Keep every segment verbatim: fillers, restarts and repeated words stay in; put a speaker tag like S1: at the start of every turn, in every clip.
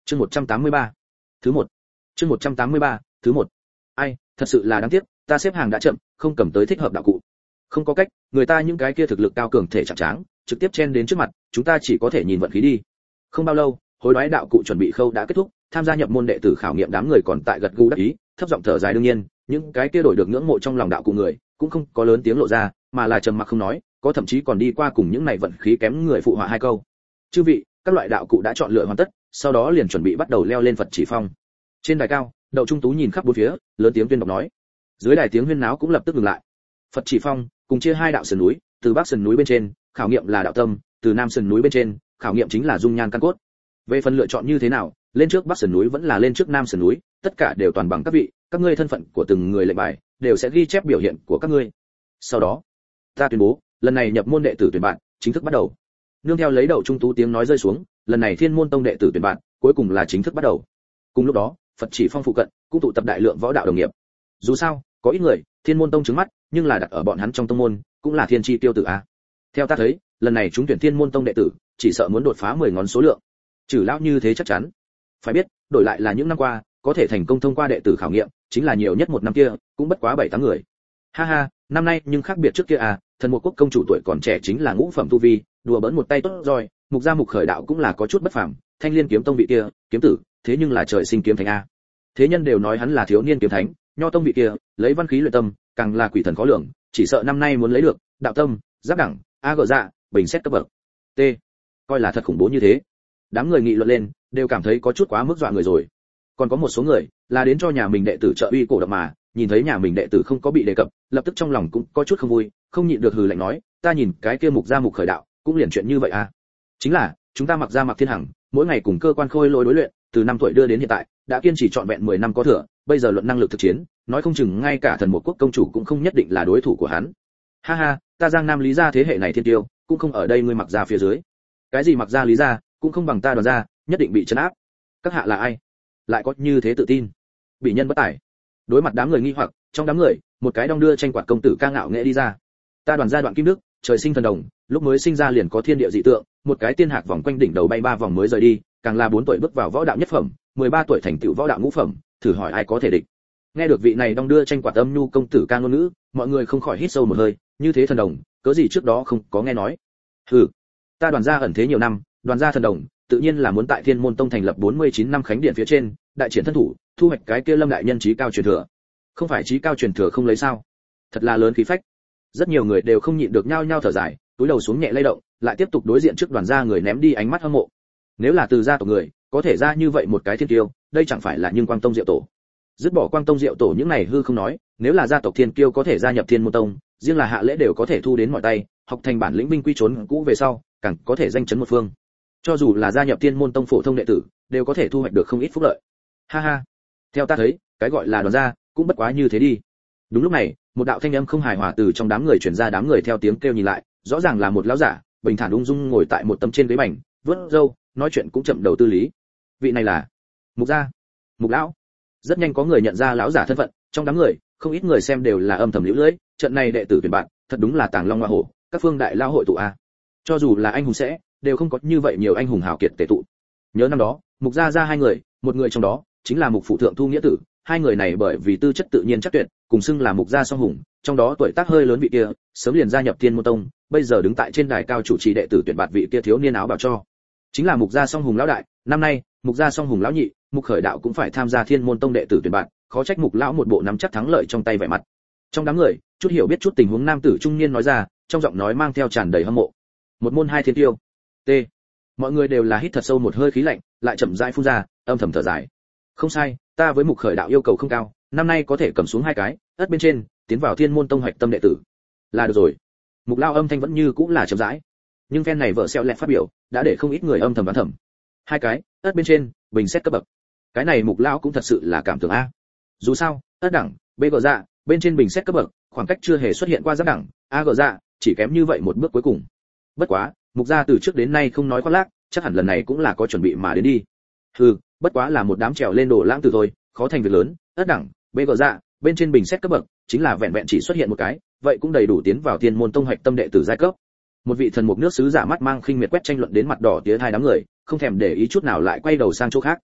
S1: Chương một trăm tám mươi ba. Thứ một. Chương một trăm tám mươi ba, thứ một. Ai, thật sự là đáng tiếc, ta xếp hàng đã chậm, không cầm tới thích hợp đạo cụ. Không có cách, người ta những cái kia thực lực cao cường thể trạng tráng, trực tiếp chen đến trước mặt, chúng ta chỉ có thể nhìn vận khí đi. Không bao lâu, hối đoái đạo cụ chuẩn bị khâu đã kết thúc, tham gia nhập môn đệ tử khảo nghiệm đám người còn tại gật gù đắc ý, thấp giọng thở dài. Đương nhiên, những cái kia đổi được ngưỡng mộ trong lòng đạo cụ người, cũng không có lớn tiếng lộ ra, mà là trầm mặc không nói, có thậm chí còn đi qua cùng những này vận khí kém người phụ họa hai câu. Chư vị, các loại đạo cụ đã chọn lựa hoàn tất, sau đó liền chuẩn bị bắt đầu leo lên Phật Chỉ Phong. Trên đài cao, Đậu Trung Tú nhìn khắp bốn phía, lớn tiếng tuyên đọc nói. Dưới đài tiếng huyên náo cũng lập tức ngừng lại. Phật Chỉ Phong cùng chia hai đạo sườn núi, từ bắc sườn núi bên trên, khảo nghiệm là đạo tâm, từ nam sườn núi bên trên, khảo nghiệm chính là dung nhan căn cốt. Về phần lựa chọn như thế nào, lên trước bắc sườn núi vẫn là lên trước nam sườn núi, tất cả đều toàn bằng các vị, các ngươi thân phận của từng người lệnh bài, đều sẽ ghi chép biểu hiện của các ngươi. Sau đó, ta tuyên bố, lần này nhập môn đệ tử tuyển bạn chính thức bắt đầu. Nương theo lấy Đậu Trung Tú tiếng nói rơi xuống, lần này Thiên Môn Tông đệ tử tuyển bạn cuối cùng là chính thức bắt đầu. Cùng lúc đó, Phật Chỉ Phong phụ cận cũng tụ tập đại lượng võ đạo đồng nghiệp. Dù sao, có ít người, Thiên Môn Tông trứng mắt, nhưng là đặt ở bọn hắn trong tông môn, cũng là thiên chi tiêu tử a. Theo ta thấy, lần này chúng tuyển Thiên Môn Tông đệ tử, chỉ sợ muốn đột phá mười ngón số lượng. Trừ lão như thế chắc chắn. Phải biết, đổi lại là những năm qua, có thể thành công thông qua đệ tử khảo nghiệm, chính là nhiều nhất một năm kia, cũng bất quá bảy tám người. Ha ha, năm nay nhưng khác biệt trước kia à, Thần Mục Quốc công chủ tuổi còn trẻ chính là ngũ phẩm tu vi, đùa bỡn một tay tốt rồi, Mục gia Mục Khởi đạo cũng là có chút bất phàm, Thanh Liên kiếm tông vị kia, kiếm tử, thế nhưng là trời sinh kiếm thánh a. Thế nhân đều nói hắn là thiếu niên kiếm thánh, Nho tông vị kia, lấy văn khí luyện tâm, càng là quỷ thần khó lường, chỉ sợ năm nay muốn lấy được đạo tâm, giáp đẳng, a gờ dạ, bình xét cấp bậc. T. Coi là thật khủng bố như thế. Đám người nghị luận lên, đều cảm thấy có chút quá mức dọa người rồi. Còn có một số người là đến cho nhà mình đệ tử trợ uy cổ động mà, nhìn thấy nhà mình đệ tử không có bị đề cập, lập tức trong lòng cũng có chút không vui, không nhịn được hừ lạnh nói, ta nhìn cái kia Mục gia Mục Khởi đạo, cũng liền chuyện như vậy à. Chính là, chúng ta Mặc gia Mặc Thiên Hằng, mỗi ngày cùng cơ quan khôi lỗi đối luyện, từ năm tuổi đưa đến hiện tại, đã kiên trì trọn vẹn mười năm có thừa, bây giờ luận năng lực thực chiến, nói không chừng ngay cả Thần Mục Quốc công chủ cũng không nhất định là đối thủ của hắn. Ha ha, ta Giang Nam Lý gia thế hệ này thiên tiêu, cũng không ở đây ngươi Mặc gia phía dưới. Cái gì Mặc gia Lý gia, cũng không bằng ta Đoàn gia, nhất định bị trấn áp. Các hạ là ai? Lại có như thế tự tin? Bị nhân bất tài. Đối mặt đám người nghi hoặc, trong đám người, một cái đong đưa tranh quạt công tử ca ngạo nghệ đi ra. Ta Đoàn gia Đoạn Kim Đức, trời sinh thần đồng, lúc mới sinh ra liền có thiên địa dị tượng, một cái tiên hạc vòng quanh đỉnh đầu bay ba vòng mới rời đi, càng là bốn tuổi bước vào võ đạo nhất phẩm, mười ba tuổi thành tựu võ đạo ngũ phẩm, thử hỏi ai có thể địch. Nghe được vị này đong đưa tranh quạt âm nhu công tử ca ngôn ngữ, mọi người không khỏi hít sâu một hơi, như thế thần đồng, cớ gì trước đó không có nghe nói. Hừ, ta Đoàn gia ẩn thế nhiều năm, Đoàn gia thần đồng, tự nhiên là muốn tại Thiên Môn Tông thành lập bốn mươi chín năm khánh điện phía trên, đại triển thân thủ, thu hoạch cái kia Lâm đại nhân chí cao truyền thừa. Không phải chí cao truyền thừa không lấy sao? Thật là lớn khí phách. Rất nhiều người đều không nhịn được nhao nhao thở dài, túi đầu xuống nhẹ lay động, lại tiếp tục đối diện trước Đoàn gia người ném đi ánh mắt hâm mộ. Nếu là từ gia tộc người, có thể ra như vậy một cái thiên kiêu, đây chẳng phải là Nhưng Quang Tông Diệu Tổ. Dứt bỏ Quang Tông Diệu Tổ những này hư không nói, nếu là gia tộc thiên kiêu có thể gia nhập Thiên Môn Tông, riêng là hạ lễ đều có thể thu đến mọi tay, học thành bản lĩnh binh quy trốn cũ về sau, càng có thể danh chấn một phương. Cho dù là gia nhập Thiên Môn Tông phổ thông đệ tử, đều có thể thu hoạch được không ít phúc lợi. Ha ha. Theo ta thấy, cái gọi là Đoàn gia, cũng bất quá như thế đi. Đúng lúc này, một đạo thanh âm không hài hòa từ trong đám người truyền ra, đám người theo tiếng kêu nhìn lại, rõ ràng là một lão giả, bình thản ung dung ngồi tại một tấm trên ghế bành, vớt râu, nói chuyện cũng chậm đầu tư lý. Vị này là Mục gia, Mục lão. Rất nhanh có người nhận ra lão giả thân phận, trong đám người, không ít người xem đều là âm thầm liễu lưỡi, trận này đệ tử tuyển bạn, thật đúng là tàng long hoa hổ, các phương đại lao hội tụ a. Cho dù là anh hùng sẽ, đều không có như vậy nhiều anh hùng hào kiệt tề tụ. Nhớ năm đó, Mục gia ra hai người, một người trong đó chính là Mục phụ thượng Thu Nghĩa tử, hai người này bởi vì tư chất tự nhiên chắc tuyệt, cùng xưng là Mục gia song hùng, trong đó tuổi tác hơi lớn vị kia, sớm liền gia nhập Thiên Môn Tông, bây giờ đứng tại trên đài cao chủ trì đệ tử tuyển bạt vị kia thiếu niên áo bào cho. Chính là Mục gia song hùng lão đại, năm nay, Mục gia song hùng lão nhị, Mục Khởi đạo cũng phải tham gia Thiên Môn Tông đệ tử tuyển bạt, khó trách Mục lão một bộ nắm chắc thắng lợi trong tay vẻ mặt. Trong đám người, chút hiểu biết chút tình huống nam tử trung niên nói ra, trong giọng nói mang theo tràn đầy hâm mộ. Một môn hai thiên tiêu. T. Mọi người đều là hít thật sâu một hơi khí lạnh, lại chậm rãi phun ra, âm thầm thở dài. Không sai, ta với Mục Khởi đạo yêu cầu không cao, năm nay có thể cầm xuống hai cái, ất bên trên, tiến vào Thiên Môn Tông hoạch tâm đệ tử. Là được rồi. Mục lão âm thanh vẫn như cũng là chậm rãi. Nhưng phen này vợ xeo lẹt phát biểu, đã để không ít người âm thầm đoán thầm. Hai cái, ất bên trên, bình xét cấp bậc. Cái này Mục lão cũng thật sự là cảm tưởng a. Dù sao, ất đẳng, b gờ dạ, bên trên bình xét cấp bậc, khoảng cách chưa hề xuất hiện qua giáp đẳng, a gờ dạ, chỉ kém như vậy một bước cuối cùng. Bất quá, Mục gia từ trước đến nay không nói khoác lác, chắc hẳn lần này cũng là có chuẩn bị mà đến đi. Hừ, bất quá là một đám trèo lên đồ lãng tử thôi, khó thành việc lớn, ất đẳng, b gờ dạ, bên trên bình xét cấp bậc, chính là vẹn vẹn chỉ xuất hiện một cái, vậy cũng đầy đủ tiến vào Thiên Môn Tông hoạch tâm đệ tử giai cấp. Một vị thần mục nước sứ giả mắt mang khinh miệt quét tranh luận đến mặt đỏ tía hai đám người, không thèm để ý chút nào lại quay đầu sang chỗ khác.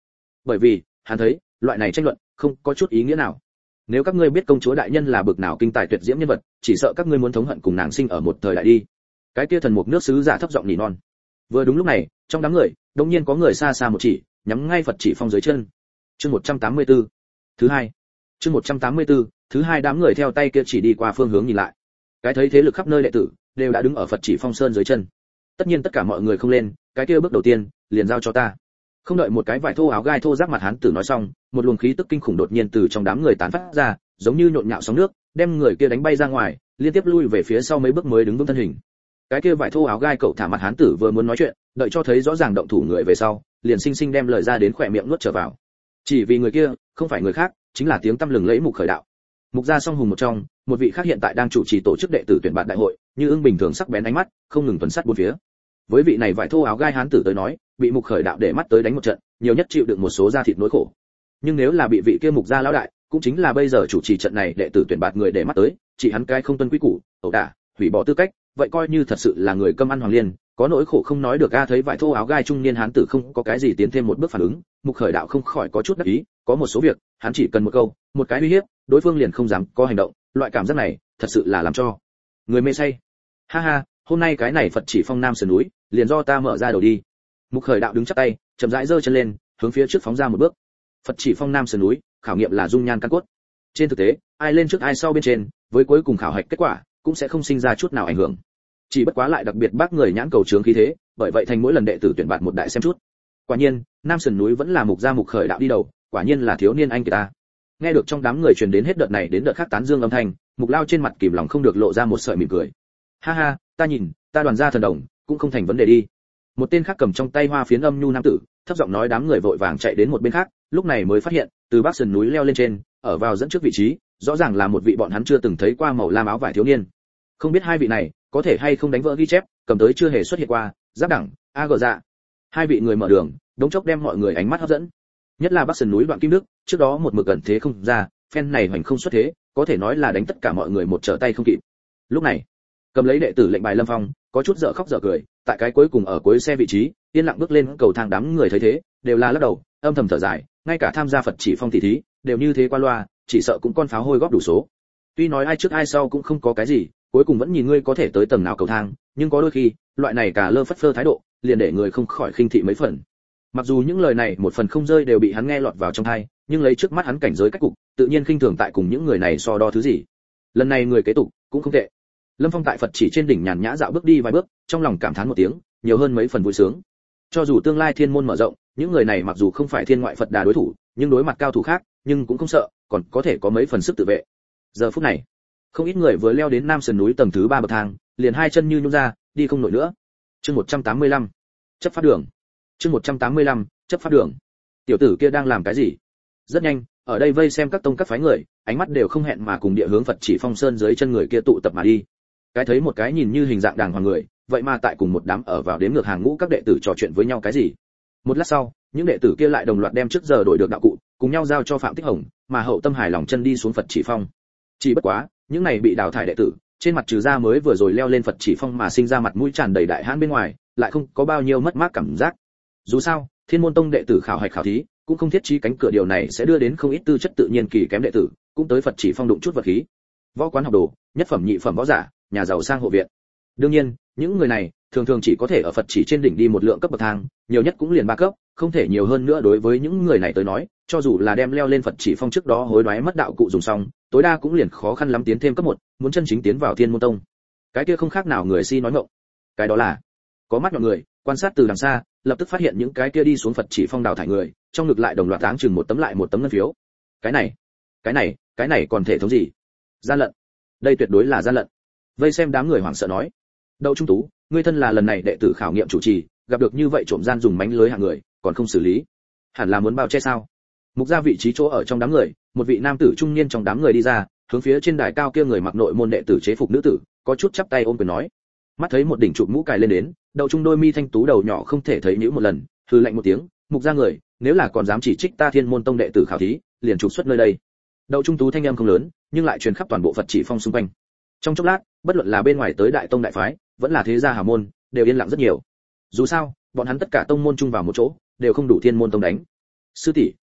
S1: bởi vì hắn thấy loại này tranh luận không có chút ý nghĩa nào. Nếu các ngươi biết công chúa đại nhân là bực nào kinh tài tuyệt diễm nhân vật, chỉ sợ các ngươi muốn thống hận cùng nàng sinh ở một thời đại đi. Cái kia thần mục nước sứ giả thấp giọng nỉ non. Vừa đúng lúc này, trong đám người đột nhiên có người xa xa một chỉ, nhắm ngay Phật chỉ phong dưới chân. Chương một trăm tám mươi tư, thứ hai. Chương một trăm tám mươi tư, thứ hai. Đám người theo tay kia chỉ đi qua phương hướng nhìn lại. Cái thấy thế lực khắp nơi đệ tử đều đã đứng ở Phật chỉ phong sơn dưới chân. Tất nhiên tất cả mọi người không lên, cái kia bước đầu tiên liền giao cho ta. Không đợi một cái vải thô áo gai thô ráp mặt hán tử nói xong, một luồng khí tức kinh khủng đột nhiên từ trong đám người tán phát ra, giống như nhộn nhạo sóng nước, đem người kia đánh bay ra ngoài, liên tiếp lui về phía sau mấy bước mới đứng vững thân hình. Cái kia vải thô áo gai cậu thả mặt hán tử vừa muốn nói chuyện, đợi cho thấy rõ ràng động thủ người về sau, liền sinh sinh đem lời ra đến khỏe miệng nuốt trở vào. Chỉ vì người kia không phải người khác, chính là tiếng tăm lừng lẫy Mục Khởi Đạo. Mục gia song hùng một trong, một vị khác hiện tại đang chủ trì tổ chức đệ tử tuyển bạn đại hội, như ưng bình thường sắc bén ánh mắt, không ngừng tuần sát bốn phía. Với vị này vải thô áo gai hán tử tới nói, bị Mục Khởi Đạo để mắt tới đánh một trận, nhiều nhất chịu đựng một số da thịt nỗi khổ. Nhưng nếu là bị vị kia Mục gia lão đại, cũng chính là bây giờ chủ trì trận này đệ tử tuyển bạn người để mắt tới, chỉ hắn cái không tuân quy củ, ẩu đả, hủy bỏ tư cách, vậy coi như thật sự là người câm ăn hoàng liên, có nỗi khổ không nói được. A thấy vải thô áo gai trung niên hán tử không có cái gì tiến thêm một bước phản ứng, Mục Khởi Đạo không khỏi có chút đắc ý, có một số việc, hắn chỉ cần một câu, một cái uy hiếp, đối phương liền không dám có hành động, loại cảm giác này, thật sự là làm cho người mê say. Ha ha, hôm nay cái này Phật chỉ phong nam sườn núi, liền do ta mở ra đầu đi. Mục Khởi Đạo đứng chắp tay, chậm rãi giơ chân lên, hướng phía trước phóng ra một bước. Phật chỉ phong nam sườn núi, khảo nghiệm là dung nhan căn cốt. Trên thực tế, ai lên trước ai sau bên trên, với cuối cùng khảo hạch kết quả, cũng sẽ không sinh ra chút nào ảnh hưởng. Chỉ bất quá lại đặc biệt bác người nhãn cầu chướng khí thế, bởi vậy thành mỗi lần đệ tử tuyển bạn một đại xem chút. Quả nhiên, nam sườn núi vẫn là Mục gia Mục Khởi Đạo đi đầu, quả nhiên là thiếu niên anh ta. Nghe được trong đám người truyền đến hết đợt này đến đợt khác tán dương âm thanh, Mục Lao trên mặt kìm lòng không được lộ ra một sợi mỉm cười. Ha ha, ta nhìn, ta đoàn gia thần đồng, cũng không thành vấn đề đi. Một tên khác cầm trong tay hoa phiến âm nhu nam tử, thấp giọng nói. Đám người vội vàng chạy đến một bên khác, lúc này mới phát hiện, từ bắc sườn núi leo lên trên, ở vào dẫn trước vị trí, rõ ràng là một vị bọn hắn chưa từng thấy qua màu lam áo vải thiếu niên. Không biết hai vị này có thể hay không đánh vỡ ghi chép, cầm tới chưa hề xuất hiện qua, giáp đẳng, a gờ dạ. Hai vị người mở đường, đống chốc đem mọi người ánh mắt hấp dẫn. Nhất là bắc sườn núi Đoạn Kim Đức, trước đó một mực gần thế không ra, phen này hoành không xuất thế, có thể nói là đánh tất cả mọi người một trở tay không kịp. Lúc này, cầm lấy đệ tử lệnh bài Lâm Phong, có chút dở khóc dở cười, tại cái cuối cùng ở cuối xe vị trí, yên lặng bước lên cầu thang. Đám người thấy thế, đều là lắc đầu, âm thầm thở dài, ngay cả tham gia Phật chỉ phong tỷ thí, đều như thế qua loa, chỉ sợ cũng con pháo hôi góp đủ số. Tuy nói ai trước ai sau cũng không có cái gì, cuối cùng vẫn nhìn ngươi có thể tới tầng nào cầu thang, nhưng có đôi khi, loại này cả lơ phất phơ thái độ, liền để người không khỏi khinh thị mấy phần. Mặc dù những lời này một phần không rơi đều bị hắn nghe lọt vào trong tai, nhưng lấy trước mắt hắn cảnh giới cách cục, tự nhiên khinh thường tại cùng những người này so đo thứ gì. Lần này người kế tục cũng không tệ. Lâm Phong tại Phật chỉ trên đỉnh nhàn nhã dạo bước đi vài bước, trong lòng cảm thán một tiếng, nhiều hơn mấy phần vui sướng. Cho dù tương lai thiên môn mở rộng, những người này mặc dù không phải thiên ngoại Phật đà đối thủ, nhưng đối mặt cao thủ khác, nhưng cũng không sợ, còn có thể có mấy phần sức tự vệ. Giờ phút này, không ít người vừa leo đến nam sườn núi tầng thứ ba bậc thang, liền hai chân như nhũn ra, đi không nổi nữa. Chương một trăm tám mươi lăm, chấp pháp đường. Chương một trăm tám mươi lăm, chấp pháp đường. Tiểu tử kia đang làm cái gì? Rất nhanh, ở đây vây xem các tông các phái người, ánh mắt đều không hẹn mà cùng địa hướng Phật chỉ phong sơn dưới chân người kia tụ tập mà đi. Cái thấy một cái nhìn như hình dạng đàng hoàng người, vậy mà tại cùng một đám ở vào đếm ngược hàng ngũ các đệ tử trò chuyện với nhau cái gì. Một lát sau, những đệ tử kia lại đồng loạt đem trước giờ đổi được đạo cụ, cùng nhau giao cho Phạm Tích Hồng, mà Hậu Tâm hài lòng chân đi xuống Phật chỉ phong. Chỉ bất quá, những này bị đào thải đệ tử, trên mặt trừ ra mới vừa rồi leo lên Phật chỉ phong mà sinh ra mặt mũi tràn đầy đại hãn bên ngoài, lại không có bao nhiêu mất mát cảm giác. Dù sao, Thiên môn tông đệ tử khảo hạch khảo thí, cũng không thiết trí cánh cửa, điều này sẽ đưa đến không ít tư chất tự nhiên kỳ kém đệ tử, cũng tới Phật chỉ phong đụng chút vật khí. Võ quán học đồ, nhất phẩm nhị phẩm võ giả, nhà giàu sang hộ viện. Đương nhiên, những người này thường thường chỉ có thể ở Phật chỉ trên đỉnh đi một lượng cấp bậc thang, nhiều nhất cũng liền ba cấp, không thể nhiều hơn nữa. Đối với những người này tới nói, cho dù là đem leo lên Phật chỉ phong trước đó hối đoái mất đạo cụ dùng xong, tối đa cũng liền khó khăn lắm tiến thêm cấp một, muốn chân chính tiến vào Thiên môn tông. Cái kia không khác nào người si nói ngọng. Cái đó là có mắt nhọn người, quan sát từ đằng xa, lập tức phát hiện những cái kia đi xuống Phật chỉ phong đào thải người, trong ngực lại đồng loạt táng chừng một tấm lại một tấm ngân phiếu. Cái này, cái này, cái này còn thể thống gì? Gian lận. Đây tuyệt đối là gian lận. Vây xem đám người hoảng sợ nói. Đậu Trung Tú, ngươi thân là lần này đệ tử khảo nghiệm chủ trì, gặp được như vậy trộm gian dùng mánh lưới hạng người, còn không xử lý, hẳn là muốn bao che sao? Mục ra vị trí chỗ ở trong đám người, một vị nam tử trung niên trong đám người đi ra, hướng phía trên đài cao kia người mặc nội môn đệ tử chế phục nữ tử, có chút chắp tay ôm quyền nói. Mắt thấy một đỉnh trụ mũ cài lên đến, Đậu Trung đôi mi thanh tú đầu nhỏ không thể thấy nhíu một lần, hừ lạnh một tiếng, mục ra người, nếu là còn dám chỉ trích ta Thiên môn tông đệ tử khảo thí, liền trục xuất nơi đây. Đậu Trung Tú thanh âm không lớn, nhưng lại truyền khắp toàn bộ Phật chỉ phong xung quanh. Trong chốc lát, bất luận là bên ngoài tới đại tông đại phái, vẫn là thế gia hào môn, đều yên lặng rất nhiều. Dù sao, bọn hắn tất cả tông môn chung vào một chỗ, đều không đủ Thiên môn tông đánh. Sư tỷ,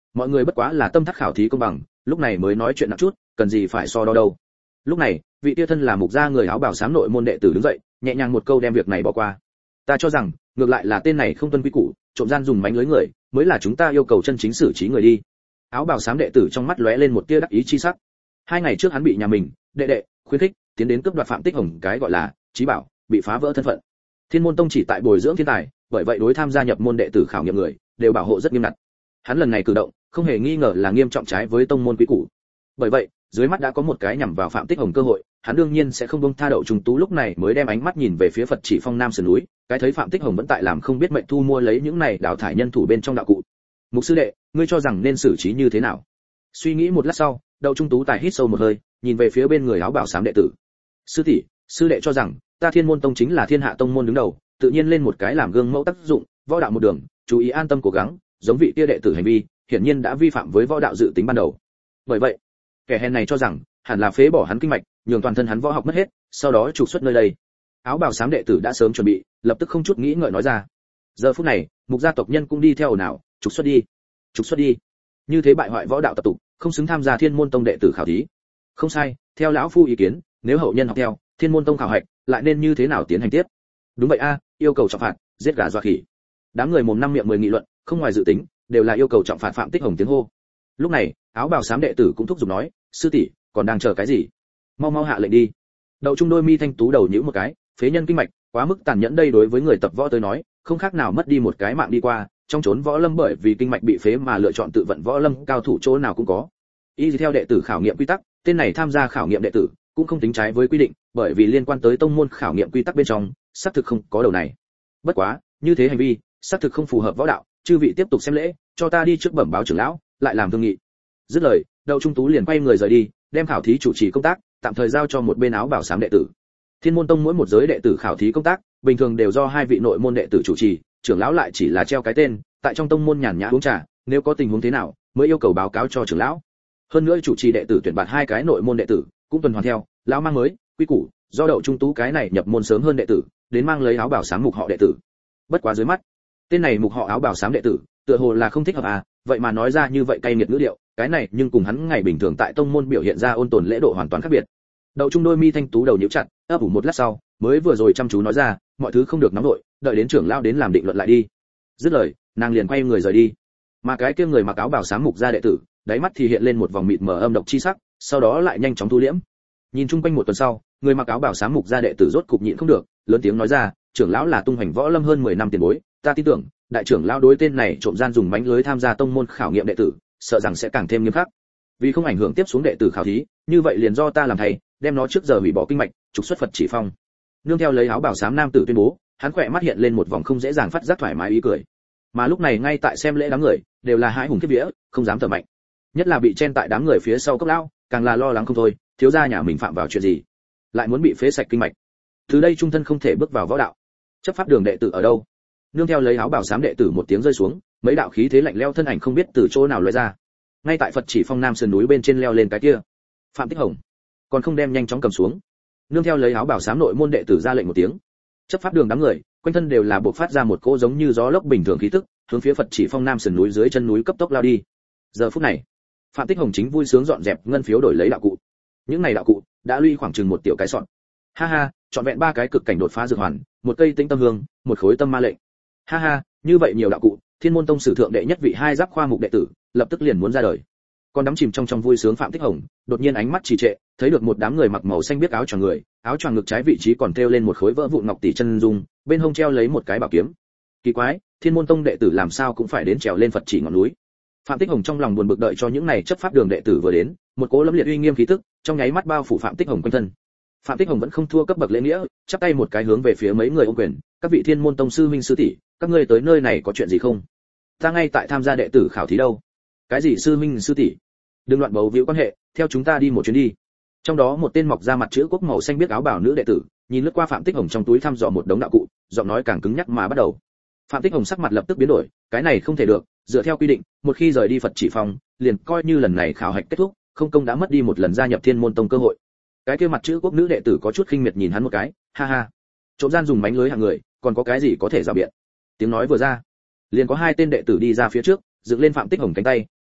S1: mọi người bất quá là tâm thắc khảo thí công bằng, lúc này mới nói chuyện nặng chút, cần gì phải so đo đâu. Lúc này, vị tia thân là mục gia người áo bào xám nội môn đệ tử đứng dậy, nhẹ nhàng một câu đem việc này bỏ qua. Ta cho rằng, ngược lại là tên này không tuân quy củ, trộm gian dùng mánh lưới người, mới là chúng ta yêu cầu chân chính xử trí người đi. Áo bào xám đệ tử trong mắt lóe lên một tia đắc ý chi sắc. Hai ngày trước hắn bị nhà mình, đệ đệ, khuyến khích, tiến đến cướp đoạt Phạm Tích Hồng cái gọi là trí bảo, bị phá vỡ thân phận. Thiên môn tông chỉ tại bồi dưỡng thiên tài, bởi vậy đối tham gia nhập môn đệ tử khảo nghiệm người, đều bảo hộ rất nghiêm ngặt. Hắn lần này cử động, không hề nghi ngờ là nghiêm trọng trái với tông môn quy củ. Bởi vậy, dưới mắt đã có một cái nhằm vào Phạm Tích Hồng cơ hội, hắn đương nhiên sẽ không buông tha Đậu Trung Tú, lúc này mới đem ánh mắt nhìn về phía Phật Chỉ Phong Nam sườn núi, cái thấy Phạm Tích Hồng vẫn tại làm không biết mệnh thu mua lấy những này đào thải nhân thủ bên trong đạo cụ. Mục sư đệ, ngươi cho rằng nên xử trí như thế nào? Suy nghĩ một lát sau, Đậu Trung Tú tài hít sâu một hơi, nhìn về phía bên người áo bảo xám đệ tử. Sư tỷ, sư đệ cho rằng, ta Thiên môn tông chính là thiên hạ tông môn đứng đầu, tự nhiên lên một cái làm gương mẫu tác dụng, võ đạo một đường, chú ý an tâm cố gắng, giống vị kia đệ tử hành vi, hiển nhiên đã vi phạm với võ đạo dự tính ban đầu. Bởi vậy, kẻ hèn này cho rằng, hẳn là phế bỏ hắn kinh mạch, nhường toàn thân hắn võ học mất hết, sau đó trục xuất nơi đây. Áo bào xám đệ tử đã sớm chuẩn bị, lập tức không chút nghĩ ngợi nói ra. Giờ phút này, mục gia tộc nhân cũng đi theo ồn ào, trục xuất đi, trục xuất đi. Như thế bại hoại võ đạo tập tục, không xứng tham gia Thiên môn tông đệ tử khảo thí. Không sai, theo lão phu ý kiến, nếu hậu nhân học theo, Thiên môn tông khảo hạch, lại nên như thế nào tiến hành tiếp? Đúng vậy a, yêu cầu trọng phạt, giết gà dọa khỉ. Đám người mồm năm miệng mười nghị luận, không ngoài dự tính, đều là yêu cầu trọng phạt Phạm Tích Hồng tiếng hô. Lúc này, áo bào xám đệ tử cũng thúc giục nói, sư tỷ, còn đang chờ cái gì? Mau mau hạ lệnh đi. Đậu Trung đôi mi thanh tú đầu nhíu một cái, phế nhân kinh mạch, quá mức tàn nhẫn, đây đối với người tập võ tới nói, không khác nào mất đi một cái mạng đi qua, trong chốn võ lâm bởi vì kinh mạch bị phế mà lựa chọn tự vận võ lâm, cao thủ chỗ nào cũng có. Y theo đệ tử khảo nghiệm quy tắc, tên này tham gia khảo nghiệm đệ tử, cũng không tính trái với quy định, bởi vì liên quan tới tông môn khảo nghiệm quy tắc bên trong, xác thực không có đầu này. Bất quá, như thế hành vi, xác thực không phù hợp võ đạo, chư vị tiếp tục xem lễ, cho ta đi trước bẩm báo trưởng lão, lại làm thương nghị. Dứt lời, Đậu Trung Tú liền quay người rời đi, đem khảo thí chủ trì công tác tạm thời giao cho một bên áo bảo xám đệ tử. Thiên môn tông mỗi một giới đệ tử khảo thí công tác, bình thường đều do hai vị nội môn đệ tử chủ trì, trưởng lão lại chỉ là treo cái tên, tại trong tông môn nhàn nhã uống trà, nếu có tình huống thế nào, mới yêu cầu báo cáo cho trưởng lão. Hơn nữa chủ trì đệ tử tuyển bạt hai cái nội môn đệ tử, cũng tuần hoàn theo lão mang mới quy củ, do Đậu Trung Tú cái này nhập môn sớm hơn đệ tử, đến mang lấy áo bảo xám mục họ đệ tử. Bất quá dưới mắt, tên này mục họ áo bảo xám đệ tử, tựa hồ là không thích hợp à, vậy mà nói ra như vậy cay nghiệt ngữ điệu, cái này nhưng cùng hắn ngày bình thường tại tông môn biểu hiện ra ôn tồn lễ độ hoàn toàn khác biệt. Đậu Trung đôi mi thanh tú đầu nhíu chặt, ấp ủ một lát sau, mới vừa rồi chăm chú nói ra, mọi thứ không được nóng vội, đợi đến trưởng lão đến làm định luận lại đi. Dứt lời, nàng liền quay người rời đi. Mà cái kia người mặc áo bào xám mục gia đệ tử, đáy mắt thì hiện lên một vòng mịt mờ âm độc chi sắc, sau đó lại nhanh chóng thu liễm. Nhìn chung quanh một tuần sau, người mặc áo bào xám mục gia đệ tử rốt cục nhịn không được, lớn tiếng nói ra, trưởng lão là tung hoành võ lâm hơn mười năm tiền bối, ta tin tưởng, đại trưởng lão đối tên này trộm gian dùng mánh lưới tham gia tông môn khảo nghiệm đệ tử, sợ rằng sẽ càng thêm nghiêm khắc. Vì không ảnh hưởng tiếp xuống đệ tử khảo thí, như vậy liền do ta làm thầy, đem nó trước giờ hủy bỏ kinh mạch, trục xuất Phật Chỉ Phong. Nương theo lấy áo bào xám nam tử tuyên bố, hắn khỏe mắt hiện lên một vòng không dễ dàng phát giác thoải mái ý cười. Mà lúc này ngay tại xem lễ đám người, đều là hãi hùng kiếp vía, không dám thở mạnh. Nhất là bị chen tại đám người phía sau cốc lão, càng là lo lắng không thôi, thiếu gia nhà mình phạm vào chuyện gì, lại muốn bị phế sạch kinh mạch. Từ đây trung thân không thể bước vào võ đạo. Chấp pháp đường đệ tử ở đâu? Nương theo lấy áo bào xám đệ tử một tiếng rơi xuống, mấy đạo khí thế lạnh lẽo thân ảnh không biết từ chỗ nào lóe ra. Ngay tại Phật Chỉ Phong nam sườn núi bên trên leo lên cái kia, Phạm Tích Hồng còn không đem nhanh chóng cầm xuống. Nương theo lấy áo bào xám nội môn đệ tử ra lệnh một tiếng, chấp pháp đường đám người quanh thân đều là bộc phát ra một cỗ giống như gió lốc bình thường khí tức, hướng phía Phật Chỉ Phong nam sườn núi dưới chân núi cấp tốc lao đi. Giờ phút này, Phạm Tích Hồng chính vui sướng dọn dẹp ngân phiếu đổi lấy đạo cụ. Những này đạo cụ đã lũy khoảng chừng một tiểu cái sọn. Ha ha, chọn vẹn ba cái cực cảnh đột phá dược hoàn, một cây tĩnh tâm hương, một khối tâm ma lệnh. Ha ha, như vậy nhiều đạo cụ, Thiên môn tông sử thượng đệ nhất vị hai giáp khoa mục đệ tử, lập tức liền muốn ra đời. Còn đắm chìm trong trong vui sướng Phạm Tích Hồng, đột nhiên ánh mắt trì trệ, thấy được một đám người mặc màu xanh biếc áo choàng người, áo choàng ngực trái vị trí còn treo lên một khối vỡ vụn ngọc tỷ chân dung, bên hông treo lấy một cái bảo kiếm. Kỳ quái, Thiên môn tông đệ tử làm sao cũng phải đến trèo lên Phật Chỉ ngọn núi. Phạm Tích Hồng trong lòng buồn bực, đợi cho những này chấp pháp đường đệ tử vừa đến, một cỗ lâm liệt uy nghiêm khí tức trong nháy mắt bao phủ Phạm Tích Hồng quanh thân. Phạm Tích Hồng vẫn không thua cấp bậc lễ nghĩa, chắp tay một cái hướng về phía mấy người ôm quyền, các vị Thiên môn tông sư minh sư tỷ, các ngươi tới nơi này có chuyện gì không? Ta ngay tại tham gia đệ tử khảo thí đâu. Cái gì sư minh sư tỷ? Đừng loạn bầu víu quan hệ, theo chúng ta đi một chuyến đi. Trong đó một tên mọc ra mặt chữ quốc màu xanh biết áo bào nữ đệ tử, nhìn lướt qua Phạm Tích Hồng trong túi thăm dò một đống đạo cụ, giọng nói càng cứng nhắc mà bắt đầu. Phạm Tích Hồng sắc mặt lập tức biến đổi, cái này không thể được, dựa theo quy định, một khi rời đi Phật Chỉ Phong, liền coi như lần này khảo hạch kết thúc, không công đã mất đi một lần gia nhập Thiên môn tông cơ hội. Cái kia mặt chữ quốc nữ đệ tử có chút khinh miệt nhìn hắn một cái, ha ha, trộm gian dùng mánh lưới hạng người, còn có cái gì có thể rào biện. Tiếng nói vừa ra, liền có hai tên đệ tử đi ra phía trước, dựng lên Phạm Tích Hồng cánh tay,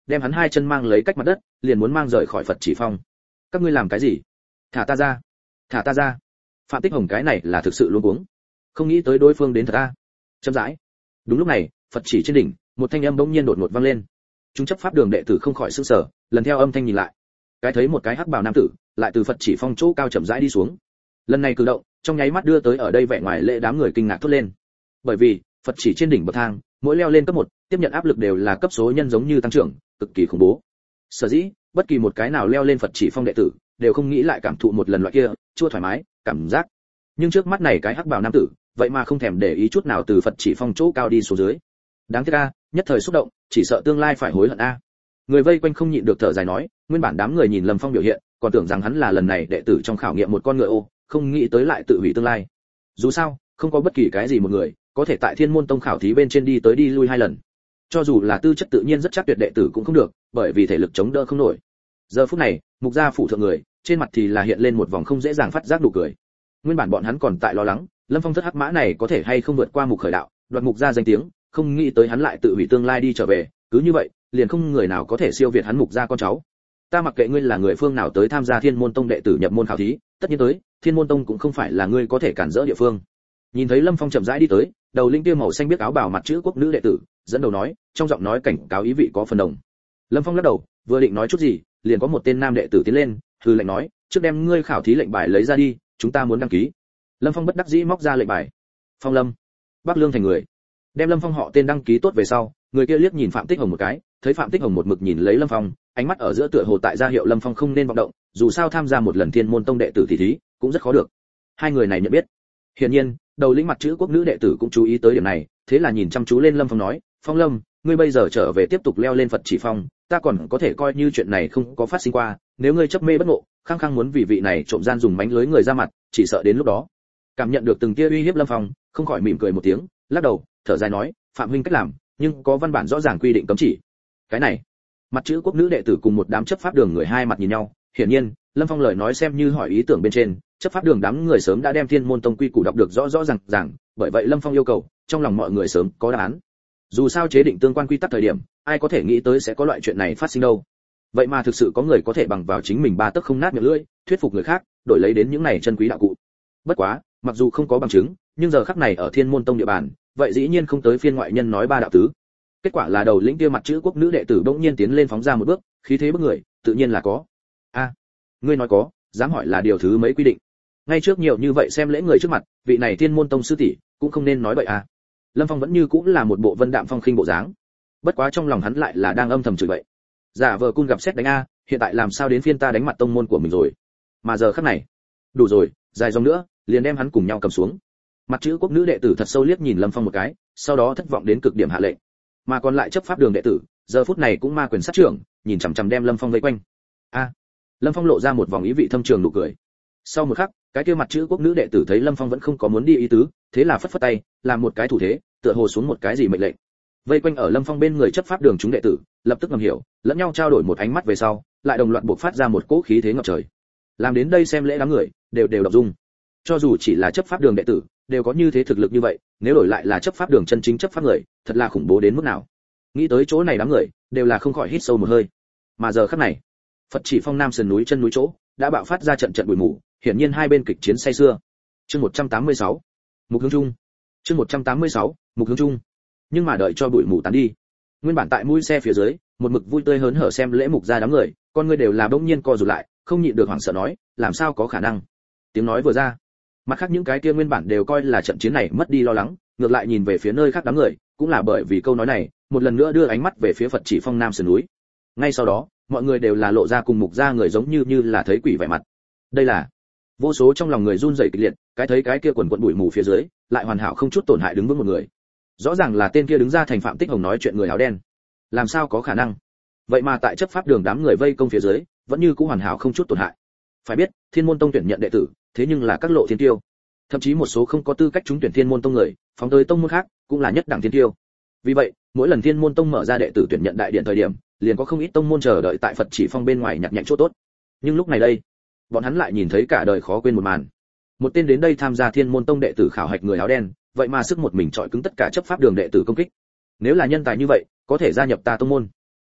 S1: đem hắn hai chân mang lấy cách mặt đất, liền muốn mang rời khỏi Phật Chỉ Phong. Các ngươi làm cái gì? Thả ta ra! Thả ta ra! Phạm Tích Hồng cái này là thực sự luống cuống, không nghĩ tới đối phương đến thật a. Chậm rãi. Đúng lúc này, Phật Chỉ trên đỉnh, một thanh âm bỗng nhiên đột ngột vang lên. Chúng chấp pháp đường đệ tử không khỏi sửng sở, lần theo âm thanh nhìn lại. Cái thấy một cái hắc bào nam tử, lại từ Phật Chỉ Phong chỗ cao chậm rãi đi xuống. Lần này cử động, trong nháy mắt đưa tới ở đây vẻ ngoài lễ đám người kinh ngạc thốt lên. Bởi vì, Phật Chỉ trên đỉnh bậc thang, mỗi leo lên cấp một, tiếp nhận áp lực đều là cấp số nhân giống như tăng trưởng, cực kỳ khủng bố. Sở dĩ, bất kỳ một cái nào leo lên Phật Chỉ Phong đệ tử, đều không nghĩ lại cảm thụ một lần loại kia, chua thoải mái, cảm giác. Nhưng trước mắt này cái hắc bào nam tử, vậy mà không thèm để ý chút nào từ Phật Chỉ Phong chỗ cao đi xuống dưới. Đáng tiếc a, nhất thời xúc động, chỉ sợ tương lai phải hối hận a. Người vây quanh không nhịn được thở dài nói, nguyên bản đám người nhìn Lâm Phong biểu hiện, còn tưởng rằng hắn là lần này đệ tử trong khảo nghiệm một con ngựa ô, không nghĩ tới lại tự hủy tương lai. Dù sao, không có bất kỳ cái gì một người có thể tại Thiên Môn Tông khảo thí bên trên đi tới đi lui hai lần. Cho dù là tư chất tự nhiên rất chắc tuyệt đệ tử cũng không được, bởi vì thể lực chống đỡ không nổi. Giờ phút này, Mục gia phủ thượng người, trên mặt thì là hiện lên một vòng không dễ dàng phát giác nụ cười. Nguyên bản bọn hắn còn tại lo lắng, Lâm Phong thất hắc mã này có thể hay không vượt qua Mục Khởi Đạo, đoạt Mục gia danh tiếng, không nghĩ tới hắn lại tự hủy tương lai đi trở về, cứ như vậy, liền không người nào có thể siêu việt hắn Mục gia con cháu. Ta mặc kệ ngươi là người phương nào tới tham gia Thiên Môn Tông đệ tử nhập môn khảo thí, tất nhiên tới, Thiên Môn Tông cũng không phải là ngươi có thể cản rỡ địa phương. Nhìn thấy Lâm Phong chậm rãi đi tới, đầu linh kia màu xanh biết áo bào mặt chữ quốc nữ đệ tử, dẫn đầu nói, trong giọng nói cảnh cáo ý vị có phần đồng. Lâm Phong lắc đầu, vừa định nói chút gì, liền có một tên nam đệ tử tiến lên, hừ lệnh nói, trước đem ngươi khảo thí lệnh bài lấy ra đi, chúng ta muốn đăng ký. Lâm Phong bất đắc dĩ móc ra lệnh bài. Phong Lâm, Bắc Lương thành người. Đem Lâm Phong họ tên đăng ký tốt về sau, người kia liếc nhìn Phạm Tích Hồng một cái, thấy Phạm Tích Hồng một mực nhìn lấy Lâm Phong, ánh mắt ở giữa tựa hồ tại gia hiệu Lâm Phong không nên vọng động, dù sao tham gia một lần Thiên Môn Tông đệ tử thì thí, cũng rất khó được. Hai người này nhận biết. Hiển nhiên, đầu lĩnh mặt chữ quốc nữ đệ tử cũng chú ý tới điểm này, thế là nhìn chăm chú lên Lâm Phong nói, Phong Lâm, ngươi bây giờ trở về tiếp tục leo lên Phật Chỉ Phong, ta còn có thể coi như chuyện này không có phát sinh qua, nếu ngươi chấp mê bất ngộ, khăng khăng muốn vì vị này trộm gian dùng mánh lưới người ra mặt, chỉ sợ đến lúc đó. Cảm nhận được từng tia uy hiếp Lâm Phong, không khỏi mỉm cười một tiếng, lắc đầu, thở dài nói, Phạm huynh cách làm, nhưng có văn bản rõ ràng quy định cấm chỉ. Cái này, mặt chữ quốc nữ đệ tử cùng một đám chấp pháp đường người hai mặt nhìn nhau, hiển nhiên, Lâm Phong lời nói xem như hỏi ý tưởng bên trên, chấp pháp đường đám người sớm đã đem Thiên Môn Tông quy củ đọc được rõ rõ ràng ràng, bởi vậy Lâm Phong yêu cầu, trong lòng mọi người sớm có đáp án. Dù sao chế định tương quan quy tắc thời điểm, ai có thể nghĩ tới sẽ có loại chuyện này phát sinh đâu. Vậy mà thực sự có người có thể bằng vào chính mình ba tấc không nát miệng lưỡi, thuyết phục người khác, đổi lấy đến những này chân quý đạo cụ. Bất quá, mặc dù không có bằng chứng, nhưng giờ khắc này ở Thiên Môn Tông địa bàn, vậy dĩ nhiên không tới phiên ngoại nhân nói ba đạo tứ. Kết quả là đầu lĩnh kia mặt chữ quốc nữ đệ tử bỗng nhiên tiến lên phóng ra một bước, khí thế bức người, tự nhiên là có. A, ngươi nói có, dám hỏi là điều thứ mấy quy định? Ngay trước nhiều như vậy xem lễ người trước mặt, vị này Thiên Môn Tông sư tỷ cũng không nên nói bậy à. Lâm Phong vẫn như cũng là một bộ vân đạm phong khinh bộ dáng, bất quá trong lòng hắn lại là đang âm thầm chửi bậy. Giả vờ cun gặp xét đánh a, hiện tại làm sao đến phiên ta đánh mặt tông môn của mình rồi? Mà giờ khắc này, đủ rồi, dài dòng nữa, liền đem hắn cùng nhau cầm xuống. Mặt chữ quốc nữ đệ tử thật sâu liếc nhìn Lâm Phong một cái, sau đó thất vọng đến cực điểm hạ lệnh. Mà còn lại chấp pháp đường đệ tử, giờ phút này cũng ma quyền sát trưởng, nhìn chằm chằm đem Lâm Phong vây quanh. A, Lâm Phong lộ ra một vòng ý vị thâm trường nụ cười. Sau một khắc, cái kia mặt chữ quốc nữ đệ tử thấy Lâm Phong vẫn không có muốn đi ý tứ, thế là phất phất tay, làm một cái thủ thế, tựa hồ xuống một cái gì mệnh lệnh. Vây quanh ở Lâm Phong bên người chấp pháp đường chúng đệ tử, lập tức ngầm hiểu, lẫn nhau trao đổi một ánh mắt về sau, lại đồng loạt bộc phát ra một cỗ khí thế ngập trời. Làm đến đây xem lễ đám người, đều đều động dung. Cho dù chỉ là chấp pháp đường đệ tử, đều có như thế thực lực như vậy, nếu đổi lại là chấp pháp đường chân chính chấp pháp người, thật là khủng bố đến mức nào. Nghĩ tới chỗ này đám người, đều là không khỏi hít sâu một hơi. Mà giờ khắc này, Phật Chỉ Phong nam sườn núi chân núi chỗ, đã bạo phát ra trận trận bụi mù, hiển nhiên hai bên kịch chiến say xưa. Chương một trăm tám mươi sáu, Mục Hướng Trung. Chương một trăm tám mươi sáu, Mục Hướng Trung. Nhưng mà đợi cho bụi mù tán đi, nguyên bản tại mũi xe phía dưới, một mực vui tươi hớn hở xem lễ mục gia đám người, con người đều là bỗng nhiên co rụt lại, không nhịn được hoảng sợ nói, làm sao có khả năng? Tiếng nói vừa ra, mặt khác những cái kia nguyên bản đều coi là trận chiến này mất đi lo lắng, ngược lại nhìn về phía nơi khác đám người, cũng là bởi vì câu nói này, một lần nữa đưa ánh mắt về phía Phật Chỉ Phong nam sườn núi. Ngay sau đó, mọi người đều là lộ ra cùng mục gia người giống như như là thấy quỷ vẻ mặt. Đây là vô số trong lòng người run rẩy kịch liệt, cái thấy cái kia quần quần bụi mù phía dưới, lại hoàn hảo không chút tổn hại đứng vững một người. Rõ ràng là tên kia đứng ra thành Phạm Tích Hồng nói chuyện người áo đen. Làm sao có khả năng? Vậy mà tại chấp pháp đường đám người vây công phía dưới, vẫn như cũ hoàn hảo không chút tổn hại. Phải biết, Thiên Môn Tông tuyển nhận đệ tử, thế nhưng là các lộ thiên tiêu. Thậm chí một số không có tư cách trúng tuyển Thiên Môn Tông người, phóng tới tông môn khác, cũng là nhất đẳng thiên tiêu. Vì vậy, mỗi lần Thiên Môn Tông mở ra đệ tử tuyển nhận đại điện thời điểm, liền có không ít tông môn chờ đợi tại Phật Chỉ Phong bên ngoài nhặt nhạnh chỗ tốt. Nhưng lúc này đây, bọn hắn lại nhìn thấy cả đời khó quên một màn. Một tên đến đây tham gia Thiên Môn Tông đệ tử khảo hạch người áo đen, vậy mà sức một mình chọi cứng tất cả chấp pháp đường đệ tử công kích. Nếu là nhân tài như vậy, có thể gia nhập ta tông môn.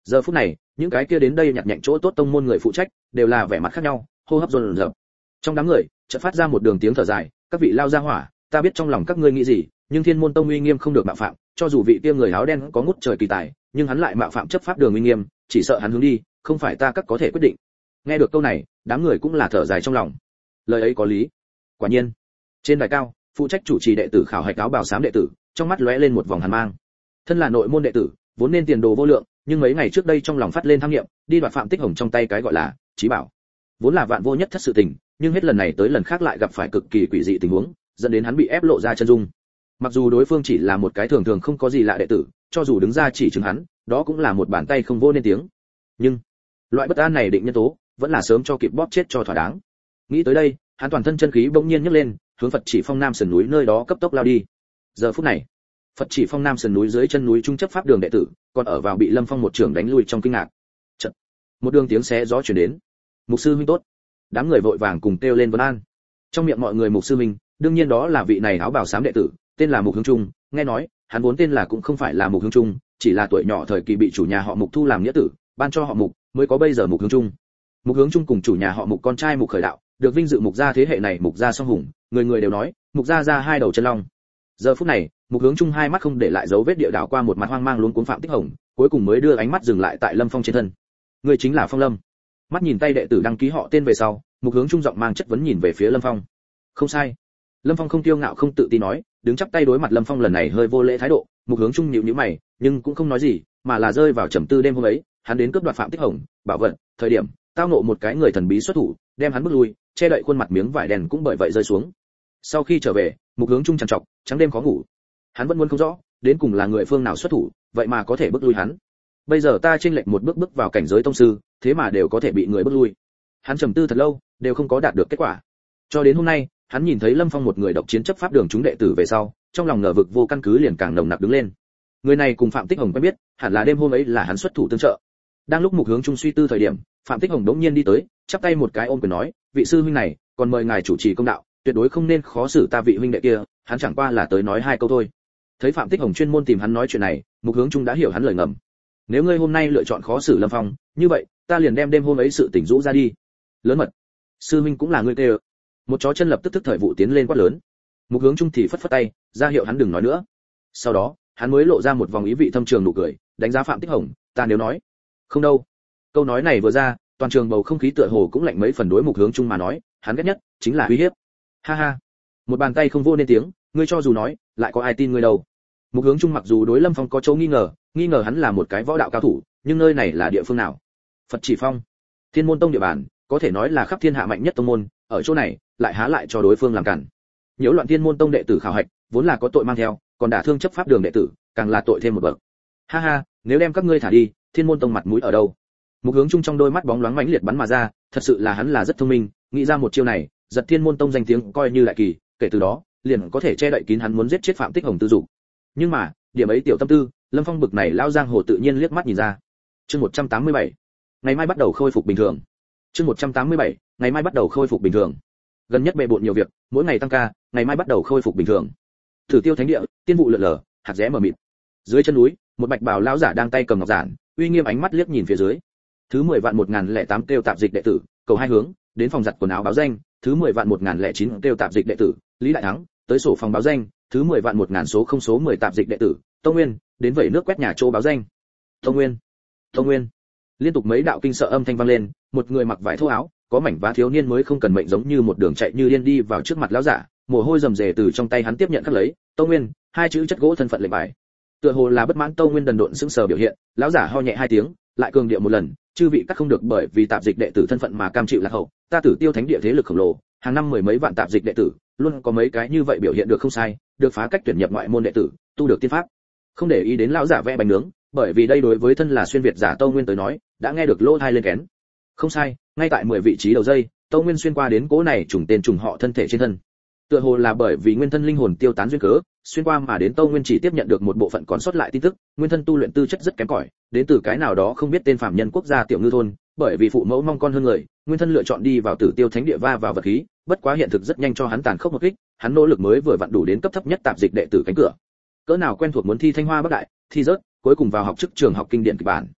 S1: Giờ phút này, những cái kia đến đây nhặt nhạnh chỗ tốt tông môn người phụ trách, đều là vẻ mặt khác nhau, hô hấp dồn dập. Trong đám người, chợt phát ra một đường tiếng thở dài, các vị lao ra hỏa, ta biết trong lòng các ngươi nghĩ gì, nhưng Thiên Môn Tông uy nghiêm không được mạo phạm, cho dù vị kia người áo đen có ngút trời kỳ tài, nhưng hắn lại mạo phạm chấp pháp đường uy nghiêm, chỉ sợ hắn hướng đi, không phải ta các có thể quyết định. Nghe được câu này, đám người cũng là thở dài trong lòng. Lời ấy có lý. Quả nhiên, trên đài cao, phụ trách chủ trì đệ tử khảo hạch áo bào xám đệ tử, trong mắt lóe lên một vòng hàn mang. Thân là nội môn đệ tử, vốn nên tiền đồ vô lượng, nhưng mấy ngày trước đây trong lòng phát lên tham nghiệm, đi đoạt Phạm Tích Hồng trong tay cái gọi là trí bảo. Vốn là vạn vô nhất thất sự tình, nhưng hết lần này tới lần khác lại gặp phải cực kỳ quỷ dị tình huống, dẫn đến hắn bị ép lộ ra chân dung. Mặc dù đối phương chỉ là một cái thường thường không có gì lạ đệ tử, cho dù đứng ra chỉ chứng hắn, đó cũng là một bàn tay không vô nên tiếng. Nhưng loại bất an này định nhân tố, vẫn là sớm cho kịp bóp chết cho thỏa đáng. Nghĩ tới đây, hắn toàn thân chân khí bỗng nhiên nhấc lên, hướng Phật Chỉ Phong Nam sườn núi nơi đó cấp tốc lao đi. Giờ phút này, Phật Chỉ Phong Nam sườn núi dưới chân núi trung chấp pháp đường đệ tử, còn ở vào bị Lâm Phong một trường đánh lui trong kinh ngạc. Chợt, một đường tiếng xé gió truyền đến. "Mục sư huynh tốt." Đám người vội vàng cùng kêu lên vấn an. Trong miệng mọi người Mục sư huynh, đương nhiên đó là vị này áo bào xám đệ tử, tên là Mục Hướng Trung, nghe nói, hắn vốn tên là cũng không phải là Mục Hướng Trung, chỉ là tuổi nhỏ thời kỳ bị chủ nhà họ Mục thu làm nghĩa tử, ban cho họ Mục, mới có bây giờ Mục Hướng Trung. Mục Hướng Trung cùng chủ nhà họ Mục con trai Mục Khởi Đạo, được vinh dự Mục gia thế hệ này Mục gia song hùng, người người đều nói, Mục gia ra hai đầu chân long. Giờ phút này, Mục Hướng Trung hai mắt không để lại dấu vết địa đảo qua một mặt hoang mang luống cuống Phạm Tích Hồng, cuối cùng mới đưa ánh mắt dừng lại tại Lâm Phong trên thân. Người chính là Phong Lâm. Mắt nhìn tay đệ tử đăng ký họ tên về sau, Mục Hướng Trung giọng mang chất vấn nhìn về phía Lâm Phong. Không sai. Lâm Phong không tiêu ngạo không tự tin nói, đứng chắp tay đối mặt Lâm Phong lần này hơi vô lễ thái độ, Mục Hướng Trung nhíu nhíu mày, nhưng cũng không nói gì, mà là rơi vào trầm tư đêm hôm ấy, hắn đến cướp đoạt Phạm Tích Hồng, bảo vật, thời điểm, tao ngộ một cái người thần bí xuất thủ, đem hắn bước lui, che đậy khuôn mặt miếng vải đèn cũng bởi vậy rơi xuống. Sau khi trở về, Mục Hướng Trung trằn trọc, trắng đêm khó ngủ. Hắn vẫn muốn không rõ, đến cùng là người phương nào xuất thủ, vậy mà có thể bước lui hắn. Bây giờ ta chênh lệch một bước bước vào cảnh giới tông sư, thế mà đều có thể bị người bước lui. Hắn trầm tư thật lâu, đều không có đạt được kết quả. Cho đến hôm nay, hắn nhìn thấy Lâm Phong một người độc chiến chấp pháp đường chúng đệ tử về sau, trong lòng ngờ vực vô căn cứ liền càng nồng nặc đứng lên. Người này cùng Phạm Tích Hồng quen biết, hẳn là đêm hôm ấy là hắn xuất thủ tương trợ. Đang lúc Mục Hướng Trung suy tư thời điểm, Phạm Tích Hồng đống nhiên đi tới, chắp tay một cái ôm quyền nói, vị sư huynh này, còn mời ngài chủ trì công đạo, tuyệt đối không nên khó xử ta vị huynh đệ kia, hắn chẳng qua là tới nói hai câu thôi. Thấy Phạm Tích Hồng chuyên môn tìm hắn nói chuyện này, Mục Hướng Trung đã hiểu hắn lời ngầm. Nếu ngươi hôm nay lựa chọn khó xử Lâm Phong, như vậy, ta liền đem đêm hôm ấy sự tình rũ ra đi. Lớn mật. Sư huynh cũng là ngươi tê. Một chó chân lập tức tức thời vụ tiến lên quát lớn. Mục Hướng Trung thì phất phất tay, ra hiệu hắn đừng nói nữa. Sau đó, hắn mới lộ ra một vòng ý vị thâm trường nụ cười, đánh giá Phạm Tích Hồng, ta nếu nói, không đâu. Câu nói này vừa ra, toàn trường bầu không khí tựa hồ cũng lạnh mấy phần đối Mục Hướng Trung mà nói, hắn ghét nhất chính là uy hiếp. Ha ha. Một bàn tay không vô nên tiếng, ngươi cho dù nói, lại có ai tin ngươi đâu. Mục Hướng Trung mặc dù đối Lâm Phong có chỗ nghi ngờ, nghi ngờ hắn là một cái võ đạo cao thủ, nhưng nơi này là địa phương nào? Phật Chỉ Phong, Thiên Môn Tông địa bàn, có thể nói là khắp thiên hạ mạnh nhất tông môn, ở chỗ này, lại há lại cho đối phương làm cản. Nhiễu loạn Thiên Môn Tông đệ tử khảo hạch, vốn là có tội mang theo, còn đả thương chấp pháp đường đệ tử, càng là tội thêm một bậc. Ha ha, nếu đem các ngươi thả đi, Thiên Môn Tông mặt mũi ở đâu? Mục Hướng Trung trong đôi mắt bóng loáng mãnh liệt bắn mà ra, thật sự là hắn là rất thông minh, nghĩ ra một chiêu này, giật Thiên Môn Tông danh tiếng coi như đại kỳ, kể từ đó, liền có thể che đậy kín hắn muốn giết chết Phạm Tích Hồng tư dục. Nhưng mà, điểm ấy tiểu tâm tư, Lâm Phong bực này lao giang hồ tự nhiên liếc mắt nhìn ra. Chương một trăm tám mươi bảy, ngày mai bắt đầu khôi phục bình thường. Chương một trăm tám mươi bảy, ngày mai bắt đầu khôi phục bình thường. Gần nhất bệ bội nhiều việc, mỗi ngày tăng ca, ngày mai bắt đầu khôi phục bình thường. Thử Tiêu Thánh địa, tiên vụ lượn lờ, hạt rẽ mờ mịt. Dưới chân núi, một bạch bào lão giả đang tay cầm ngọc giản, uy nghiêm ánh mắt liếc nhìn phía dưới. Thứ mười vạn một nghìn lẻ tám kêu tạp dịch đệ tử, cầu hai hướng, đến phòng giặt quần áo báo danh, thứ mười vạn một nghìn lẻ chín kêu tạp dịch đệ tử, Lý Đại Thắng, tới sổ phòng báo danh, thứ mười vạn một nghìn số không số mười tạp dịch đệ tử, Tông Nguyên, đến vẩy nước quét nhà chỗ báo danh. Tông Nguyên, Tông Nguyên. Liên tục mấy đạo kinh sợ âm thanh vang lên, một người mặc vải thô áo, có mảnh vá thiếu niên mới không cần mệnh giống như một đường chạy như điên đi vào trước mặt lão giả, mồ hôi rầm rề từ trong tay hắn tiếp nhận khắc lấy, Tông Nguyên, hai chữ chất gỗ thân phận lệnh bài. Tựa hồ là bất mãn Tông Nguyên đần độn sững sờ biểu hiện, lão giả ho nhẹ hai tiếng, lại cường điệu một lần, chư vị các không được bởi vì tạp dịch đệ tử thân phận mà cam chịu lạc hậu, ta Tử Tiêu Thánh địa thế lực khổng lồ, hàng năm mười mấy vạn tạp dịch đệ tử, luôn có mấy cái như vậy biểu hiện được không sai, được phá cách tuyển nhập ngoại môn đệ tử, tu được tiên pháp. Không để ý đến lão giả vẽ bánh nướng, bởi vì đây đối với thân là xuyên việt giả Tâu Nguyên tới nói, đã nghe được lỗ tai lên kén. Không sai, ngay tại mười vị trí đầu dây, Tâu Nguyên xuyên qua đến cố này trùng tên trùng họ thân thể trên thân. Tựa hồ là bởi vì nguyên thân linh hồn tiêu tán duyên cớ, xuyên qua mà đến Tâu Nguyên chỉ tiếp nhận được một bộ phận còn sót lại tin tức, nguyên thân tu luyện tư chất rất kém cỏi, đến từ cái nào đó không biết tên phàm nhân quốc gia tiểu ngư thôn, bởi vì phụ mẫu mong con hơn người, nguyên thân lựa chọn đi vào Tử Tiêu Thánh địa va vào vật khí, bất quá hiện thực rất nhanh cho hắn tàn khốc một kích, hắn nỗ lực mới vừa vặn đủ đến cấp thấp nhất tạp dịch đệ tử cánh cửa. Cỡ nào quen thuộc muốn thi Thanh Hoa Bắc Đại, thi rớt, cuối cùng vào học chức trường học kinh điển kịch bản.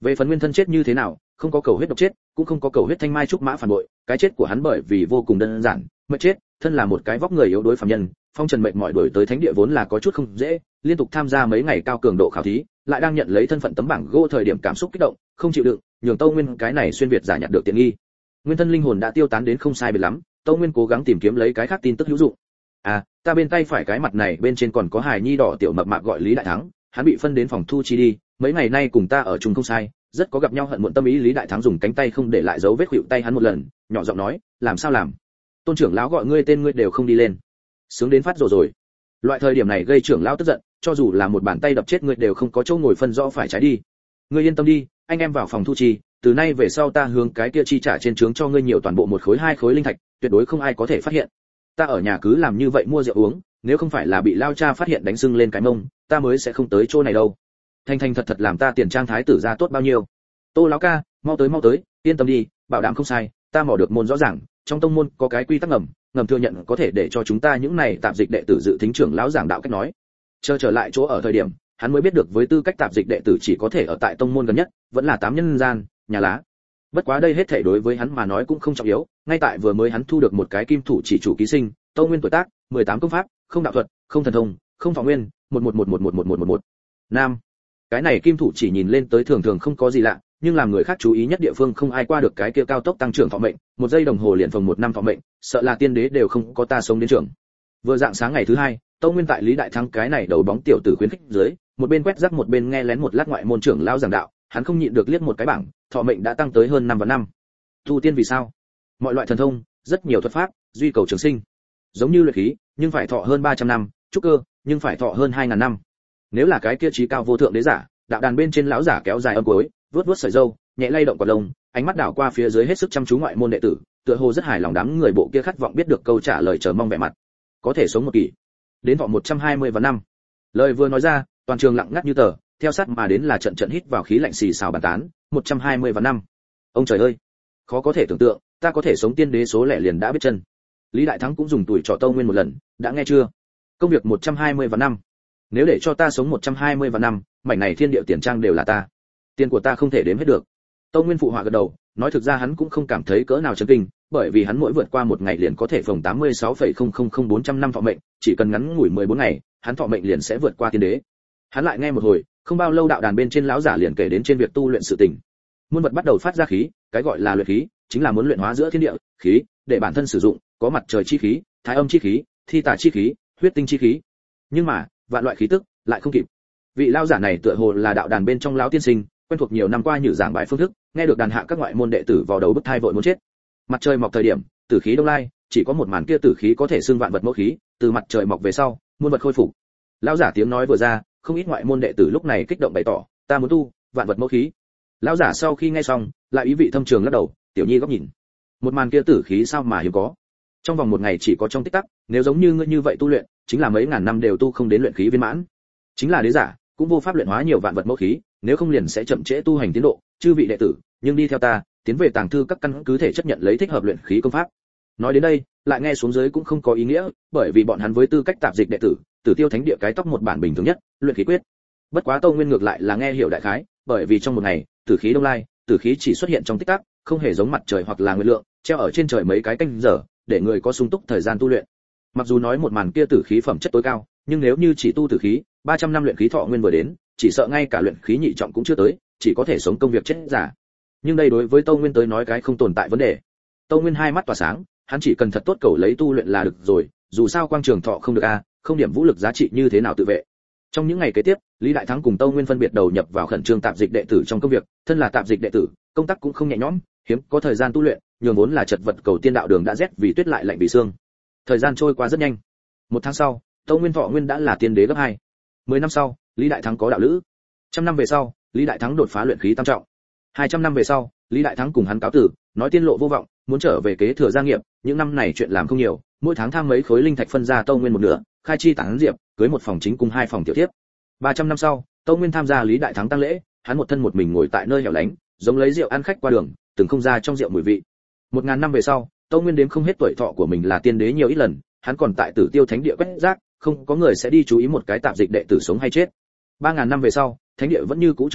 S1: Về phần nguyên thân chết như thế nào, không có cầu huyết độc chết, cũng không có cầu huyết thanh mai trúc mã phản bội, cái chết của hắn bởi vì vô cùng đơn giản, mệt chết, thân là một cái vóc người yếu đuối phàm nhân, phong trần mệt mỏi đuổi tới thánh địa vốn là có chút không dễ, liên tục tham gia mấy ngày cao cường độ khảo thí, lại đang nhận lấy thân phận tấm bảng gỗ thời điểm cảm xúc kích động, không chịu đựng, nhường Tâu Nguyên cái này xuyên việt giả nhặt được tiện nghi. Nguyên thân linh hồn đã tiêu tán đến không sai biệt lắm, Tâu Nguyên cố gắng tìm kiếm lấy cái khác tin tức hữu dụng. À, ta bên tay phải cái mặt này bên trên còn có hài nhi đỏ tiểu mập mạp gọi Lý Đại Thắng, hắn bị phân đến phòng thu chi đi, mấy ngày nay cùng ta ở chung không sai, rất có gặp nhau hận muộn tâm ý. Lý Đại Thắng dùng cánh tay không để lại dấu vết khuỵu tay hắn một lần, nhỏ giọng nói, làm sao làm? Tôn trưởng lão gọi ngươi tên ngươi đều không đi lên. Sướng đến phát rồi rồi. Loại thời điểm này gây trưởng lão tức giận, cho dù là một bàn tay đập chết ngươi đều không có chỗ ngồi phân rõ phải trái đi. Ngươi yên tâm đi, anh em vào phòng thu chi, từ nay về sau ta hướng cái kia chi trả trên trướng cho ngươi nhiều toàn bộ một khối hai khối linh thạch, tuyệt đối không ai có thể phát hiện. Ta ở nhà cứ làm như vậy mua rượu uống, nếu không phải là bị lao cha phát hiện đánh sưng lên cái mông, ta mới sẽ không tới chỗ này đâu. Thanh thanh thật thật làm ta tiền trang thái tử ra tốt bao nhiêu. Tô lão ca, mau tới mau tới, yên tâm đi, bảo đảm không sai, ta mò được môn rõ ràng, trong tông môn có cái quy tắc ngầm, ngầm thừa nhận có thể để cho chúng ta những này tạp dịch đệ tử dự thính trưởng lão giảng đạo cách nói. Chờ trở lại chỗ ở thời điểm, hắn mới biết được với tư cách tạp dịch đệ tử chỉ có thể ở tại tông môn gần nhất, vẫn là tám nhân gian, nhà lá. Bất quá đây hết thảy đối với hắn mà nói cũng không trọng yếu, ngay tại vừa mới hắn thu được một cái kim thủ chỉ chủ ký sinh, Tâu Nguyên tuổi tác, mười tám công pháp, không đạo thuật, không thần thông, không thọ nguyên, một một một một một một một một một. Nam. Cái này kim thủ chỉ nhìn lên tới thường thường không có gì lạ, nhưng làm người khác chú ý nhất địa phương không ai qua được cái kia cao tốc tăng trưởng thọ mệnh, một giây đồng hồ liền phòng một năm thọ mệnh, sợ là tiên đế đều không có ta sống đến trưởng. Vừa dạng sáng ngày thứ hai, Tâu Nguyên tại Lý Đại Thắng cái này đầu bóng tiểu tử khuyến khích dưới, một bên quét rác một bên nghe lén một lát ngoại môn trưởng lão giảng đạo, hắn không nhịn được liếc một cái bảng, thọ mệnh đã tăng tới hơn năm và năm. Tu tiên vì sao? Mọi loại thần thông, rất nhiều thuật pháp, duy cầu trường sinh. Giống như luyện khí, nhưng phải thọ hơn ba trăm năm, trúc cơ, nhưng phải thọ hơn hai ngàn năm. Nếu là cái kia trí cao vô thượng đế giả, đạo đàn bên trên lão giả kéo dài âm cuối, vuốt vuốt sợi râu, nhẹ lay động quả lông, ánh mắt đảo qua phía dưới hết sức chăm chú ngoại môn đệ tử, tựa hồ rất hài lòng đám người bộ kia khát vọng biết được câu trả lời chờ mong vẻ mặt. Có thể sống một kỷ, đến thọ một trăm hai mươi và năm. Lời vừa nói ra, toàn trường lặng ngắt như tờ, theo sát mà đến là trận trận hít vào khí lạnh xì xào bàn tán, một trăm hai mươi và năm. Ông trời ơi, khó có thể tưởng tượng, ta có thể sống tiên đế số lẻ liền đã biết chân. Lý Đại Thắng cũng dùng tuổi trọ Tâu Nguyên một lần, đã nghe chưa? Công việc một trăm hai mươi và năm. Nếu để cho ta sống một trăm hai mươi và năm, mảnh này thiên địa tiền trang đều là ta. Tiền của ta không thể đếm hết được. Tâu Nguyên phụ họa gật đầu, nói thực ra hắn cũng không cảm thấy cỡ nào chấn kinh, bởi vì hắn mỗi vượt qua một ngày liền có thể phòng tám mươi sáu phẩy không không không bốn trăm năm thọ mệnh, chỉ cần ngắn ngủi mười bốn ngày, hắn thọ mệnh liền sẽ vượt qua tiên đế. Hắn lại nghe một hồi, không bao lâu đạo đàn bên trên lão giả liền kể đến trên việc tu luyện sự tình. Muôn vật bắt đầu phát ra khí, cái gọi là luyện khí, chính là muốn luyện hóa giữa thiên địa khí, để bản thân sử dụng, có mặt trời chi khí, thái âm chi khí, thi tả chi khí, huyết tinh chi khí. Nhưng mà, vạn loại khí tức lại không kịp. Vị lão giả này tựa hồ là đạo đàn bên trong lão tiên sinh, quen thuộc nhiều năm qua nhử giảng bài phương thức, nghe được đàn hạ các ngoại môn đệ tử vào đầu bức thai vội muốn chết. Mặt trời mọc thời điểm, tử khí đông lai, chỉ có một màn kia tử khí có thể xưng vạn vật mẫu khí, từ mặt trời mọc về sau, muôn vật khôi phục. Lão giả tiếng nói vừa ra, không ít ngoại môn đệ tử lúc này kích động bày tỏ, ta muốn tu vạn vật mẫu khí. Lão giả sau khi nghe xong, lại ý vị thâm trường lắc đầu, tiểu nhi góc nhìn. Một màn kia tử khí sao mà hiếm có. Trong vòng một ngày chỉ có trong tích tắc, nếu giống như ngươi như vậy tu luyện, chính là mấy ngàn năm đều tu không đến luyện khí viên mãn. Chính là đế giả, cũng vô pháp luyện hóa nhiều vạn vật mẫu khí, nếu không liền sẽ chậm trễ tu hành tiến độ. Chư vị đệ tử, nhưng đi theo ta, tiến về tàng thư các căn cứ thể chấp nhận lấy thích hợp luyện khí công pháp. Nói đến đây, lại nghe xuống dưới cũng không có ý nghĩa, bởi vì bọn hắn với tư cách tạp dịch đệ tử, Tử Tiêu Thánh Địa cái tóc một bản bình thường nhất, luyện khí quyết. Bất quá Tâu Nguyên ngược lại là nghe hiểu đại khái, bởi vì trong một ngày, tử khí đông lai, tử khí chỉ xuất hiện trong tích tắc, không hề giống mặt trời hoặc là nguyệt lượng, treo ở trên trời mấy cái canh giờ, để người có sung túc thời gian tu luyện. Mặc dù nói một màn kia tử khí phẩm chất tối cao, nhưng nếu như chỉ tu tử khí, ba trăm năm luyện khí thọ nguyên vừa đến, chỉ sợ ngay cả luyện khí nhị trọng cũng chưa tới, chỉ có thể sống công việc chết giả. Nhưng đây đối với Tâu Nguyên tới nói cái không tồn tại vấn đề. Tâu Nguyên hai mắt tỏa sáng, hắn chỉ cần thật tốt cầu lấy tu luyện là được rồi, dù sao quang trường thọ không được a, không điểm vũ lực giá trị như thế nào tự vệ. Trong những ngày kế tiếp, Lý Đại Thắng cùng Tâu Nguyên phân biệt đầu nhập vào khẩn trương tạp dịch đệ tử trong công việc, thân là tạp dịch đệ tử, công tác cũng không nhẹ nhõm, hiếm có thời gian tu luyện, nhường vốn là chật vật cầu tiên đạo đường đã rét vì tuyết lại lạnh vì xương. Thời gian trôi qua rất nhanh. Một tháng sau, Tâu Nguyên thọ nguyên đã là tiên đế gấp hai. Mười năm sau, Lý Đại Thắng có đạo lữ. Trăm năm về sau, Lý Đại Thắng đột phá luyện khí tam trọng. Hai trăm năm về sau, Lý Đại Thắng cùng hắn cáo tử, nói tiên lộ vô vọng, muốn trở về kế thừa gia nghiệp, những năm này chuyện làm không nhiều, mỗi tháng tham mấy khối linh thạch phân ra Tâu Nguyên một nửa, khai chi tán diệp, cưới một phòng chính cùng hai phòng tiểu thiếp. ba trăm năm sau, Tâu Nguyên tham gia Lý Đại Thắng tang lễ, hắn một thân một mình ngồi tại nơi hẻo lánh, giống lấy rượu ăn khách qua đường, từng không ra trong rượu mùi vị. Một ngàn năm về sau, Tâu Nguyên đếm không hết tuổi thọ của mình là tiên đế nhiều ít lần, hắn còn tại Tử Tiêu Thánh Địa quét rác, không có người sẽ đi chú ý một cái tạp dịch đệ tử sống hay chết. Ba ngàn năm về sau, thánh địa vẫn như cũ trưởng thành,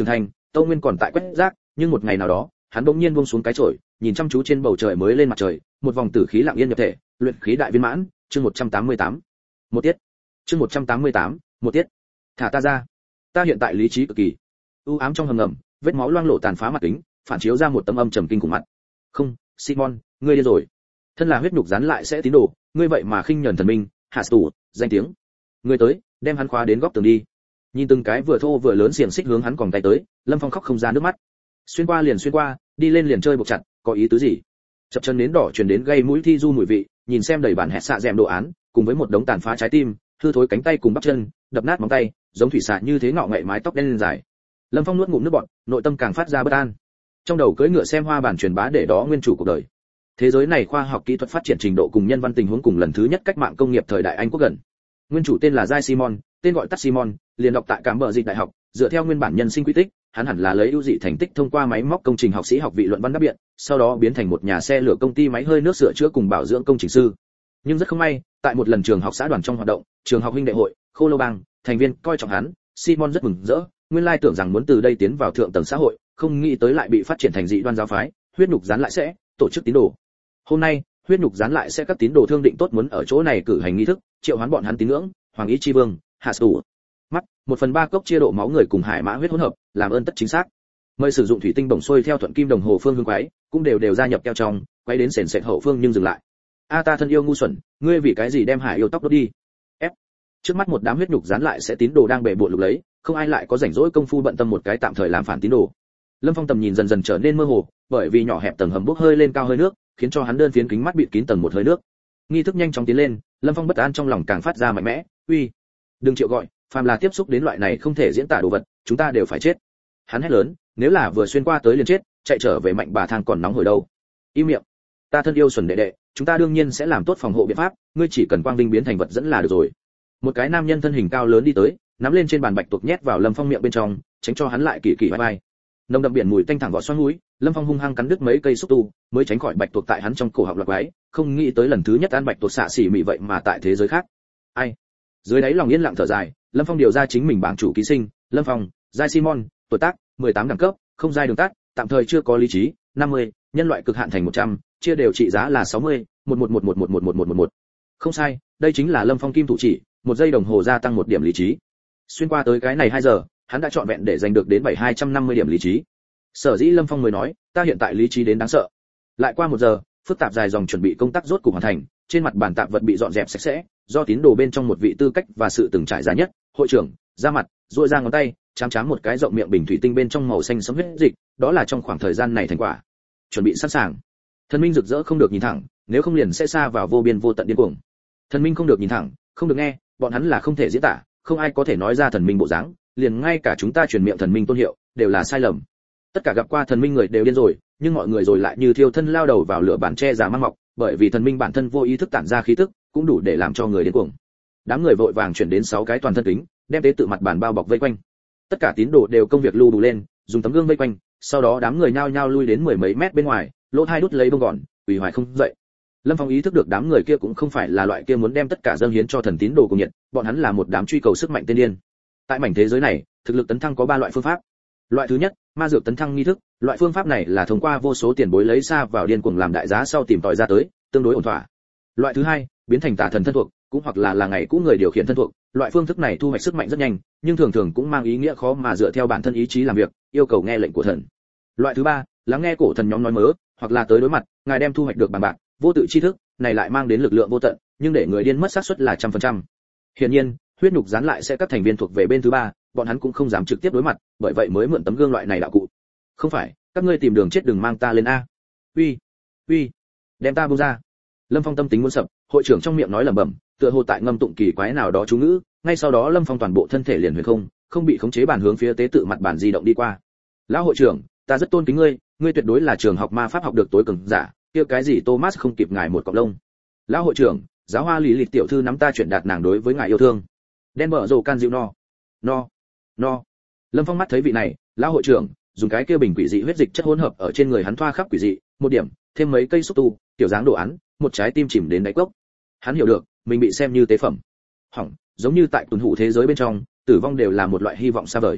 S1: Tâu Nguyên còn tại quét rác, nhưng một ngày nào đó, hắn bỗng nhiên buông xuống cái chổi, nhìn chăm chú trên bầu trời mới lên mặt trời, một vòng tử khí lặng yên nhập thể, luyện khí đại viên mãn, chương một trăm tám mươi tám. Một tiết. Chương một trăm tám mươi tám, một tiết. Thả ta ra. Ta hiện tại lý trí cực kỳ. U ám trong hầm ngầm, vết máu loang lổ tàn phá mặt kính, phản chiếu ra một tấm âm trầm kinh khủng mặt. Không, Simon, ngươi điên rồi. Thân là huyết nhục rắn lại sẽ tín đồ, ngươi vậy mà khinh nhẫn thần minh, hạ tù, danh tiếng. Ngươi tới, đem hắn khóa đến góc tường đi. Nhìn từng cái vừa thô vừa lớn xiềng xích hướng hắn còn tay tới, Lâm Phong khóc không ra nước mắt. Xuyên qua liền xuyên qua, đi lên liền chơi buộc chặt, có ý tứ gì? Chập chân nến đỏ truyền đến gây mũi thi du mùi vị, nhìn xem đầy bản hẹt xạ dẻm đồ án, cùng với một đống tàn phá trái tim, hư thối cánh tay cùng bắp chân, đập nát móng tay, giống thủy xạ như thế ngọ ngậy mái tóc đen lên dài. Lâm Phong nuốt ngụm nước bọt, nội tâm càng phát ra bất an. Trong đầu cưỡi ngựa xem hoa bản truyền bá để đó nguyên chủ cuộc đời. Thế giới này khoa học kỹ thuật phát triển trình độ cùng nhân văn tình huống cùng lần thứ nhất cách mạng công nghiệp thời đại Anh quốc gần. Nguyên chủ tên là Giai Simon, tên gọi tắt Simon, liền đọc tại Cám Bờ Dịch Đại học, dựa theo nguyên bản nhân sinh quy tích, hắn hẳn là lấy ưu dị thành tích thông qua máy móc công trình học sĩ học vị luận văn đáp biện, sau đó biến thành một nhà xe lửa công ty máy hơi nước sửa chữa cùng bảo dưỡng công trình sư. Nhưng rất không may, tại một lần trường học xã đoàn trong hoạt động, trường học huynh đệ hội, Khô Lô Bang, thành viên coi trọng hắn, Simon rất mừng rỡ, nguyên lai tưởng rằng muốn từ đây tiến vào thượng tầng xã hội, không nghĩ tới lại bị phát triển thành dị đoan giáo phái, huyết nhục gián lại sẽ tổ chức tín đồ. Hôm nay, huyết nhục gián lại sẽ các tín đồ thương định tốt muốn ở chỗ này cử hành nghi thức, triệu hoán bọn hắn tín ngưỡng, Hoàng Ý Chi Vương, Hạ Tù. Mắt, một phần ba cốc chia độ máu người cùng hải mã huyết hỗn hợp, làm ơn tất chính xác. Mời sử dụng thủy tinh bổng xuôi theo thuận kim đồng hồ phương hướng quấy, cũng đều đều gia nhập keo trong, quấy đến sền sệt hậu phương nhưng dừng lại. A ta thân yêu ngu xuẩn, ngươi vì cái gì đem hải yêu tóc đốt đi? Ép. Trước mắt một đám huyết nhục gián lại sẽ tín đồ đang bể bội lục lấy, không ai lại có rảnh rỗi công phu bận tâm một cái tạm thời làm phản tín đồ. Lâm Phong tầm nhìn dần dần trở nên mơ hồ, bởi vì nhỏ hẹp tầng hầm bốc hơi lên cao hơi nước, khiến cho hắn đơn phiến kính mắt bịt kín tầng một hơi nước. Nghi thức nhanh chóng tiến lên, Lâm Phong bất an trong lòng càng phát ra mạnh mẽ, uy, đừng chịu gọi, phàm là tiếp xúc đến loại này không thể diễn tả đồ vật, chúng ta đều phải chết. Hắn hét lớn, nếu là vừa xuyên qua tới liền chết, chạy trở về mạnh bà thang còn nóng hổi đâu. Im miệng. Ta thân yêu xuẩn đệ đệ, chúng ta đương nhiên sẽ làm tốt phòng hộ biện pháp, ngươi chỉ cần quang vinh biến thành vật dẫn là được rồi. Một cái nam nhân thân hình cao lớn đi tới, nắm lên trên bàn bạch tuộc nhét vào Lâm Phong miệng bên trong, tránh cho hắn lại kỳ kỳ vai vai. Nồng đậm biển mùi tanh thẳng vào xoắn mũi, Lâm Phong hung hăng cắn đứt mấy cây xúc tu, mới tránh khỏi bạch tuộc tại hắn trong cổ họng loạt quái, không nghĩ tới lần thứ nhất ăn bạch tuộc xạ xỉ mị vậy mà tại thế giới khác. Ai? Dưới đáy lòng yên lặng thở dài, Lâm Phong điều ra chính mình bảng chủ ký sinh, Lâm Phong, Giai Simon, tuổi tác, mười tám đẳng cấp, không giai đường tắt, tạm thời chưa có lý trí, năm mươi, nhân loại cực hạn thành một trăm, chia đều trị giá là sáu mươi, một một một một một một một một một. Không sai, đây chính là Lâm Phong kim thủ chỉ, một giây đồng hồ gia tăng một điểm lý trí. Xuyên qua tới cái này hai giờ, hắn đã chọn vẹn để giành được đến bảy hai trăm năm mươi điểm lý trí. Sở dĩ Lâm Phong mới nói, ta hiện tại lý trí đến đáng sợ. Lại qua một giờ, phức tạp dài dòng chuẩn bị công tác rốt cục hoàn thành, trên mặt bàn tạp vật bị dọn dẹp sạch sẽ, do tín đồ bên trong một vị tư cách và sự từng trải giá nhất, hội trưởng, ra mặt, duỗi ra ngón tay, chám chám một cái rộng miệng bình thủy tinh bên trong màu xanh sẫm huyết dịch, đó là trong khoảng thời gian này thành quả. Chuẩn bị sẵn sàng. Thần minh rực rỡ không được nhìn thẳng, nếu không liền sẽ xa vào vô biên vô tận điên cuồng. Thần minh không được nhìn thẳng, không được nghe, bọn hắn là không thể diễn tả, không ai có thể nói ra thần minh bộ dáng, liền ngay cả chúng ta truyền miệng thần minh tôn hiệu, đều là sai lầm. Tất cả gặp qua thần minh người đều điên rồi, nhưng mọi người rồi lại như thiêu thân lao đầu vào lửa bàn tre già mang mọc, bởi vì thần minh bản thân vô ý thức tản ra khí tức, cũng đủ để làm cho người điên cuồng. Đám người vội vàng chuyển đến sáu cái toàn thân kính, đem tế tự mặt bàn bao bọc vây quanh. Tất cả tín đồ đều công việc lưu đủ lên, dùng tấm gương vây quanh, sau đó đám người nhao nhao lui đến mười mấy mét bên ngoài, lỗ hai đút lấy bông gòn, quỳ hoài không dậy. Lâm Phong ý thức được đám người kia cũng không phải là loại kia muốn đem tất cả dâng hiến cho thần tín đồ cùng nhiệt, bọn hắn là một đám truy cầu sức mạnh tiên điên. Tại mảnh thế giới này, thực lực tấn thăng có ba loại phương pháp. Loại thứ nhất, ma dược tấn thăng nghi thức, loại phương pháp này là thông qua vô số tiền bối lấy xa vào điên cuồng làm đại giá sau tìm tòi ra tới, tương đối ổn thỏa. Loại thứ hai, biến thành tà thần thân thuộc, cũng hoặc là là ngày cũ người điều khiển thân thuộc, loại phương thức này thu hoạch sức mạnh rất nhanh, nhưng thường thường cũng mang ý nghĩa khó mà dựa theo bản thân ý chí làm việc, yêu cầu nghe lệnh của thần. Loại thứ ba, lắng nghe cổ thần nhóm nói mớ, hoặc là tới đối mặt, ngài đem thu hoạch được bằng bạc, vô tự tri thức, này lại mang đến lực lượng vô tận, nhưng để người điên mất xác suất là trăm phần trăm. Hiển nhiên, huyết nhục gián lại sẽ các thành viên thuộc về bên thứ ba, bọn hắn cũng không dám trực tiếp đối mặt, bởi vậy mới mượn tấm gương loại này đạo cụ. Không phải, các ngươi tìm đường chết đừng mang ta lên a. Uy, uy, đem ta buông ra. Lâm Phong tâm tính muốn sập, hội trưởng trong miệng nói lẩm bẩm, tựa hồ tại ngâm tụng kỳ quái nào đó chú ngữ, ngay sau đó Lâm Phong toàn bộ thân thể liền huyền không, không bị khống chế bàn hướng phía tế tự mặt bàn di động đi qua. Lão hội trưởng, ta rất tôn kính ngươi, ngươi tuyệt đối là trường học ma pháp học được tối cường giả, kia cái gì Thomas không kịp ngài một cọng lông. Lão hội trưởng, giáo hoa lý lịch tiểu thư nắm ta chuyển đạt nàng đối với ngài yêu thương. Đen bờ rồ can dịu no. No. No. Lâm Phong mắt thấy vị này, lão hội trưởng, dùng cái kia bình quỷ dị huyết dịch chất hỗn hợp ở trên người hắn thoa khắp quỷ dị, một điểm, thêm mấy cây xúc tu, tiểu dáng đồ án, một trái tim chìm đến đáy cốc. Hắn hiểu được, mình bị xem như tế phẩm. Hỏng, giống như tại tuần hủ thế giới bên trong, tử vong đều là một loại hy vọng xa vời.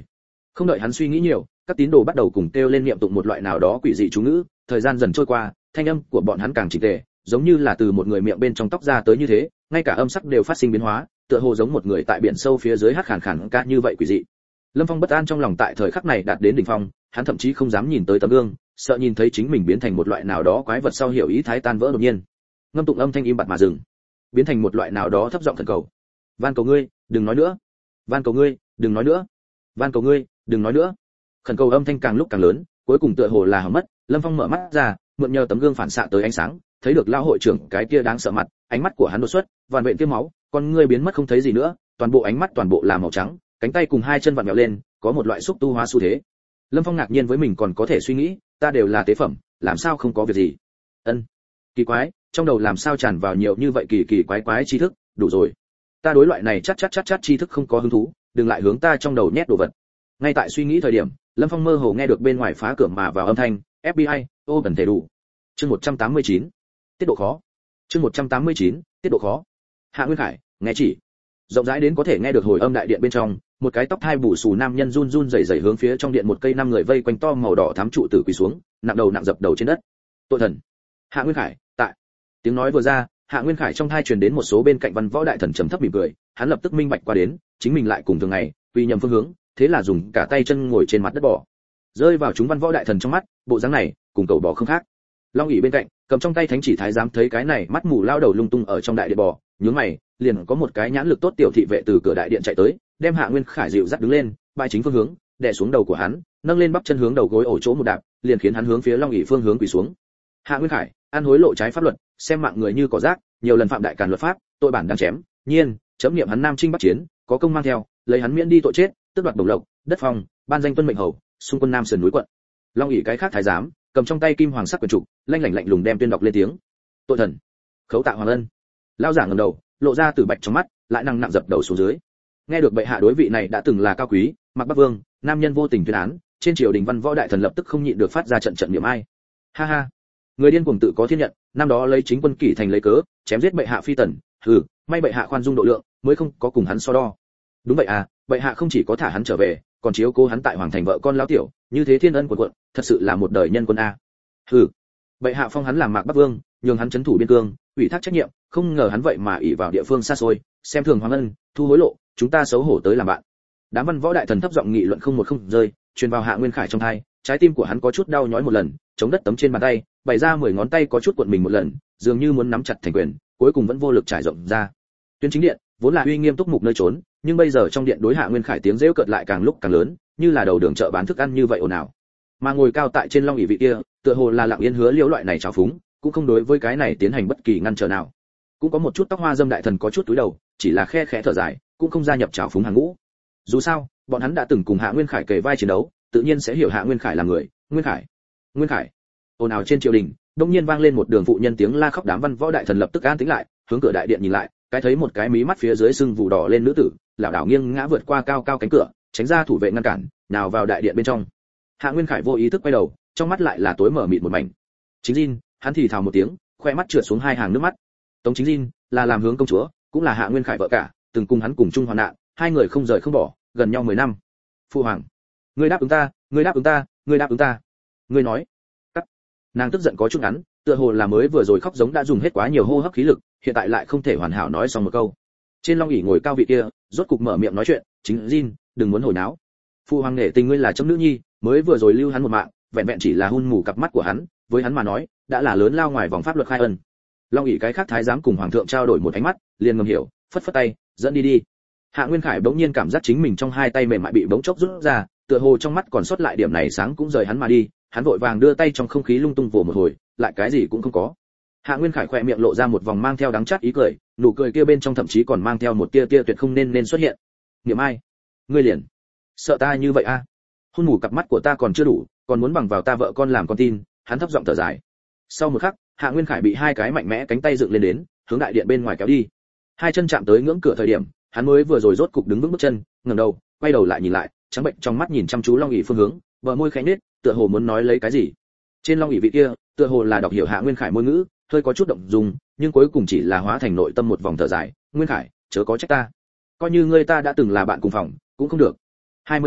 S1: Không đợi hắn suy nghĩ nhiều, các tín đồ bắt đầu cùng kêu lên niệm tụng một loại nào đó quỷ dị chú ngữ, thời gian dần trôi qua, thanh âm của bọn hắn càng chỉnh tề, giống như là từ một người miệng bên trong tóc ra tới như thế, ngay cả âm sắc đều phát sinh biến hóa, tựa hồ giống một người tại biển sâu phía dưới hát khàn khàn ca như vậy quỷ dị. Lâm Phong bất an trong lòng tại thời khắc này đạt đến đỉnh phong, hắn thậm chí không dám nhìn tới tấm gương, sợ nhìn thấy chính mình biến thành một loại nào đó quái vật sau hiểu ý thái tan vỡ đột nhiên. Ngâm tụng âm thanh im bặt mà dừng, biến thành một loại nào đó thấp giọng thần cầu. Van cầu ngươi, đừng nói nữa. Van cầu ngươi, đừng nói nữa. Van cầu ngươi, đừng nói nữa. Khẩn cầu âm thanh càng lúc càng lớn, cuối cùng tựa hồ là hỏng mất. Lâm Phong mở mắt ra, mượn nhờ tấm gương phản xạ tới ánh sáng, thấy được lão hội trưởng cái kia đáng sợ mặt, ánh mắt của hắn đột xuất, vằn vện tiêm máu, con ngươi biến mất không thấy gì nữa, toàn bộ ánh mắt toàn bộ là màu trắng, cánh tay cùng hai chân vặn vẹo lên, có một loại xúc tu hóa xu thế. Lâm Phong ngạc nhiên với mình còn có thể suy nghĩ, ta đều là tế phẩm, làm sao không có việc gì? Ân, kỳ quái, trong đầu làm sao tràn vào nhiều như vậy kỳ kỳ quái quái tri thức, đủ rồi. Ta đối loại này chắc chắc chắc chắc tri thức không có hứng thú, đừng lại hướng ta trong đầu nhét đồ vật. Ngay tại suy nghĩ thời điểm, Lâm Phong mơ hồ nghe được bên ngoài phá cửa mà vào âm thanh, ép bê i, ô cần thể đủ. Chương một trăm tám mươi chín, tiết độ khó. Chương một trăm tám mươi chín, tiết độ khó. Hạ Nguyên Khải, nghe chỉ. Rộng rãi đến có thể nghe được hồi âm đại điện bên trong, một cái tóc hai bù xù nam nhân run run rẩy rẩy hướng phía trong điện một cây năm người vây quanh to màu đỏ thắm trụ tử quỳ xuống, nặng đầu nặng dập đầu trên đất. Tội thần. Hạ Nguyên Khải, tại. Tiếng nói vừa ra, Hạ Nguyên Khải trong tai truyền đến một số bên cạnh văn võ đại thần trầm thấp mỉm cười, hắn lập tức minh bạch qua đến, chính mình lại cùng thường ngày, quy nhầm phương hướng, thế là dùng cả tay chân ngồi trên mặt đất bò. Rơi vào chúng văn võ đại thần trong mắt, bộ dáng này, cùng cầu bò không khác. Long ỷ bên cạnh, cầm trong tay thánh chỉ thái giám thấy cái này, mắt mù lao đầu lung tung ở trong đại điện bò, nhướng mày, liền có một cái nhãn lực tốt tiểu thị vệ từ cửa đại điện chạy tới, đem Hạ Nguyên Khải dịu dắt đứng lên, bài chính phương hướng, đè xuống đầu của hắn, nâng lên bắp chân hướng đầu gối ổ chỗ một đạp, liền khiến hắn hướng phía Long ỷ phương hướng quỳ xuống. Hạ Nguyên Khải, ăn hối lộ trái pháp luật, xem mạng người như cỏ rác, nhiều lần phạm đại càn luật pháp, tội bản đáng chém, nhiên, chấm niệm hắn nam chinh bắc chiến, có công mang theo, lấy hắn miễn đi tội chết, tước đoạt đồng lộc, đất phong, ban danh tuân mệnh hầu, xung quân nam sườn núi quận. Long ỷ cái khác thái giám, cầm trong tay kim hoàng sắc quyền trục, lanh lảnh lạnh lùng đem tuyên đọc lên tiếng. Tội thần, khấu tạ hoàng ân. Lão giả ngẩng đầu, lộ ra từ bạch trong mắt, lại năng nặng dập đầu xuống dưới. Nghe được bệ hạ đối vị này đã từng là cao quý, Mạc Bắc Vương, nam nhân vô tình tuyên án, trên triều đình văn võ đại thần lập tức không nhịn được phát ra trận trận niệm ai. Ha ha, người điên cuồng tự có thiên nhận, năm đó lấy chính quân kỷ thành lấy cớ, chém giết bệ hạ phi tần, hừ, may bệ hạ khoan dung độ lượng, mới không có cùng hắn so đo. Đúng vậy à, bệ hạ không chỉ có thả hắn trở về, còn chiếu cố hắn tại hoàng thành vợ con lão tiểu, như thế thiên ân của quận, thật sự là một đời nhân quân a. Hừ, bệ hạ phong hắn làm Mạc Bắc Vương, nhường hắn chấn thủ biên cương, ủy thác trách nhiệm, không ngờ hắn vậy mà ỷ vào địa phương xa xôi, xem thường hoàng ân, thu hối lộ, chúng ta xấu hổ tới làm bạn. Đám văn võ đại thần thấp giọng nghị luận không một không rơi, truyền vào Hạ Nguyên Khải trong tai, trái tim của hắn có chút đau nhói một lần, chống đất tấm trên bàn tay, bày ra mười ngón tay có chút cuộn mình một lần, dường như muốn nắm chặt thành quyền, cuối cùng vẫn vô lực trải rộng ra. Tuyên chính điện vốn là uy nghiêm túc mục nơi trốn, nhưng bây giờ trong điện đối Hạ Nguyên Khải tiếng rêu cợt lại càng lúc càng lớn, như là đầu đường chợ bán thức ăn như vậy ồn ào. Mà ngồi cao tại trên long ỷ vị kia, tựa hồ là lặng yên hứa liễu loại này trào phúng, cũng không đối với cái này tiến hành bất kỳ ngăn trở nào. Cũng có một chút tóc hoa dâm đại thần có chút túi đầu, chỉ là khe khẽ thở dài, cũng không gia nhập trào phúng hàng ngũ. Dù sao, bọn hắn đã từng cùng Hạ Nguyên Khải kề vai chiến đấu, tự nhiên sẽ hiểu Hạ Nguyên Khải là người. Nguyên Khải, Nguyên Khải. Ồn ào trên triều đình, đột nhiên vang lên một đường phụ nhân tiếng la khóc, đám văn võ đại thần lập tức an tĩnh lại, hướng cửa đại điện nhìn lại, cái thấy một cái mí mắt phía dưới sưng vụ đỏ lên nữ tử, lảo đảo nghiêng ngã vượt qua cao cao cánh cửa, tránh ra thủ vệ ngăn cản, nào vào đại điện bên trong. Hạ Nguyên Khải vô ý thức quay đầu, trong mắt lại là tối mở mịt một mảnh. Chính Jin, hắn thì thào một tiếng, khoe mắt trượt xuống hai hàng nước mắt. Tống Chính Jin là làm hướng công chúa, cũng là Hạ Nguyên Khải vợ cả, từng cùng hắn cùng chung hoạn nạn, hai người không rời không bỏ, gần nhau mười năm. Phu hoàng, ngươi đáp ứng ta, ngươi đáp ứng ta, ngươi đáp ứng ta. Ngươi nói. Cắt. Nàng tức giận có chút ngắn, tựa hồ là mới vừa rồi khóc giống đã dùng hết quá nhiều hô hấp khí lực, hiện tại lại không thể hoàn hảo nói xong một câu. Trên long ỷ ngồi cao vị kia, rốt cục mở miệng nói chuyện, Chính Jin, đừng muốn hồi náo. Phu hoàng nể tình ngươi là chấm nữ nhi, mới vừa rồi lưu hắn một mạng, vẹn vẹn chỉ là hun mù cặp mắt của hắn, với hắn mà nói, đã là lớn lao ngoài vòng pháp luật khai ân. Long ỷ cái khác thái giám cùng hoàng thượng trao đổi một ánh mắt, liền ngầm hiểu, phất phất tay, dẫn đi đi. Hạ Nguyên Khải bỗng nhiên cảm giác chính mình trong hai tay mềm mại bị bỗng chốc rút ra, tựa hồ trong mắt còn sót lại điểm này sáng cũng rời hắn mà đi, hắn vội vàng đưa tay trong không khí lung tung vồ một hồi, lại cái gì cũng không có. Hạ Nguyên Khải khỏe miệng lộ ra một vòng mang theo đắng chát ý cười, nụ cười kia bên trong thậm chí còn mang theo một tia tia tuyệt không nên nên xuất hiện. Niệm ai? Ngươi liền sợ ta như vậy a? À? Hôn mù cặp mắt của ta còn chưa đủ, còn muốn bằng vào ta vợ con làm con tin, hắn thấp giọng thở dài. Sau một khắc, Hạ Nguyên Khải bị hai cái mạnh mẽ cánh tay dựng lên đến, hướng đại điện bên ngoài kéo đi. Hai chân chạm tới ngưỡng cửa thời điểm, hắn mới vừa rồi rốt cục đứng vững bước chân, ngẩng đầu, quay đầu lại nhìn lại, trắng bệnh trong mắt nhìn chăm chú long ỷ phương hướng, bờ môi khẽ nhếch, tựa hồ muốn nói lấy cái gì. Trên long ỷ vị kia, tựa hồ là đọc hiểu Hạ Nguyên Khải ngôn ngữ, hơi có chút động dung, nhưng cuối cùng chỉ là hóa thành nội tâm một vòng thở dài. Nguyên Khải, chớ có trách ta, coi như ngươi ta đã từng là bạn cùng phòng, cũng không được. hai mươi năm trước,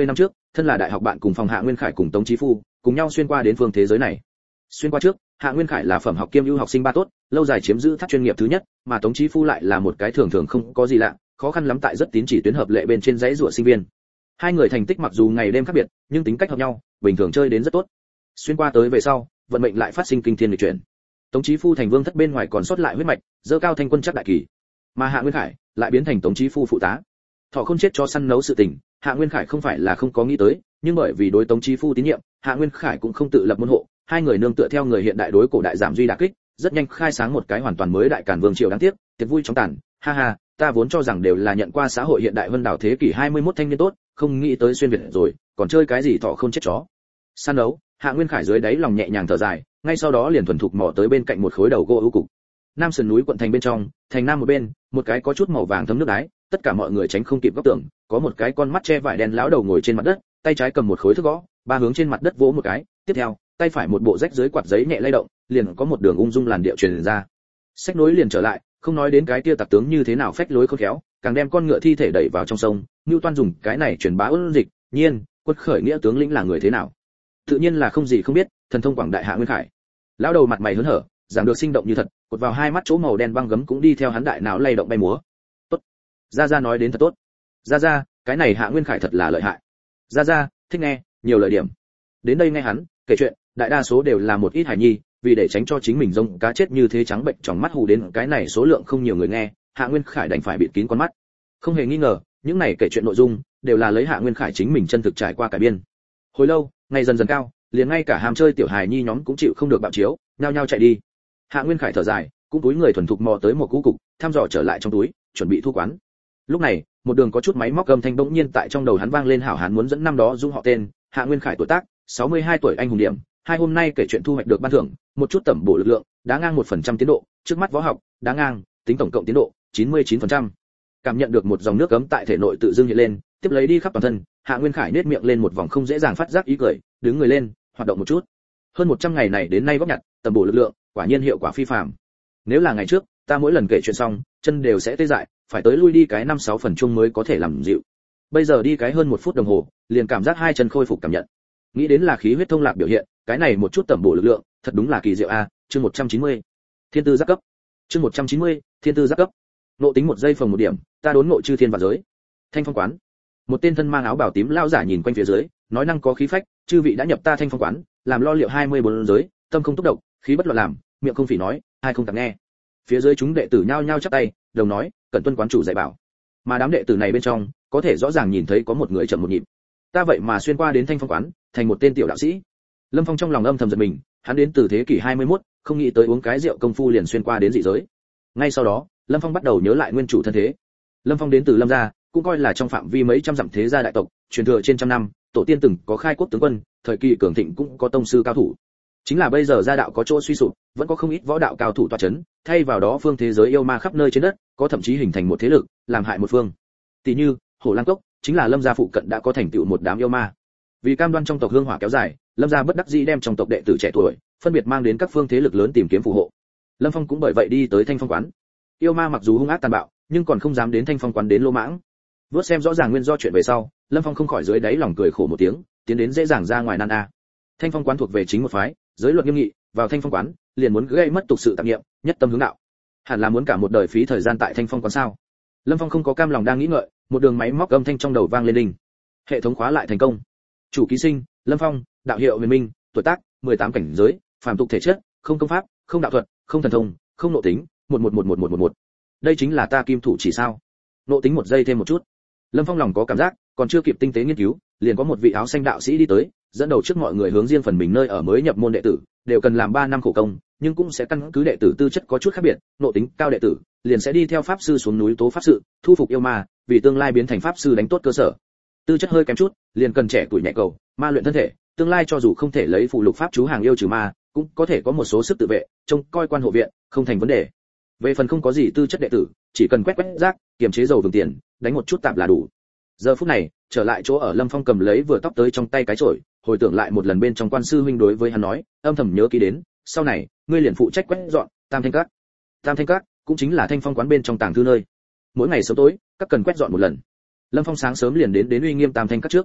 S1: thân là đại học bạn cùng phòng Hạ Nguyên Khải cùng Tống Chí Phu, cùng nhau xuyên qua đến phương thế giới này. Xuyên qua trước, Hạ Nguyên Khải là phẩm học kiêm ưu học sinh ba tốt, lâu dài chiếm giữ tháp chuyên nghiệp thứ nhất, mà Tống Chí Phu lại là một cái thường thường không có gì lạ, khó khăn lắm tại rất tín chỉ tuyến hợp lệ bên trên dãy rủa sinh viên. Hai người thành tích mặc dù ngày đêm khác biệt, nhưng tính cách hợp nhau, bình thường chơi đến rất tốt. Xuyên qua tới về sau, vận mệnh lại phát sinh kinh thiên nghịch chuyển. Tống Chí Phu thành vương thất bên ngoài còn sót lại huyết mạch, dơ cao thanh quân chắc đại kỳ, mà Hạ Nguyên Khải lại biến thành Tống Chí Phu phụ tá. Thọ không chết cho săn nấu sự tình, Hạ Nguyên Khải không phải là không có nghĩ tới, nhưng bởi vì đối Tống Chí Phu tín nhiệm, Hạ Nguyên Khải cũng không tự lập môn hộ, hai người nương tựa theo người hiện đại đối cổ đại giảm duy đả kích, rất nhanh khai sáng một cái hoàn toàn mới đại càn vương triều. Đáng tiếc, tiệc vui chóng tàn, ha ha, ta vốn cho rằng đều là nhận qua xã hội hiện đại vân đảo thế kỷ hai mươi mốt thanh niên tốt, không nghĩ tới xuyên việt rồi, còn chơi cái gì thọ không chết chó. Săn đấu, Hạ Nguyên Khải dưới đáy lòng nhẹ nhàng thở dài, ngay sau đó liền thuần thục mò tới bên cạnh một khối đầu gỗ ưu cục. Nam sườn núi quận thành bên trong, thành nam một bên, một cái có chút màu vàng thấm nước đáy, tất cả mọi người tránh không kịp góc tường, có một cái con mắt che vải đen lão đầu ngồi trên mặt đất, tay trái cầm một khối thước gõ, ba hướng trên mặt đất vỗ một cái, tiếp theo, tay phải một bộ rách dưới quạt giấy nhẹ lay động, liền có một đường ung dung làn điệu truyền ra. Sách nối liền trở lại, không nói đến cái kia tặc tướng như thế nào phách lối khôn khéo, càng đem con ngựa thi thể đẩy vào trong sông, Newton dùng cái này truyền bá ôn dịch, nhiên, quân khởi nghĩa tướng lĩnh là người thế nào? Tự nhiên là không gì không biết, thần thông quảng đại Hạ Nguyên Khải. Lão đầu mặt mày hớn hở, giảng được sinh động như thật, cột vào hai mắt chỗ màu đen băng gấm cũng đi theo hắn đại não lay động bay múa. Tốt. Gia Gia nói đến thật tốt. Gia Gia, cái này Hạ Nguyên Khải thật là lợi hại. Gia Gia, thích nghe, nhiều lời điểm. Đến đây nghe hắn kể chuyện, đại đa số đều là một ít hài nhi, vì để tránh cho chính mình giống cá chết như thế trắng bệnh trong mắt hù đến cái này số lượng không nhiều người nghe, Hạ Nguyên Khải đành phải bịt kín con mắt. Không hề nghi ngờ, những này kể chuyện nội dung đều là lấy Hạ Nguyên Khải chính mình chân thực trải qua cải biên. Hồi lâu, ngày dần dần cao, liền ngay cả ham chơi tiểu hài nhi nhóm cũng chịu không được bạo chiếu, nhao nhao chạy đi. Hạ Nguyên Khải thở dài, cũng túi người thuần thục mò tới một cú cục, thăm dò trở lại trong túi, chuẩn bị thu quán. Lúc này, một đường có chút máy móc âm thanh bỗng nhiên tại trong đầu hắn vang lên, hảo hán muốn dẫn năm đó dung họ tên, Hạ Nguyên Khải tuổi tác, sáu mươi hai tuổi anh hùng điểm, hai hôm nay kể chuyện thu hoạch được ban thưởng, một chút tẩm bổ lực lượng, đá ngang một phần trăm tiến độ, trước mắt võ học, đá ngang, tính tổng cộng tiến độ, chín mươi chín phần trăm. Cảm nhận được một dòng nước ấm tại thể nội tự dưng hiện lên, tiếp lấy đi khắp toàn thân, Hạ Nguyên Khải nết miệng lên một vòng không dễ dàng phát giác ý cười, đứng người lên, hoạt động một chút. Hơn một trăm ngày này đến nay góp nhặt, tầm bổ lực lượng, quả nhiên hiệu quả phi phàm. Nếu là ngày trước, ta mỗi lần kể chuyện xong, chân đều sẽ tê dại, phải tới lui đi cái năm sáu phần chung mới có thể làm dịu. Bây giờ đi cái hơn một phút đồng hồ, liền cảm giác hai chân khôi phục cảm nhận. Nghĩ đến là khí huyết thông lạc biểu hiện, cái này một chút tầm bổ lực lượng, thật đúng là kỳ diệu a. Chương một trăm chín mươi, Thiên tư giác cấp. Chương một trăm chín mươi, Thiên tư giác cấp. Nộ tính một giây phòng một điểm, ta đốn ngộ chư thiên và giới. Thanh Phong quán. Một tên thân mang áo bào tím lão giả nhìn quanh phía dưới, nói năng có khí phách, chư vị đã nhập ta Thanh Phong quán, làm lo liệu hai mươi bốn giới, tâm không túc độc, khí bất loạn làm, miệng không phỉ nói, ai không tặng nghe. Phía dưới chúng đệ tử nhao nhao chắp tay, đồng nói, cẩn tuân quán chủ dạy bảo. Mà đám đệ tử này bên trong, có thể rõ ràng nhìn thấy có một người chậm một nhịp. Ta vậy mà xuyên qua đến Thanh Phong quán, thành một tên tiểu đạo sĩ. Lâm Phong trong lòng âm thầm giật mình, hắn đến từ thế kỷ hai mươi mốt, không nghĩ tới uống cái rượu công phu liền xuyên qua đến dị giới. Ngay sau đó, Lâm Phong bắt đầu nhớ lại nguyên chủ thân thế. Lâm Phong đến từ Lâm gia, cũng coi là trong phạm vi mấy trăm dặm thế gia đại tộc, truyền thừa trên trăm năm, tổ tiên từng có khai quốc tướng quân, thời kỳ cường thịnh cũng có tông sư cao thủ. Chính là bây giờ gia đạo có chỗ suy sụp, vẫn có không ít võ đạo cao thủ tọa chấn, thay vào đó phương thế giới yêu ma khắp nơi trên đất, có thậm chí hình thành một thế lực, làm hại một phương. Tỷ như, Hổ Lang Cốc, chính là Lâm gia phụ cận đã có thành tựu một đám yêu ma. Vì cam đoan trong tộc hương hỏa kéo dài, Lâm gia bất đắc dĩ đem trong tộc đệ tử trẻ tuổi, phân biệt mang đến các phương thế lực lớn tìm kiếm phù hộ. Lâm Phong cũng bởi vậy đi tới Thanh Phong quán. Yêu ma mặc dù hung ác tàn bạo, nhưng còn không dám đến Thanh Phong quán đến lô mãng. Vớt xem rõ ràng nguyên do chuyện về sau, Lâm Phong không khỏi dưới đáy lòng cười khổ một tiếng, tiến đến dễ dàng ra ngoài nan a. Thanh Phong quán thuộc về chính một phái, giới luật nghiêm nghị, vào Thanh Phong quán, liền muốn gây mất tục sự tạp niệm, nhất tâm hướng đạo. Hẳn là muốn cả một đời phí thời gian tại Thanh Phong quán sao? Lâm Phong không có cam lòng đang nghĩ ngợi, một đường máy móc âm thanh trong đầu vang lên đinh. Hệ thống khóa lại thành công. Chủ ký sinh, Lâm Phong, đạo hiệu Huyền Minh, tuổi tác, mười tám cảnh giới, phàm tục thể chất, không công pháp, không đạo thuật, không thần thông, không nội tính, một một một một một một một. Đây chính là ta kim thủ chỉ sao? Nộ tính một giây thêm một chút. Lâm Phong lòng có cảm giác, còn chưa kịp tinh tế nghiên cứu, liền có một vị áo xanh đạo sĩ đi tới, dẫn đầu trước mọi người hướng riêng phần mình nơi ở mới nhập môn đệ tử, đều cần làm ba năm khổ công, nhưng cũng sẽ căn cứ đệ tử tư chất có chút khác biệt, nộ tính cao đệ tử, liền sẽ đi theo pháp sư xuống núi tố pháp sự, thu phục yêu ma, vì tương lai biến thành pháp sư đánh tốt cơ sở. Tư chất hơi kém chút, liền cần trẻ tuổi nhẹ cầu, ma luyện thân thể, tương lai cho dù không thể lấy phụ lục pháp chú hàng yêu trừ ma, cũng có thể có một số sức tự vệ, trông coi quan hộ viện, không thành vấn đề. Về phần không có gì tư chất đệ tử, chỉ cần quét quét rác, kiềm chế dầu vừng tiền, đánh một chút tạp là đủ. Giờ phút này, trở lại chỗ ở, Lâm Phong cầm lấy vừa tóc tới trong tay cái chổi, hồi tưởng lại một lần bên trong quan sư huynh đối với hắn nói, âm thầm nhớ kỹ đến, sau này, ngươi liền phụ trách quét dọn Tam Thanh Các. Tam Thanh Các cũng chính là Thanh Phong quán bên trong tàng thư nơi. Mỗi ngày sớm tối, các cần quét dọn một lần. Lâm Phong sáng sớm liền đến đến uy nghiêm Tam Thanh Các trước.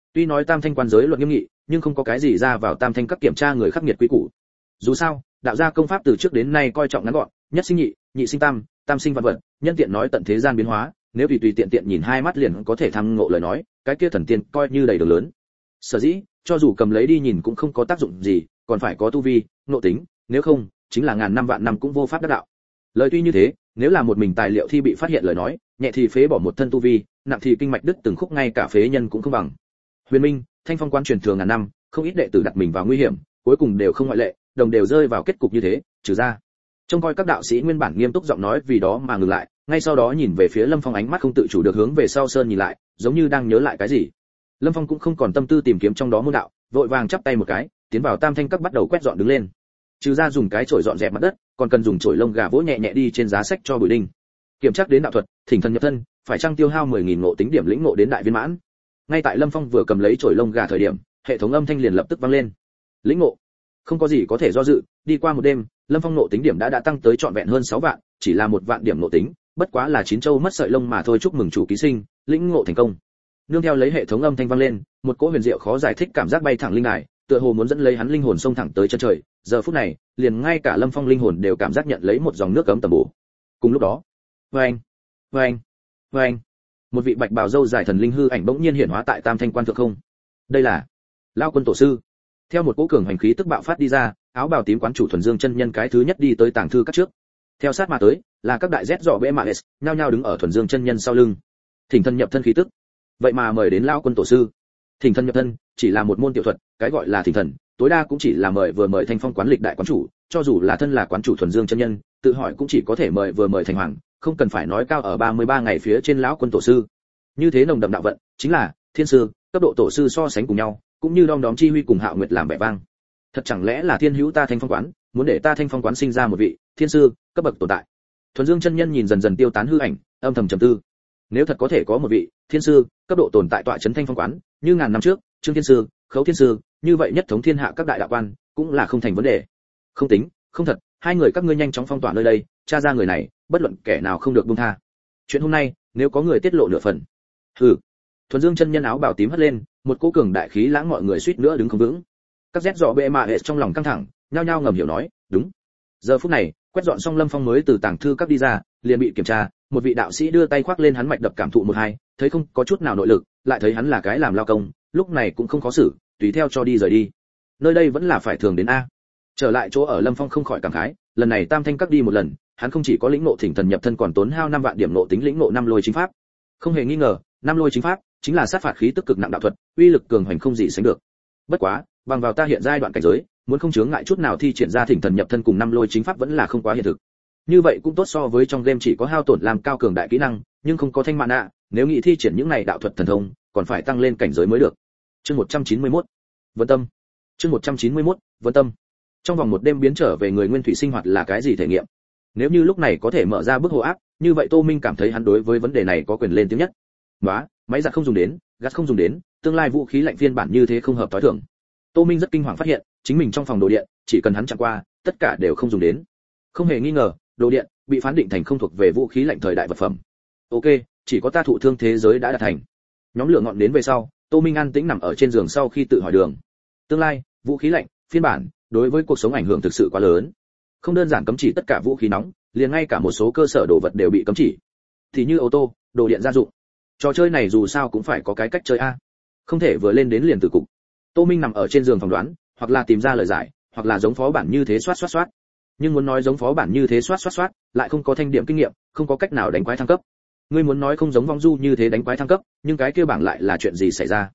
S1: Tuy nói Tam Thanh quan giới luật nghiêm nghị, nhưng không có cái gì ra vào Tam Thanh các kiểm tra người khắc nghiệt quý củ. Dù sao, đạo gia công pháp từ trước đến nay coi trọng ngắn gọn, nhất sinh nhị, nhị sinh tam, tam sinh vạn vật, nhân tiện nói tận thế gian biến hóa, nếu tùy tùy tiện tiện nhìn hai mắt liền có thể tham ngộ lời nói, cái kia thần tiên coi như đầy đường lớn. Sở dĩ, cho dù cầm lấy đi nhìn cũng không có tác dụng gì, còn phải có tu vi, ngộ tính, nếu không, chính là ngàn năm vạn năm cũng vô pháp đắc đạo. Lời tuy như thế, nếu là một mình tài liệu thi bị phát hiện lời nói, nhẹ thì phế bỏ một thân tu vi, nặng thì kinh mạch đứt từng khúc ngay cả phế nhân cũng không bằng. Huyền Minh, Thanh Phong quan truyền thường ngàn năm, không ít đệ tử đặt mình vào nguy hiểm, cuối cùng đều không ngoại lệ, đồng đều rơi vào kết cục như thế, trừ ra. Trông coi các đạo sĩ nguyên bản nghiêm túc giọng nói vì đó mà ngừng lại, ngay sau đó nhìn về phía Lâm Phong ánh mắt không tự chủ được hướng về sau sơn nhìn lại, giống như đang nhớ lại cái gì. Lâm Phong cũng không còn tâm tư tìm kiếm trong đó môn đạo, vội vàng chắp tay một cái, tiến vào Tam Thanh các bắt đầu quét dọn đứng lên. Trừ ra dùng cái chổi dọn dẹp mặt đất, còn cần dùng chổi lông gà vỗ nhẹ nhẹ đi trên giá sách cho bụi đinh. Kiểm tra đến đạo thuật, thỉnh thần nhập thân, phải chăng tiêu hao mười nghìn ngộ tính điểm lĩnh ngộ đến đại viên mãn. Ngay tại Lâm Phong vừa cầm lấy chổi lông gà thời điểm, hệ thống âm thanh liền lập tức vang lên. Lĩnh ngộ. Không có gì có thể do dự, đi qua một đêm, Lâm Phong ngộ tính điểm đã đã tăng tới trọn vẹn hơn sáu vạn, chỉ là một vạn điểm ngộ tính, bất quá là chín châu mất sợi lông mà thôi. Chúc mừng chủ ký sinh, lĩnh ngộ thành công. Nương theo lấy hệ thống âm thanh vang lên, một cỗ huyền diệu khó giải thích cảm giác bay thẳng linh đài, tựa hồ muốn dẫn lấy hắn linh hồn xông thẳng tới chân trời. Giờ phút này, liền ngay cả Lâm Phong linh hồn đều cảm giác nhận lấy một dòng nước cấm tầm bổ. Cùng lúc đó, oeng, oeng, oeng, một vị bạch bào râu dài thần linh hư ảnh bỗng nhiên hiển hóa tại Tam Thanh quan thượng không. Đây là Lão Quân tổ sư. Theo một cỗ cường hành khí tức bạo phát đi ra, áo bào tím quán chủ Thuần Dương chân nhân cái thứ nhất đi tới tàng thư các trước. Theo sát mà tới, là các đại rét dọ bệ mạ s, nhao nhao đứng ở Thuần Dương chân nhân sau lưng. Thỉnh thân nhập thân khí tức. Vậy mà mời đến Lão Quân tổ sư. Thỉnh thân nhập thân chỉ là một môn tiểu thuật, cái gọi là thỉnh thần, tối đa cũng chỉ là mời vừa mời Thanh Phong quán lịch đại quán chủ, cho dù là thân là quán chủ Thuần Dương chân nhân, tự hỏi cũng chỉ có thể mời vừa mời thành hoàng, không cần phải nói cao ở ba mươi ba ngày phía trên Lão Quân tổ sư. Như thế nồng đậm đạo vận, chính là thiên sư, cấp độ tổ sư so sánh cùng nhau, cũng như đom đóm chi huy cùng Hạo Nguyệt làm vẻ vang. Thật chẳng lẽ là thiên hữu ta Thanh Phong quán, muốn để ta Thanh Phong quán sinh ra một vị thiên sư cấp bậc tồn tại. Thuần Dương chân nhân nhìn dần dần tiêu tán hư ảnh, âm thầm trầm tư. Nếu thật có thể có một vị thiên sư cấp độ tồn tại tọa trấn Thanh Phong quán, như ngàn năm trước, Trương thiên sư, Khấu thiên sư, như vậy nhất thống thiên hạ các đại đạo quan, cũng là không thành vấn đề. Không tính, không thật, hai người các ngươi nhanh chóng phong tỏa nơi đây, tra ra người này, bất luận kẻ nào không được buông tha. Chuyện hôm nay, nếu có người tiết lộ nửa phần. Hừ. Thuần Dương chân nhân áo bào tím hất lên, một cỗ cường đại khí lãng mọi người suýt nữa đứng không vững. Các rét dọ bệ mạ hệ trong lòng căng thẳng, nhao nhao ngầm hiểu nói, đúng. Giờ phút này, quét dọn xong Lâm Phong mới từ tàng thư các đi ra, liền bị kiểm tra, một vị đạo sĩ đưa tay khoác lên hắn mạch đập cảm thụ một hai, thấy không có chút nào nội lực, lại thấy hắn là cái làm lao công, lúc này cũng không khó xử, tùy theo cho đi rời đi. Nơi đây vẫn là phải thường đến a. Trở lại chỗ ở Lâm Phong không khỏi cảm khái, lần này Tam Thanh các đi một lần, hắn không chỉ có lĩnh ngộ thỉnh thần nhập thân còn tốn hao năm vạn điểm ngộ tính lĩnh ngộ năm lôi chính pháp. Không hề nghi ngờ, năm lôi chính pháp chính là sát phạt khí tức cực nặng đạo thuật, uy lực cường hoành không gì sánh được. Bất quá, bằng vào ta hiện giai đoạn cảnh giới, muốn không chướng ngại chút nào thi triển ra thỉnh thần nhập thân cùng năm lôi chính pháp vẫn là không quá hiện thực. Như vậy cũng tốt so với trong game chỉ có hao tổn làm cao cường đại kỹ năng, nhưng không có thanh mạn ạ, nếu nghĩ thi triển những này đạo thuật thần thông, còn phải tăng lên cảnh giới mới được. Chương một trăm chín mươi mốt, Vân Tâm. Chương một trăm chín mươi mốt, Vân Tâm. Trong vòng một đêm biến trở về người nguyên thủy sinh hoạt là cái gì thể nghiệm? Nếu như lúc này có thể mở ra bức hộ áp, như vậy Tô Minh cảm thấy hắn đối với vấn đề này có quyền lên tiếng nhất. Đó, máy giặt không dùng đến, gas không dùng đến, tương lai vũ khí lạnh phiên bản như thế không hợp tối thường. Tô Minh rất kinh hoàng phát hiện, chính mình trong phòng đồ điện, chỉ cần hắn chạm qua, tất cả đều không dùng đến. Không hề nghi ngờ, đồ điện bị phán định thành không thuộc về vũ khí lạnh thời đại vật phẩm. Ok, chỉ có ta thụ thương thế giới đã đạt thành. Nhóm lửa ngọn đến về sau, Tô Minh an tĩnh nằm ở trên giường sau khi tự hỏi đường. Tương lai, vũ khí lạnh phiên bản đối với cuộc sống ảnh hưởng thực sự quá lớn. Không đơn giản cấm chỉ tất cả vũ khí nóng, liền ngay cả một số cơ sở đồ vật đều bị cấm chỉ. Thì như ô tô, đồ điện gia dụng. Trò chơi này dù sao cũng phải có cái cách chơi a. Không thể vừa lên đến liền từ cục. Tô Minh nằm ở trên giường phỏng đoán, hoặc là tìm ra lời giải, hoặc là giống phó bản như thế soát soát soát. Nhưng muốn nói giống phó bản như thế soát soát soát, lại không có thanh điểm kinh nghiệm, không có cách nào đánh quái thăng cấp. Ngươi muốn nói không giống vong du như thế đánh quái thăng cấp, nhưng cái kia bảng lại là chuyện gì xảy ra?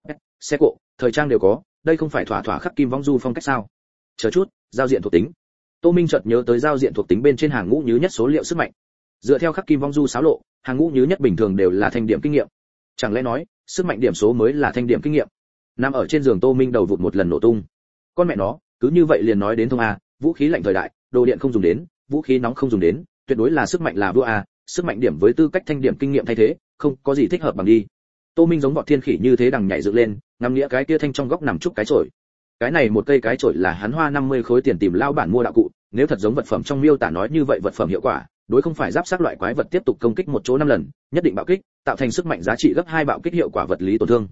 S1: Xe cộ, thời trang đều có, đây không phải thỏa thỏa khắc kim vong du phong cách sao? Chờ chút, giao diện thuộc tính. Tô Minh chợt nhớ tới giao diện thuộc tính bên trên hàng ngũ nhứ nhất số liệu sức mạnh. Dựa theo khắc kim vong du xáo lộ, hàng ngũ nhứ nhất bình thường đều là thanh điểm kinh nghiệm. Chẳng lẽ nói, sức mạnh điểm số mới là thanh điểm kinh nghiệm? Nằm ở trên giường Tô Minh đầu vụt một lần nổ tung. Con mẹ nó, cứ như vậy liền nói đến thông a, vũ khí lạnh thời đại, đồ điện không dùng đến, vũ khí nóng không dùng đến, tuyệt đối là sức mạnh là vua a, sức mạnh điểm với tư cách thanh điểm kinh nghiệm thay thế, không có gì thích hợp bằng đi. Tô Minh giống vọt thiên khỉ như thế đằng nhảy dựng lên, ngắm nghĩa cái kia thanh trong góc nằm trúc cái chổi. Cái này một cây cái chổi là hắn hoa năm mươi khối tiền tìm lao bản mua đạo cụ, nếu thật giống vật phẩm trong miêu tả nói như vậy vật phẩm hiệu quả, đối không phải giáp sát loại quái vật tiếp tục công kích một chỗ năm lần, nhất định bạo kích, tạo thành sức mạnh giá trị gấp hai bạo kích hiệu quả vật lý tổn thương.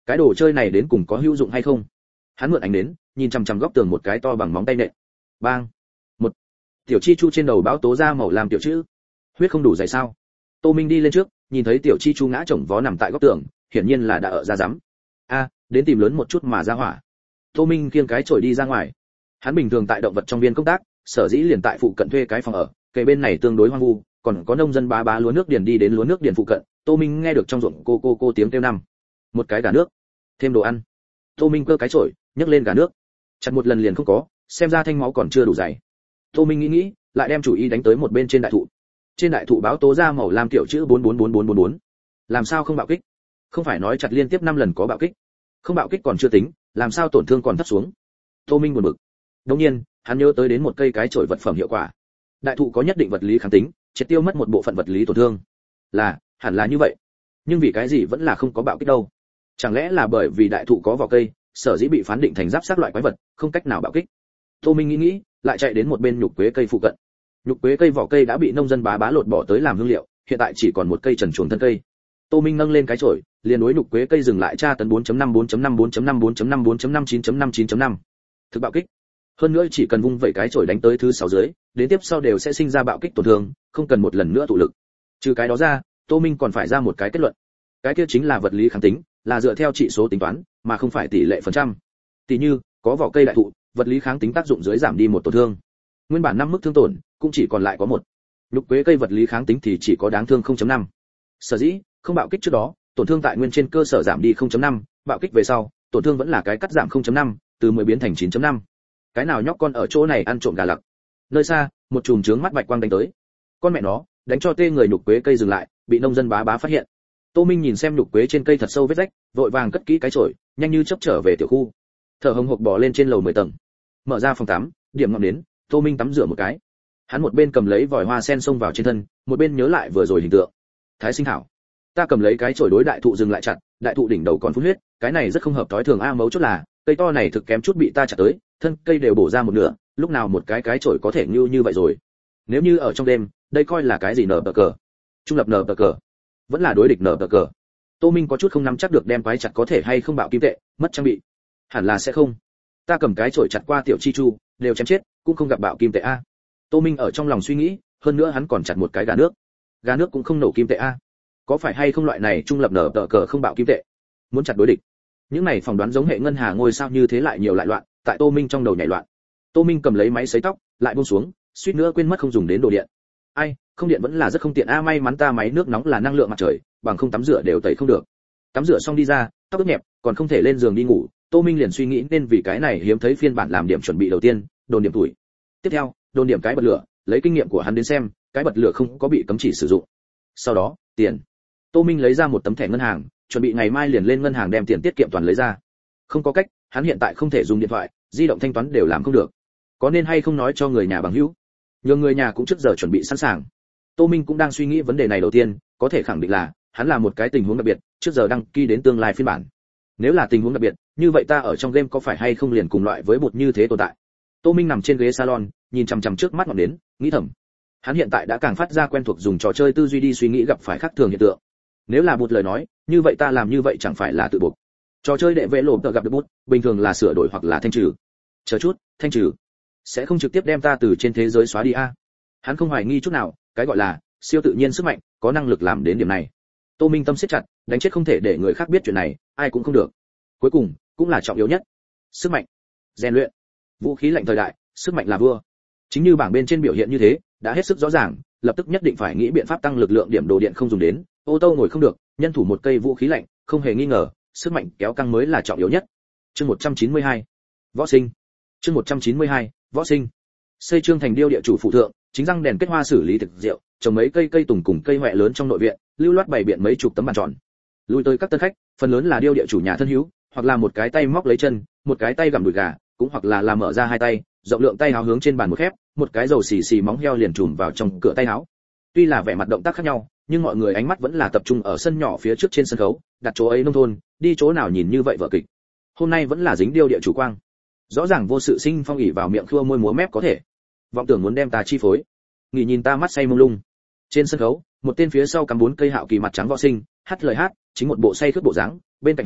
S1: cái đồ chơi này đến cùng có hữu dụng hay không? Hắn mượn ánh đến, nhìn chằm chằm góc tường một cái to bằng móng tay nện. Bang. Một. Tiểu chi chu trên đầu báo tố ra màu làm tiểu chữ. Huyết không đủ dày sao? Tô Minh đi lên trước, nhìn thấy tiểu chi chu ngã chồng vó nằm tại góc tường, hiển nhiên là đã ở ra rắm. A, đến tìm lớn một chút mà ra hỏa. Tô Minh kiêng cái chổi đi ra ngoài. Hắn bình thường tại động vật trong viên công tác, sở dĩ liền tại phụ cận thuê cái phòng ở, kề bên này tương đối hoang vu, còn có nông dân bá bá lúa nước điền đi đến lúa nước điền phụ cận. Tô Minh nghe được trong ruộng cô cô cô tiếng kêu năm. Một cái gà nước, thêm đồ ăn. Tô Minh cơ cái chổi, nhấc lên gà nước. Chặt một lần liền không có, xem ra thanh máu còn chưa đủ dày. Tô Minh nghĩ nghĩ, lại đem chủ ý đánh tới một bên trên đại thụ. Trên đại thụ báo tố ra màu lam tiểu chữ bốn bốn bốn bốn bốn bốn. Làm sao không bạo kích? Không phải nói chặt liên tiếp năm lần có bạo kích. Không bạo kích còn chưa tính, làm sao tổn thương còn thấp xuống? Tô Minh buồn bực. Đương nhiên, hắn nhớ tới đến một cây cái chổi vật phẩm hiệu quả. Đại thụ có nhất định vật lý kháng tính, triệt tiêu mất một bộ phận vật lý tổn thương. Là, hẳn là như vậy. Nhưng vì cái gì vẫn là không có bạo kích đâu? Chẳng lẽ là bởi vì đại thụ có vỏ cây, sở dĩ bị phán định thành giáp sát loại quái vật, không cách nào bạo kích? Tô Minh nghĩ nghĩ, lại chạy đến một bên nhục quế cây phụ cận. Nhục quế cây vỏ cây đã bị nông dân bá bá lột bỏ tới làm hương liệu, hiện tại chỉ còn một cây trần truồng thân cây. Tô Minh nâng lên cái chổi, liền đối nhục quế cây dừng lại tra tấn bốn chấm năm bốn chấm năm bốn chấm năm bốn chấm năm bốn chấm năm chín chấm năm chín chấm năm. Thực bạo kích. Hơn nữa chỉ cần vung vẩy cái chổi đánh tới thứ sáu dưới, đến tiếp sau đều sẽ sinh ra bạo kích tổn thương, không cần một lần nữa tụ lực. Trừ cái đó ra, Tô Minh còn phải ra một cái kết luận. Cái kia chính là vật lý kháng tính, là dựa theo trị số tính toán, mà không phải tỷ lệ phần trăm. Tỷ như, có vỏ cây đại thụ, vật lý kháng tính tác dụng dưới giảm đi một tổn thương. Nguyên bản năm mức thương tổn, cũng chỉ còn lại có một. Nhục quế cây vật lý kháng tính thì chỉ có đáng thương không chấm năm. Sở dĩ, không bạo kích trước đó, tổn thương tại nguyên trên cơ sở giảm đi không chấm năm, bạo kích về sau, tổn thương vẫn là cái cắt giảm không chấm năm, từ mười biến thành chín chấm năm. Cái nào nhóc con ở chỗ này ăn trộm gà lặc. Nơi xa, một chùm chướng mắt bạch quang đánh tới. Con mẹ nó, đánh cho tê người nhục quế cây dừng lại, bị nông dân bá bá phát hiện. Tô Minh nhìn xem nhục quế trên cây thật sâu vết rách, vội vàng cất kỹ cái chổi, nhanh như chớp trở về tiểu khu. Thở hồng hộc bò lên trên lầu mười tầng. Mở ra phòng tắm, điểm ngọn đến, Tô Minh tắm rửa một cái. Hắn một bên cầm lấy vòi hoa sen xông vào trên thân, một bên nhớ lại vừa rồi hình tượng. Thái sinh thảo. Ta cầm lấy cái chổi đối đại thụ dừng lại chặt, đại thụ đỉnh đầu còn phun huyết, cái này rất không hợp tối thường a, mấu chốt là, cây to này thực kém chút bị ta chặt tới, thân cây đều bổ ra một nửa, lúc nào một cái cái chổi có thể như như vậy rồi. Nếu như ở trong đêm, đây coi là cái gì nở bờ cờ? Trung lập nở bờ cờ, vẫn là đối địch nở bờ cờ. Tô Minh có chút không nắm chắc được đem quái chặt có thể hay không bạo kim tệ, mất trang bị. Hẳn là sẽ không. Ta cầm cái chổi chặt qua tiểu chi chu, đều chém chết, cũng không gặp bạo kim tệ a. Tô Minh ở trong lòng suy nghĩ, hơn nữa hắn còn chặt một cái gà nước. Gà nước cũng không nổ kim tệ a. Có phải hay không loại này trung lập nở tờ cờ không bạo kim tệ? Muốn chặt đối địch. Những này phỏng đoán giống hệ ngân hà ngôi sao như thế lại nhiều lại loạn, tại Tô Minh trong đầu nhảy loạn. Tô Minh cầm lấy máy sấy tóc, lại buông xuống, suýt nữa quên mất không dùng đến đồ điện. Ai, không điện vẫn là rất không tiện a, may mắn ta máy nước nóng là năng lượng mặt trời, bằng không tắm rửa đều tẩy không được. Tắm rửa xong đi ra, tóc ướt nhẹp, còn không thể lên giường đi ngủ, Tô Minh liền suy nghĩ nên vì cái này hiếm thấy phiên bản làm điểm chuẩn bị đầu tiên, đồn điểm tuổi. Tiếp theo, đồn điểm cái bật lửa, lấy kinh nghiệm của hắn đến xem, cái bật lửa không có bị cấm chỉ sử dụng. Sau đó, tiền. Tô Minh lấy ra một tấm thẻ ngân hàng, chuẩn bị ngày mai liền lên ngân hàng đem tiền tiết kiệm toàn lấy ra. Không có cách, hắn hiện tại không thể dùng điện thoại, di động thanh toán đều làm không được. Có nên hay không nói cho người nhà bằng hữu? Nhưng người nhà cũng trước giờ chuẩn bị sẵn sàng. Tô Minh cũng đang suy nghĩ vấn đề này đầu tiên, có thể khẳng định là hắn là một cái tình huống đặc biệt, trước giờ đăng ký đến tương lai phiên bản. Nếu là tình huống đặc biệt, như vậy ta ở trong game có phải hay không liền cùng loại với bột như thế tồn tại? Tô Minh nằm trên ghế salon, nhìn chằm chằm trước mắt ngọn nến, nghĩ thầm. Hắn hiện tại đã càng phát ra quen thuộc dùng trò chơi tư duy đi suy nghĩ gặp phải khác thường hiện tượng. Nếu là bột lời nói, như vậy ta làm như vậy chẳng phải là tự buộc. Trò chơi đệ vệ lộ tự gặp được bút, bình thường là sửa đổi hoặc là thanh trừ. Chờ chút, thanh trừ sẽ không trực tiếp đem ta từ trên thế giới xóa đi a. Hắn không hoài nghi chút nào, cái gọi là siêu tự nhiên sức mạnh, có năng lực làm đến điểm này. Tô Minh tâm siết chặt, đánh chết không thể để người khác biết chuyện này, ai cũng không được. Cuối cùng, cũng là trọng yếu nhất. Sức mạnh, rèn luyện. Vũ khí lạnh thời đại, sức mạnh là vua. Chính như bảng bên trên biểu hiện như thế, đã hết sức rõ ràng, lập tức nhất định phải nghĩ biện pháp tăng lực lượng điểm đồ điện không dùng đến, ô tô ngồi không được, nhân thủ một cây vũ khí lạnh, không hề nghi ngờ, sức mạnh kéo căng mới là trọng yếu nhất. Chương một trăm chín mươi hai, Võ Sinh. Chương một trăm chín mươi hai, Võ Sinh. Xây trương thành điêu địa chủ phụ thượng, chính răng đèn kết hoa xử lý thực rượu, trồng mấy cây cây tùng cùng cây hoẹ lớn trong nội viện, lưu loát bày biện mấy chục tấm bàn tròn. Lui tới các tân khách, phần lớn là điêu địa chủ nhà thân hữu, hoặc là một cái tay móc lấy chân, một cái tay gặm đùi gà, cũng hoặc là làm mở ra hai tay, rộng lượng tay áo hướng trên bàn một khép, một cái dầu xì xì móng heo liền trùm vào trong cửa tay áo. Tuy là vẻ mặt động tác khác nhau, nhưng mọi người ánh mắt vẫn là tập trung ở sân nhỏ phía trước trên sân khấu, đặt chỗ ấy nông thôn, đi chỗ nào nhìn như vậy vở kịch. Hôm nay vẫn là dính điêu địa chủ quang. Rõ ràng vô sự sinh phong ỉ vào miệng khua môi múa mép có thể. Vọng tưởng muốn đem ta chi phối. Nghỉ nhìn ta mắt say mông lung. Trên sân khấu, một tên phía sau cắm bốn cây hạo kỳ mặt trắng võ sinh, hát lời hát, chính một bộ say khướt bộ dáng, bên cạnh hắn,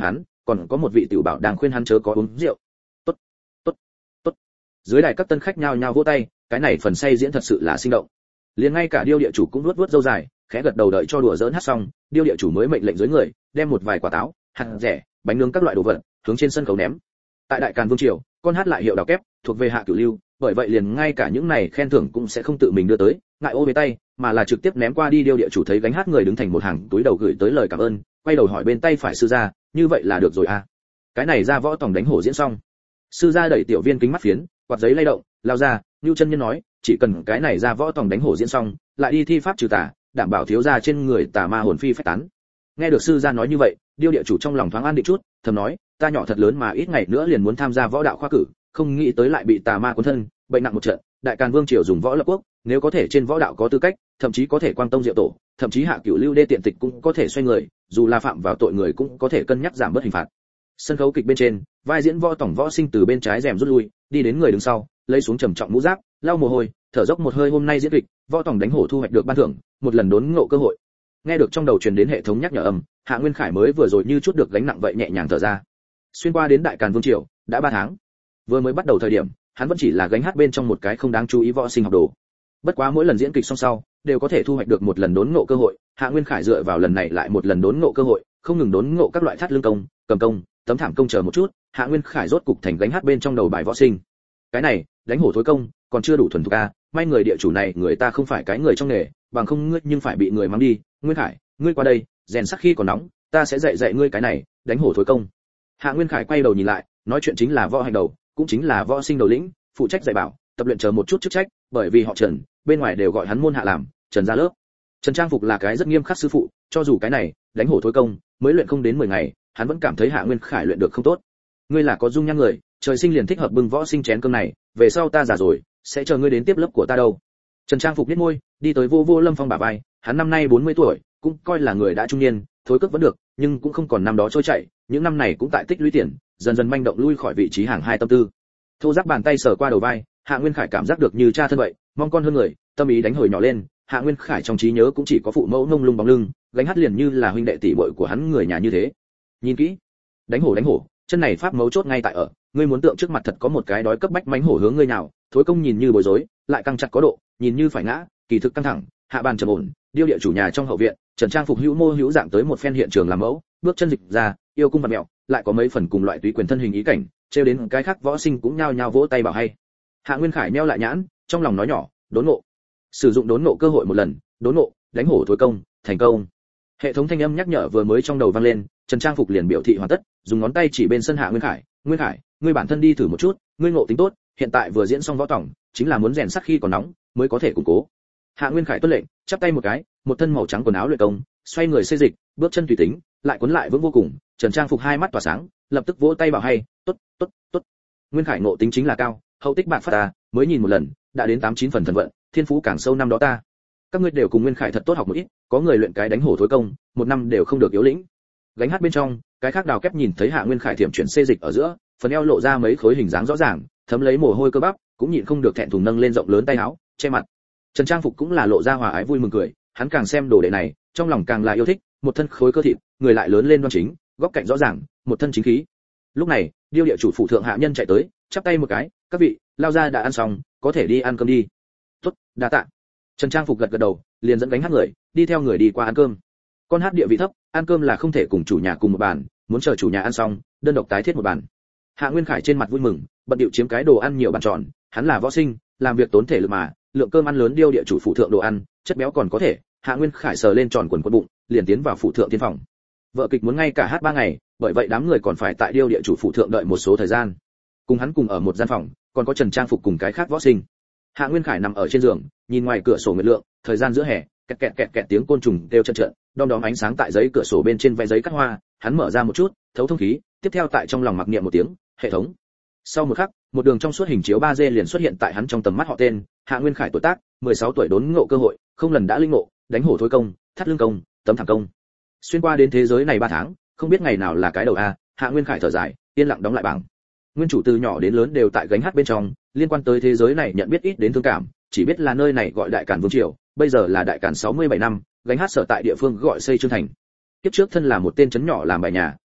S1: còn có một vị tiểu bảo đang khuyên hắn chớ có uống rượu. Tốt, tốt, tốt. Dưới đài các tân khách nhao nhao vỗ tay, cái này phần say diễn thật sự là sinh động. Liền ngay cả điêu địa chủ cũng vuốt vuốt râu dài, khẽ gật đầu đợi cho đùa giỡn hát xong, điêu địa chủ mới mệnh lệnh dưới người, đem một vài quả táo, hạt rẻ, bánh nướng các loại đồ vật hướng trên sân khấu ném. Tại Đại Càn Vương triều, con hát lại hiệu đào kép, thuộc về hạ cửu lưu, bởi vậy liền ngay cả những này khen thưởng cũng sẽ không tự mình đưa tới, ngại ô về tay, mà là trực tiếp ném qua đi. Điêu địa chủ thấy gánh hát người đứng thành một hàng, túi đầu gửi tới lời cảm ơn, quay đầu hỏi bên tay phải sư gia, như vậy là được rồi à? Cái này ra võ tòng đánh hổ diễn xong. Sư gia đẩy tiểu viên kính mắt phiến, quạt giấy lay động, lao ra, Nưu chân nhân nói, chỉ cần cái này ra võ tòng đánh hổ diễn xong, lại đi thi pháp trừ tà, đảm bảo thiếu gia trên người tà ma hồn phi phách tán. Nghe được sư gia nói như vậy, điêu địa chủ trong lòng thoáng an định chút, thầm nói, ta nhỏ thật lớn mà ít ngày nữa liền muốn tham gia võ đạo khoa cử, không nghĩ tới lại bị tà ma cuốn thân, bệnh nặng một trận. Đại Càn Vương triều dùng võ lập quốc, nếu có thể trên võ đạo có tư cách, thậm chí có thể quang tông diệu tổ, thậm chí hạ cửu lưu đê tiện tịch cũng có thể xoay người, dù là phạm vào tội người cũng có thể cân nhắc giảm bớt hình phạt. Sân khấu kịch bên trên, vai diễn võ tổng võ sinh từ bên trái rèm rút lui, đi đến người đứng sau, lấy xuống trầm trọng mũ giáp, lau mồ hôi, thở dốc một hơi. Hôm nay diễn kịch, võ tổng đánh hổ thu hoạch được ban thưởng, một lần đốn ngộ cơ hội. Nghe được trong đầu truyền đến hệ thống nhắc nhở âm, Hạ Nguyên Khải mới vừa rồi như chút được gánh nặng vậy nhẹ nhàng thở ra. Xuyên qua đến Đại Càn Vương triều, đã ba tháng. Vừa mới bắt đầu thời điểm, hắn vẫn chỉ là gánh hát bên trong một cái không đáng chú ý võ sinh học đồ. Bất quá mỗi lần diễn kịch xong sau, đều có thể thu hoạch được một lần đốn ngộ cơ hội. Hạ Nguyên Khải dựa vào lần này lại một lần đốn ngộ cơ hội, không ngừng đốn ngộ các loại thắt lưng công, cầm công, tấm thảm công chờ một chút, Hạ Nguyên Khải rốt cục thành gánh hát bên trong đầu bài võ sinh. Cái này, đánh hổ thối công, còn chưa đủ thuần thục a, may người địa chủ này người ta không phải cái người trong nghề, bằng không ngươi nhưng phải bị người mắng đi. Nguyên Khải, ngươi qua đây, rèn sắc khi còn nóng, ta sẽ dạy dạy ngươi cái này, đánh hổ thối công. Hạ Nguyên Khải quay đầu nhìn lại, nói chuyện chính là võ hành đầu, cũng chính là võ sinh đầu lĩnh, phụ trách dạy bảo, tập luyện chờ một chút chức trách, bởi vì họ Trần, bên ngoài đều gọi hắn môn hạ làm, Trần gia lớp. Trần Trang Phục là cái rất nghiêm khắc sư phụ, cho dù cái này, đánh hổ thối công, mới luyện không đến mười ngày, hắn vẫn cảm thấy Hạ Nguyên Khải luyện được không tốt. Ngươi là có dung nhan người, trời sinh liền thích hợp bưng võ sinh chén cơm này, về sau ta già rồi, sẽ chờ ngươi đến tiếp lớp của ta đâu. Trần Trang Phục nhếch môi, đi tới vô vô Lâm Phong bả vai, hắn năm nay bốn mươi tuổi, cũng coi là người đã trung niên, thối cước vẫn được, nhưng cũng không còn năm đó trôi chảy, những năm này cũng tại tích lũy tiền, dần dần manh động lui khỏi vị trí hàng hai tâm tư. Thô giáp bàn tay sờ qua đầu vai, Hạ Nguyên Khải cảm giác được như cha thân vậy, mong con hơn người, tâm ý đánh hồi nhỏ lên. Hạ Nguyên Khải trong trí nhớ cũng chỉ có phụ mẫu nông lung bóng lưng, gánh hát liền như là huynh đệ tỷ muội của hắn người nhà như thế. Nhìn kỹ, đánh hổ đánh hổ, chân này pháp mấu chốt ngay tại ở, ngươi muốn tượng trước mặt thật có một cái đói cấp bách mánh hổ hướng ngươi nào, thối công nhìn như bối rối, lại căng chặt có độ, nhìn như phải ngã, kỳ thực căng thẳng, hạ bàn trầm ổn. Điêu địa chủ nhà trong hậu viện, Trần Trang Phục hữu mô hữu dạng tới một phen hiện trường làm mẫu, bước chân dịch ra, yêu cung vật mèo, lại có mấy phần cùng loại tùy quyền thân hình ý cảnh, trêu đến cái khác võ sinh cũng nhao nhao vỗ tay bảo hay. Hạ Nguyên Khải meo lại nhãn, trong lòng nói nhỏ, đốn ngộ. Sử dụng đốn ngộ cơ hội một lần, đốn ngộ, đánh hổ thối công, thành công. Hệ thống thanh âm nhắc nhở vừa mới trong đầu vang lên, Trần Trang Phục liền biểu thị hoàn tất, dùng ngón tay chỉ bên sân Hạ Nguyên Khải, "Nguyên Khải, ngươi bản thân đi thử một chút, ngươi ngộ tính tốt, hiện tại vừa diễn xong võ tổng, chính là muốn rèn sắc khi còn nóng, mới có thể củng cố." Hạ Nguyên Khải tuân lệnh, chắp tay một cái, một thân màu trắng quần áo luyện công, xoay người xê dịch, bước chân tùy tính, lại cuốn lại vững vô cùng. Trần Trang Phục hai mắt tỏa sáng, lập tức vỗ tay bảo hay, "Tốt, tốt, tốt." Nguyên Khải ngộ tính chính là cao, hậu tích bạc phát ta, mới nhìn một lần, đã đến tám chín phần thần vận, thiên phú càng sâu năm đó ta. Các ngươi đều cùng Nguyên Khải thật tốt học một ít, có người luyện cái đánh hổ thối công, một năm đều không được yếu lĩnh. Gánh hát bên trong, cái khác đào kép nhìn thấy Hạ Nguyên Khải thiểm chuyển xê dịch ở giữa, phần eo lộ ra mấy khối hình dáng rõ ràng, thấm lấy mồ hôi cơ bắp, cũng nhịn không được thẹn thùng nâng lên rộng lớn tay áo, che mặt. Trần Trang Phục cũng là lộ ra hòa ái vui mừng cười, hắn càng xem đồ đệ này, trong lòng càng là yêu thích, một thân khối cơ thịt, người lại lớn lên đoan chính, góc cạnh rõ ràng, một thân chính khí. Lúc này, Điêu địa chủ phụ thượng hạ nhân chạy tới, chắp tay một cái, "Các vị, lao ra đã ăn xong, có thể đi ăn cơm đi." "Tốt, đa tạ." Trần Trang Phục gật gật đầu, liền dẫn gánh hát người, đi theo người đi qua ăn cơm. Con hát địa vị thấp, ăn cơm là không thể cùng chủ nhà cùng một bàn, muốn chờ chủ nhà ăn xong, đơn độc tái thiết một bàn. Hạ Nguyên Khải trên mặt vui mừng, bận điệu chiếm cái đồ ăn nhiều bàn tròn, hắn là võ sinh, làm việc tốn thể lực mà, lượng cơm ăn lớn. Điêu địa chủ phụ thượng đồ ăn, chất béo còn có thể. Hạ Nguyên Khải sờ lên tròn quần quần bụng, liền tiến vào phụ thượng tiên phòng. Vợ kịch muốn ngay cả hát ba ngày, bởi vậy đám người còn phải tại Điêu địa chủ phụ thượng đợi một số thời gian. Cùng hắn cùng ở một gian phòng, còn có Trần Trang Phục cùng cái khác võ sinh. Hạ Nguyên Khải nằm ở trên giường, nhìn ngoài cửa sổ nguyệt lượng, thời gian giữa hè, kẹt kẹt kẹt kẹt tiếng côn trùng kêu trận trận, đom đóm ánh sáng tại giấy cửa sổ bên trên vẽ giấy cắt hoa, hắn mở ra một chút, thấu thông khí, tiếp theo tại trong lòng mặc niệm một tiếng, "Hệ thống." Sau một khắc, một đường trong suốt hình chiếu ba D liền xuất hiện tại hắn trong tầm mắt, họ tên, Hạ Nguyên Khải tuổi tác, mười sáu tuổi đốn ngộ cơ hội, không lần đã linh ngộ, đánh hổ thối công, thắt lưng công, tấm thảm công. Xuyên qua đến thế giới này ba tháng, không biết ngày nào là cái đầu a. Hạ Nguyên Khải thở dài, yên lặng đóng lại bảng. Nguyên chủ từ nhỏ đến lớn đều tại gánh hát bên trong, liên quan tới thế giới này nhận biết ít đến thương cảm, chỉ biết là nơi này gọi Đại Càn Vương triều, bây giờ là Đại Càn sáu mươi bảy năm, gánh hát sở tại địa phương gọi xây Trương Thành. Kiếp trước thân là một tên trấn nhỏ làm bài nhà,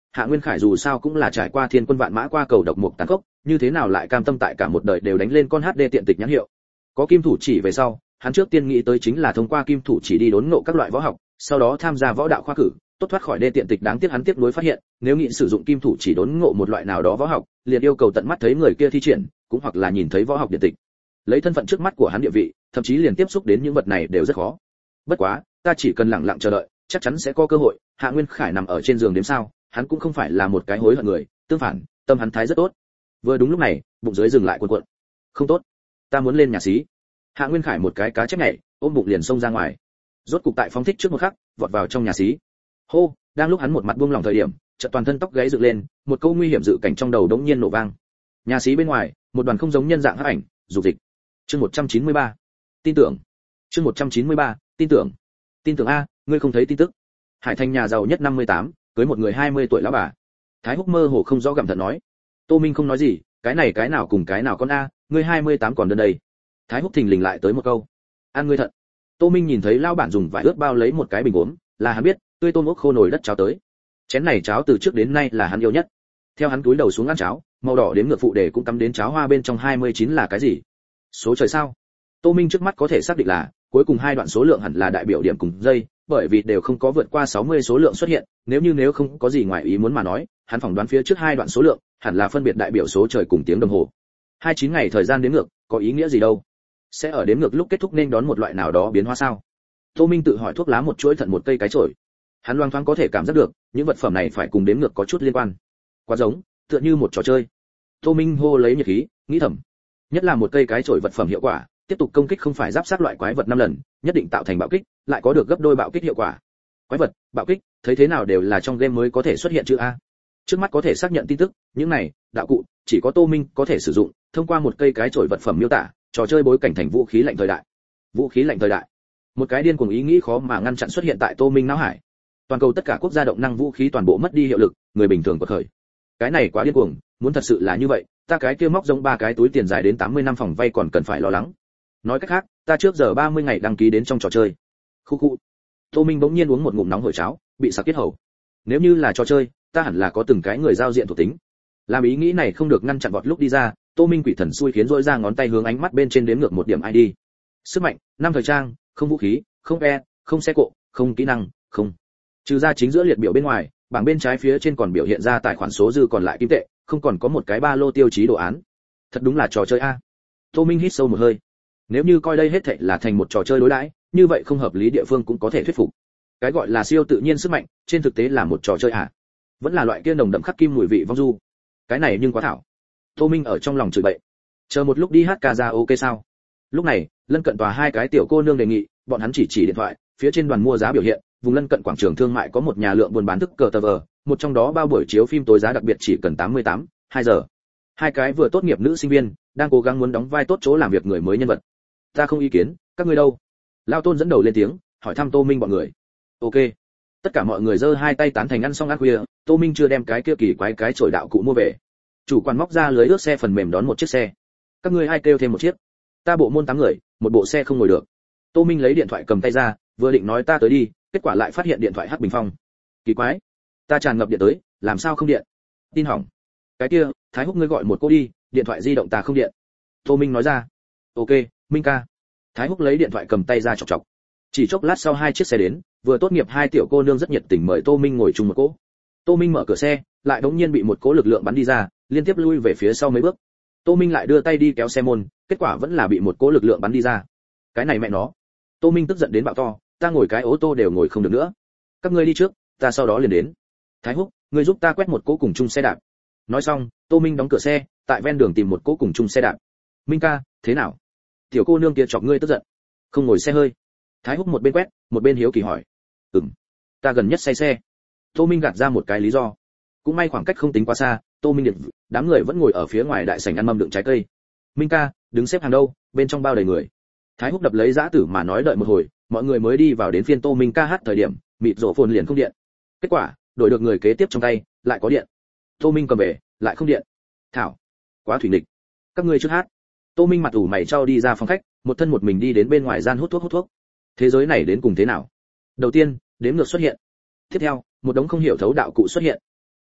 S1: Hạ Nguyên Khải dù sao cũng là trải qua thiên quân vạn mã qua cầu độc mục tàn khốc, như thế nào lại cam tâm tại cả một đời đều đánh lên con hát đê tiện tịch nhãn hiệu. Có kim thủ chỉ về sau, hắn trước tiên nghĩ tới chính là thông qua kim thủ chỉ đi đốn ngộ các loại võ học, sau đó tham gia võ đạo khoa cử, tốt thoát khỏi đê tiện tịch. Đáng tiếc hắn tiếp nối phát hiện, nếu nghĩ sử dụng kim thủ chỉ đốn ngộ một loại nào đó võ học, liền yêu cầu tận mắt thấy người kia thi triển, cũng hoặc là nhìn thấy võ học điện tịch. Lấy thân phận trước mắt của hắn địa vị, thậm chí liền tiếp xúc đến những vật này đều rất khó. Bất quá, ta chỉ cần lặng lặng chờ đợi, chắc chắn sẽ có cơ hội. Hạ Nguyên Khải nằm ở trên giường đếm sao, hắn cũng không phải là một cái hối hận người, tương phản, tâm hắn thái rất tốt. Vừa đúng lúc này, bụng dưới dừng lại cuộn cuộn. Không tốt, ta muốn lên nhà xí. Hạ Nguyên Khải một cái cá chép nhảy, ôm bụng liền xông ra ngoài. Rốt cục tại phóng thích trước một khắc, vọt vào trong nhà xí. Hô, đang lúc hắn một mặt buông lỏng thời điểm, chợt toàn thân tóc gáy dựng lên, một câu nguy hiểm dự cảnh trong đầu đống nhiên nổ vang. Nhà xí bên ngoài, một đoàn không giống nhân dạng hắc ảnh, dục dịch. Chương một trăm chín mươi ba. Tin tưởng. Chương một trăm chín mươi ba. Tin tưởng. Tin tưởng a, ngươi không thấy tin tức. Hải Thành nhà giàu nhất năm mươi tám, cưới một người hai mươi tuổi lão bà. Thái Húc mơ hồ không rõ gặm thận nói. Tô Minh không nói gì, cái này cái nào cùng cái nào con a, ngươi hai mươi tám còn đơn đây. Thái Húc thình lình lại tới một câu. Ăn ngươi thận. Tô Minh nhìn thấy lão bản dùng vải ướt bao lấy một cái bình uống, là hắn biết, tươi tôm ốc khô nồi đất cháo tới. Chén này cháo từ trước đến nay là hắn yêu nhất. Theo hắn túi đầu xuống ăn cháo, màu đỏ đến ngược phụ đề cũng cắm đến cháo hoa bên trong hai mươi chín là cái gì? Số trời sao? Tô Minh trước mắt có thể xác định là, cuối cùng hai đoạn số lượng hẳn là đại biểu điểm cùng giây, bởi vì đều không có vượt qua sáu mươi số lượng xuất hiện, nếu như nếu không có gì ngoài ý muốn mà nói, hắn phỏng đoán phía trước hai đoạn số lượng hẳn là phân biệt đại biểu số trời cùng tiếng đồng hồ. hai mươi chín ngày thời gian đếm ngược, có ý nghĩa gì đâu? Sẽ ở đếm ngược lúc kết thúc nên đón một loại nào đó biến hóa sao? Tô Minh tự hỏi thuốc lá một chuỗi thận một cây cái chổi. Hắn loang thoáng có thể cảm giác được, những vật phẩm này phải cùng đếm ngược có chút liên quan. Quá giống, tựa như một trò chơi. Tô Minh hô lấy nhiệt khí, nghĩ thầm. Nhất là một cây cái chổi vật phẩm hiệu quả, tiếp tục công kích không phải giáp sát loại quái vật năm lần, nhất định tạo thành bạo kích, lại có được gấp đôi bạo kích hiệu quả. Quái vật, bạo kích, thấy thế nào đều là trong game mới có thể xuất hiện chữ a. Trước mắt có thể xác nhận tin tức, những này, đạo cụ, chỉ có Tô Minh có thể sử dụng, thông qua một cây cái chổi vật phẩm miêu tả, trò chơi bối cảnh thành vũ khí lạnh thời đại. Vũ khí lạnh thời đại. Một cái điên cuồng ý nghĩ khó mà ngăn chặn xuất hiện tại Tô Minh não hải. Toàn cầu tất cả quốc gia động năng vũ khí toàn bộ mất đi hiệu lực, người bình thường quật khởi. Cái này quá điên cuồng, muốn thật sự là như vậy, ta cái kia móc giống ba cái túi tiền dài đến tám mươi năm phòng vay còn cần phải lo lắng. Nói cách khác, ta trước giờ ba mươi ngày đăng ký đến trong trò chơi. Khu khu. Tô Minh bỗng nhiên uống một ngụm nóng hổi cháo, bị sặc tiết hầu. Nếu như là trò chơi, ta hẳn là có từng cái người giao diện thuộc tính. Làm ý nghĩ này không được ngăn chặn vọt lúc đi ra, Tô Minh quỷ thần xui khiến rỗi ra ngón tay hướng ánh mắt bên trên đếm ngược một điểm i đê. Sức mạnh, năm thời trang, không vũ khí, không e, không xe cộ, không kỹ năng, không. Trừ ra chính giữa liệt biểu bên ngoài, bảng bên trái phía trên còn biểu hiện ra tài khoản số dư còn lại kim tệ, không còn có một cái ba lô tiêu chí đồ án. Thật đúng là trò chơi a. Tô Minh hít sâu một hơi. Nếu như coi đây hết thảy là thành một trò chơi đối đãi, như vậy không hợp lý địa phương cũng có thể thuyết phục. Cái gọi là siêu tự nhiên sức mạnh, trên thực tế là một trò chơi à? Vẫn là loại kia nồng đậm khắc kim mùi vị vong du. Cái này nhưng quá thảo. Tô Minh ở trong lòng chửi bậy. Chờ một lúc đi hát ca ra ok sao? Lúc này, lân cận tòa hai cái tiểu cô nương đề nghị, bọn hắn chỉ chỉ điện thoại, phía trên đoàn mua giá biểu hiện, vùng lân cận quảng trường thương mại có một nhà lượng buôn bán thức cờ tờ vờ, một trong đó bao buổi chiếu phim tối giá đặc biệt chỉ cần tám mươi tám, hai giờ. Hai cái vừa tốt nghiệp nữ sinh viên, đang cố gắng muốn đóng vai tốt chỗ làm việc người mới nhân vật. Ta không ý kiến, các ngươi đâu? Lao Tôn dẫn đầu lên tiếng, hỏi thăm Tô Minh bọn người. Ok. Tất cả mọi người giơ hai tay tán thành ăn xong ăn khuya, Tô Minh chưa đem cái kia kỳ quái cái chổi đạo cụ mua về. Chủ quản móc ra lưới ước xe phần mềm đón một chiếc xe. Các ngươi ai kêu thêm một chiếc? Ta bộ môn tám người, một bộ xe không ngồi được. Tô Minh lấy điện thoại cầm tay ra, vừa định nói ta tới đi, kết quả lại phát hiện điện thoại hắc bình phong. Kỳ quái, ta tràn ngập điện tới, làm sao không điện? Tin hỏng. Cái kia, Thái Húc ngươi gọi một cô đi, điện thoại di động ta không điện. Tô Minh nói ra. Ok, Minh ca. Thái Húc lấy điện thoại cầm tay ra chọc chọc. Chỉ chốc lát sau hai chiếc xe đến, vừa tốt nghiệp hai tiểu cô nương rất nhiệt tình mời Tô Minh ngồi chung một cỗ. Tô Minh mở cửa xe, lại đống nhiên bị một cỗ lực lượng bắn đi ra, liên tiếp lui về phía sau mấy bước. Tô Minh lại đưa tay đi kéo xe môn, kết quả vẫn là bị một cỗ lực lượng bắn đi ra. Cái này mẹ nó. Tô Minh tức giận đến bạo to, ta ngồi cái ô tô đều ngồi không được nữa. Các ngươi đi trước, ta sau đó liền đến. Thái Húc, ngươi giúp ta quét một cỗ cùng chung xe đạp. Nói xong, Tô Minh đóng cửa xe, tại ven đường tìm một cỗ cùng chung xe đạp. Minh ca, thế nào? Tiểu cô nương kia chọc ngươi tức giận. Không ngồi xe hơi. Thái Húc một bên quét, một bên hiếu kỳ hỏi. Ừm, ta gần nhất say xe. Tô Minh gạt ra một cái lý do. Cũng may khoảng cách không tính quá xa, Tô Minh điện, đám người vẫn ngồi ở phía ngoài đại sảnh ăn mâm đựng trái cây. Minh ca, đứng xếp hàng đâu, bên trong bao đầy người. Thái Húc đập lấy giã tử mà nói đợi một hồi, mọi người mới đi vào đến phiên Tô Minh ca hát thời điểm, mịt rổ phồn liền không điện. Kết quả, đổi được người kế tiếp trong tay, lại có điện. Tô Minh cầm về, lại không điện. Thảo, quá thủy nghịch. Các ngươi trước hát. Tô Minh mặt ủ mày trao đi ra phòng khách, một thân một mình đi đến bên ngoài gian hút thuốc hút thuốc. Thế giới này đến cùng thế nào? Đầu tiên, đếm ngược xuất hiện. Tiếp theo, một đống không hiểu thấu đạo cụ xuất hiện.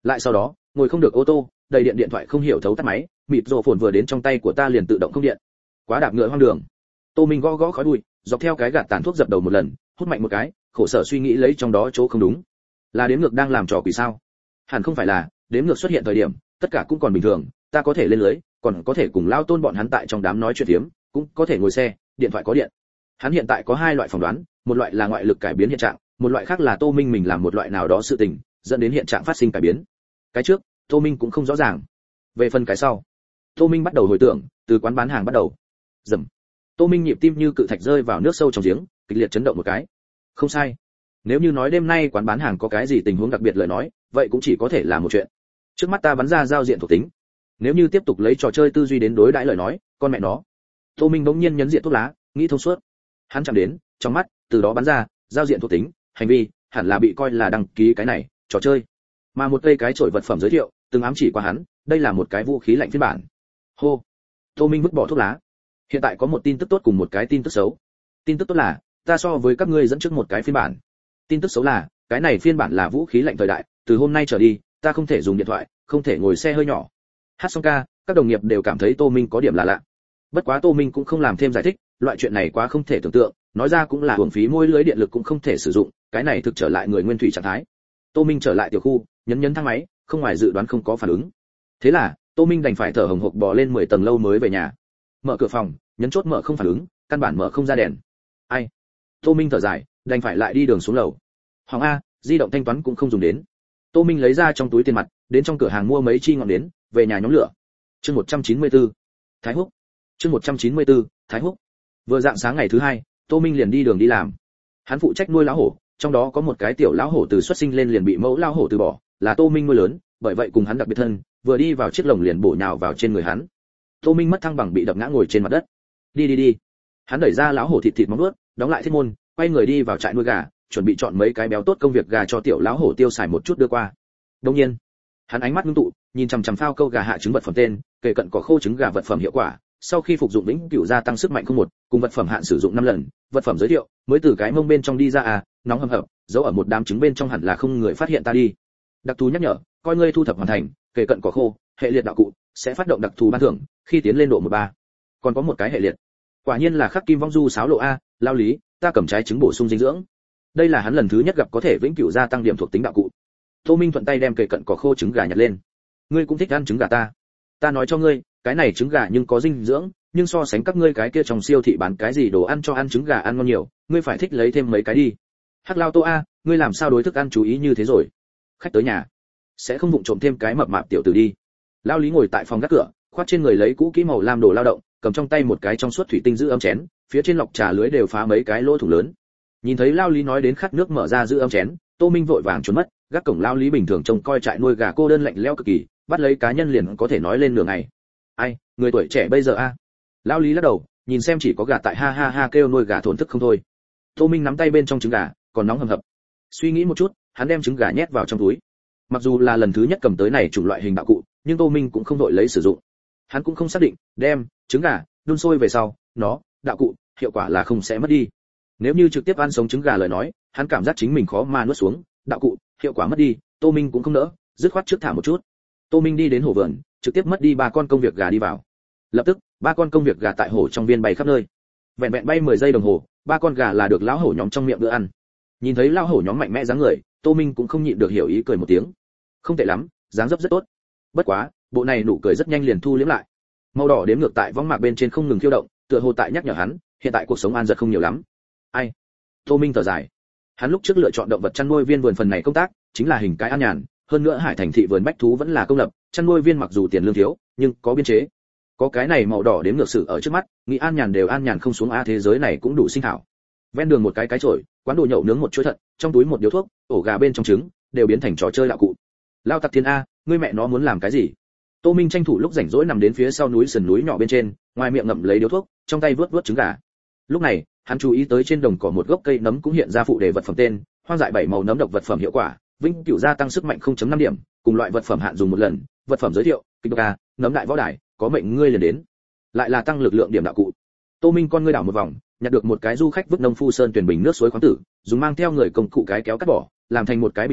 S1: Lại sau đó, ngồi không được ô tô, đầy điện điện thoại không hiểu thấu tắt máy, mịt rồ phồn vừa đến trong tay của ta liền tự động không điện. Quá đạp ngựa hoang đường. Tô Minh gõ gõ khói bụi, dọc theo cái gạt tàn thuốc dập đầu một lần, hút mạnh một cái, khổ sở suy nghĩ lấy trong đó chỗ không đúng. Là đếm ngược đang làm trò quỷ sao? Hẳn không phải là, đếm ngược xuất hiện thời điểm, tất cả cũng còn bình thường, ta có thể lên lưới, còn có thể cùng lao tôn bọn hắn tại trong đám nói chuyện phiếm, cũng có thể ngồi xe, điện thoại có điện. Hắn hiện tại có hai loại phỏng đoán, một loại là ngoại lực cải biến hiện trạng, một loại khác là Tô Minh mình làm một loại nào đó sự tình, dẫn đến hiện trạng phát sinh cải biến. Cái trước, Tô Minh cũng không rõ ràng. Về phần cái sau, Tô Minh bắt đầu hồi tưởng, từ quán bán hàng bắt đầu. Rầm. Tô Minh nhịp tim như cự thạch rơi vào nước sâu trong giếng, kịch liệt chấn động một cái. Không sai. Nếu như nói đêm nay quán bán hàng có cái gì tình huống đặc biệt lời nói, vậy cũng chỉ có thể là một chuyện. Trước mắt ta bắn ra giao diện thuộc tính. Nếu như tiếp tục lấy trò chơi tư duy đến đối đãi lời nói, con mẹ nó. Tô Minh bỗng nhiên nhấn diện thuốc lá, nghĩ thông suốt. Hắn chạm đến, trong mắt, từ đó bắn ra, giao diện thuộc tính, hành vi, hẳn là bị coi là đăng ký cái này, trò chơi. Mà một cây cái chổi vật phẩm giới thiệu, từng ám chỉ qua hắn, đây là một cái vũ khí lạnh phiên bản. Hô. Tô Minh vứt bỏ thuốc lá. Hiện tại có một tin tức tốt cùng một cái tin tức xấu. Tin tức tốt là, ta so với các ngươi dẫn trước một cái phiên bản. Tin tức xấu là, cái này phiên bản là vũ khí lạnh thời đại, từ hôm nay trở đi, ta không thể dùng điện thoại, không thể ngồi xe hơi nhỏ. Hát xong ca, các đồng nghiệp đều cảm thấy Tô Minh có điểm lạ lạ. Bất quá Tô Minh cũng không làm thêm giải thích, loại chuyện này quá không thể tưởng tượng, nói ra cũng là uổng phí môi lưới điện lực cũng không thể sử dụng, cái này thực trở lại người nguyên thủy trạng thái. Tô Minh trở lại tiểu khu, nhấn nhấn thang máy, không ngoài dự đoán không có phản ứng. Thế là, Tô Minh đành phải thở hổn hộc bò lên mười tầng lâu mới về nhà. Mở cửa phòng, nhấn chốt mở không phản ứng, căn bản mở không ra đèn. Ai? Tô Minh thở dài, đành phải lại đi đường xuống lầu. Hoàng a, di động thanh toán cũng không dùng đến. Tô Minh lấy ra trong túi tiền mặt, đến trong cửa hàng mua mấy chi ngọn nến, về nhà nhóm lửa. Chương một trăm chín mươi tư, Thái Húc. Chương một trăm chín mươi tư, Thái Húc. Vừa dạng sáng ngày thứ hai, Tô Minh liền đi đường đi làm. Hắn phụ trách nuôi lão hổ, trong đó có một cái tiểu lão hổ từ xuất sinh lên liền bị mẫu lão hổ từ bỏ, là Tô Minh nuôi lớn, bởi vậy cùng hắn đặc biệt thân, vừa đi vào chiếc lồng liền bổ nhào vào trên người hắn. Tô Minh mất thăng bằng bị đập ngã ngồi trên mặt đất. Đi đi đi. Hắn đẩy ra lão hổ thịt thịt móng vuốt, đóng lại thiết môn, quay người đi vào trại nuôi gà, chuẩn bị chọn mấy cái béo tốt công việc gà cho tiểu lão hổ tiêu xài một chút đưa qua. Đương nhiên, hắn ánh mắt ngưng tụ, nhìn chằm chằm phao câu gà hạ trứng vật phẩm tên, kể cận có khô trứng gà vật phẩm hiệu quả, sau khi phục dụng vĩnh cửu gia tăng sức mạnh không một, cùng vật phẩm hạn sử dụng năm lần, vật phẩm giới thiệu, mới từ cái mông bên trong đi ra à, nóng hầm hập, giấu ở một đám trứng bên trong hẳn là không người phát hiện ta đi. Đặc thù nhắc nhở, coi ngươi thu thập hoàn thành, kể cận có khô, hệ liệt đạo cụ sẽ phát động đặc thù ban thưởng, khi tiến lên độ mười ba. Còn có một cái hệ liệt. Quả nhiên là khắc kim vong du sáo lộ a, lao lý, ta cầm trái trứng bổ sung dinh dưỡng. Đây là hắn lần thứ nhất gặp có thể vĩnh cửu gia tăng điểm thuộc tính đạo cụ. Tô Minh thuận tay đem kề cận cỏ khô trứng gà nhặt lên. Ngươi cũng thích ăn trứng gà ta? Ta nói cho ngươi, cái này trứng gà nhưng có dinh dưỡng, nhưng so sánh các ngươi cái kia trong siêu thị bán cái gì đồ ăn cho ăn trứng gà ăn ngon nhiều, ngươi phải thích lấy thêm mấy cái đi. Hắc Lao Tô a, ngươi làm sao đối thức ăn chú ý như thế rồi? Khách tới nhà, sẽ không vụng trộm thêm cái mập mạp tiểu tử đi. Lao Lý ngồi tại phòng gác cửa, khoác trên người lấy cũ kỹ màu lam đồ lao động, cầm trong tay một cái trong suốt thủy tinh giữ ấm chén, phía trên lọc trà lưới đều phá mấy cái lỗ thủng lớn. Nhìn thấy Lao Lý nói đến khát nước mở ra giữ ấm chén, Tô Minh vội vàng trốn mất, gác cổng Lao Lý bình thường trông coi trại nuôi gà cô đơn lạnh lẽo cực kỳ, bắt lấy cá nhân liền có thể nói lên nửa ngày. Ai, người tuổi trẻ bây giờ a? À? Lao Lý lắc đầu, nhìn xem chỉ có gà tại ha ha ha kêu nuôi gà thổn thức không thôi. Tô Minh nắm tay bên trong trứng gà, còn nóng hầm hập. Suy nghĩ một chút, hắn đem trứng gà nhét vào trong túi. Mặc dù là lần thứ nhất cầm tới này chủng loại hình đạo cụ, nhưng Tô Minh cũng không đội lấy sử dụng. Hắn cũng không xác định, đem trứng gà đun sôi về sau, nó, đạo cụ, hiệu quả là không sẽ mất đi. Nếu như trực tiếp ăn sống trứng gà lời nói, hắn cảm giác chính mình khó mà nuốt xuống, đạo cụ, hiệu quả mất đi, Tô Minh cũng không nỡ, dứt khoát trước thả một chút. Tô Minh đi đến hồ vườn, trực tiếp mất đi ba con công việc gà đi vào. Lập tức, ba con công việc gà tại hồ trong viên bay khắp nơi. Vẹn vẹn bay mười giây đồng hồ, ba con gà là được lão hổ nhóm trong miệng bữa ăn. Nhìn thấy lão hổ nhóm mạnh mẽ dáng người, Tô Minh cũng không nhịn được hiểu ý cười một tiếng. Không tệ lắm, dáng dấp rất tốt. Bất quá, bộ này nụ cười rất nhanh liền thu liễm lại. Màu đỏ đếm ngược tại võng mạc bên trên không ngừng khiêu động, tựa hồ tại nhắc nhở hắn, hiện tại cuộc sống an giật không nhiều lắm. Ai? Tô Minh thở dài. Hắn lúc trước lựa chọn động vật chăn nuôi viên vườn phần này công tác, chính là hình cái an nhàn, hơn nữa Hải Thành thị vườn bách thú vẫn là công lập, chăn nuôi viên mặc dù tiền lương thiếu, nhưng có biên chế. Có cái này màu đỏ đếm ngược sự ở trước mắt, nghĩ an nhàn đều an nhàn không xuống a, thế giới này cũng đủ sinh hảo. Ven đường một cái cái chổi, quán đồ nhậu nướng một chuỗi thận, trong túi một điếu thuốc, ổ gà bên trong trứng, đều biến thành trò chơi đạo cụ. Lao Tặc Thiên a, ngươi mẹ nó muốn làm cái gì? Tô Minh tranh thủ lúc rảnh rỗi nằm đến phía sau núi sườn núi nhỏ bên trên, ngoài miệng ngậm lấy điếu thuốc, trong tay vớt vớt trứng gà. Lúc này, hắn chú ý tới trên đồng cỏ một gốc cây nấm cũng hiện ra phụ đề vật phẩm tên, hoang dại bảy màu nấm độc vật phẩm hiệu quả, vĩnh cửu gia tăng sức mạnh không chấm năm điểm, cùng loại vật phẩm hạn dùng một lần, vật phẩm giới thiệu, kích ca, nấm đại võ đài, có mệnh ngươi liền đến. Lại là tăng lực lượng điểm đạo cụ. Tô Minh con ngươi đảo một vòng, nhặt được một cái du khách vứt nông phu sơn tuyển bình nước suối khoáng tử, dùng mang theo người công cụ cái kéo cắt bỏ, làm thành một cái bình hoa,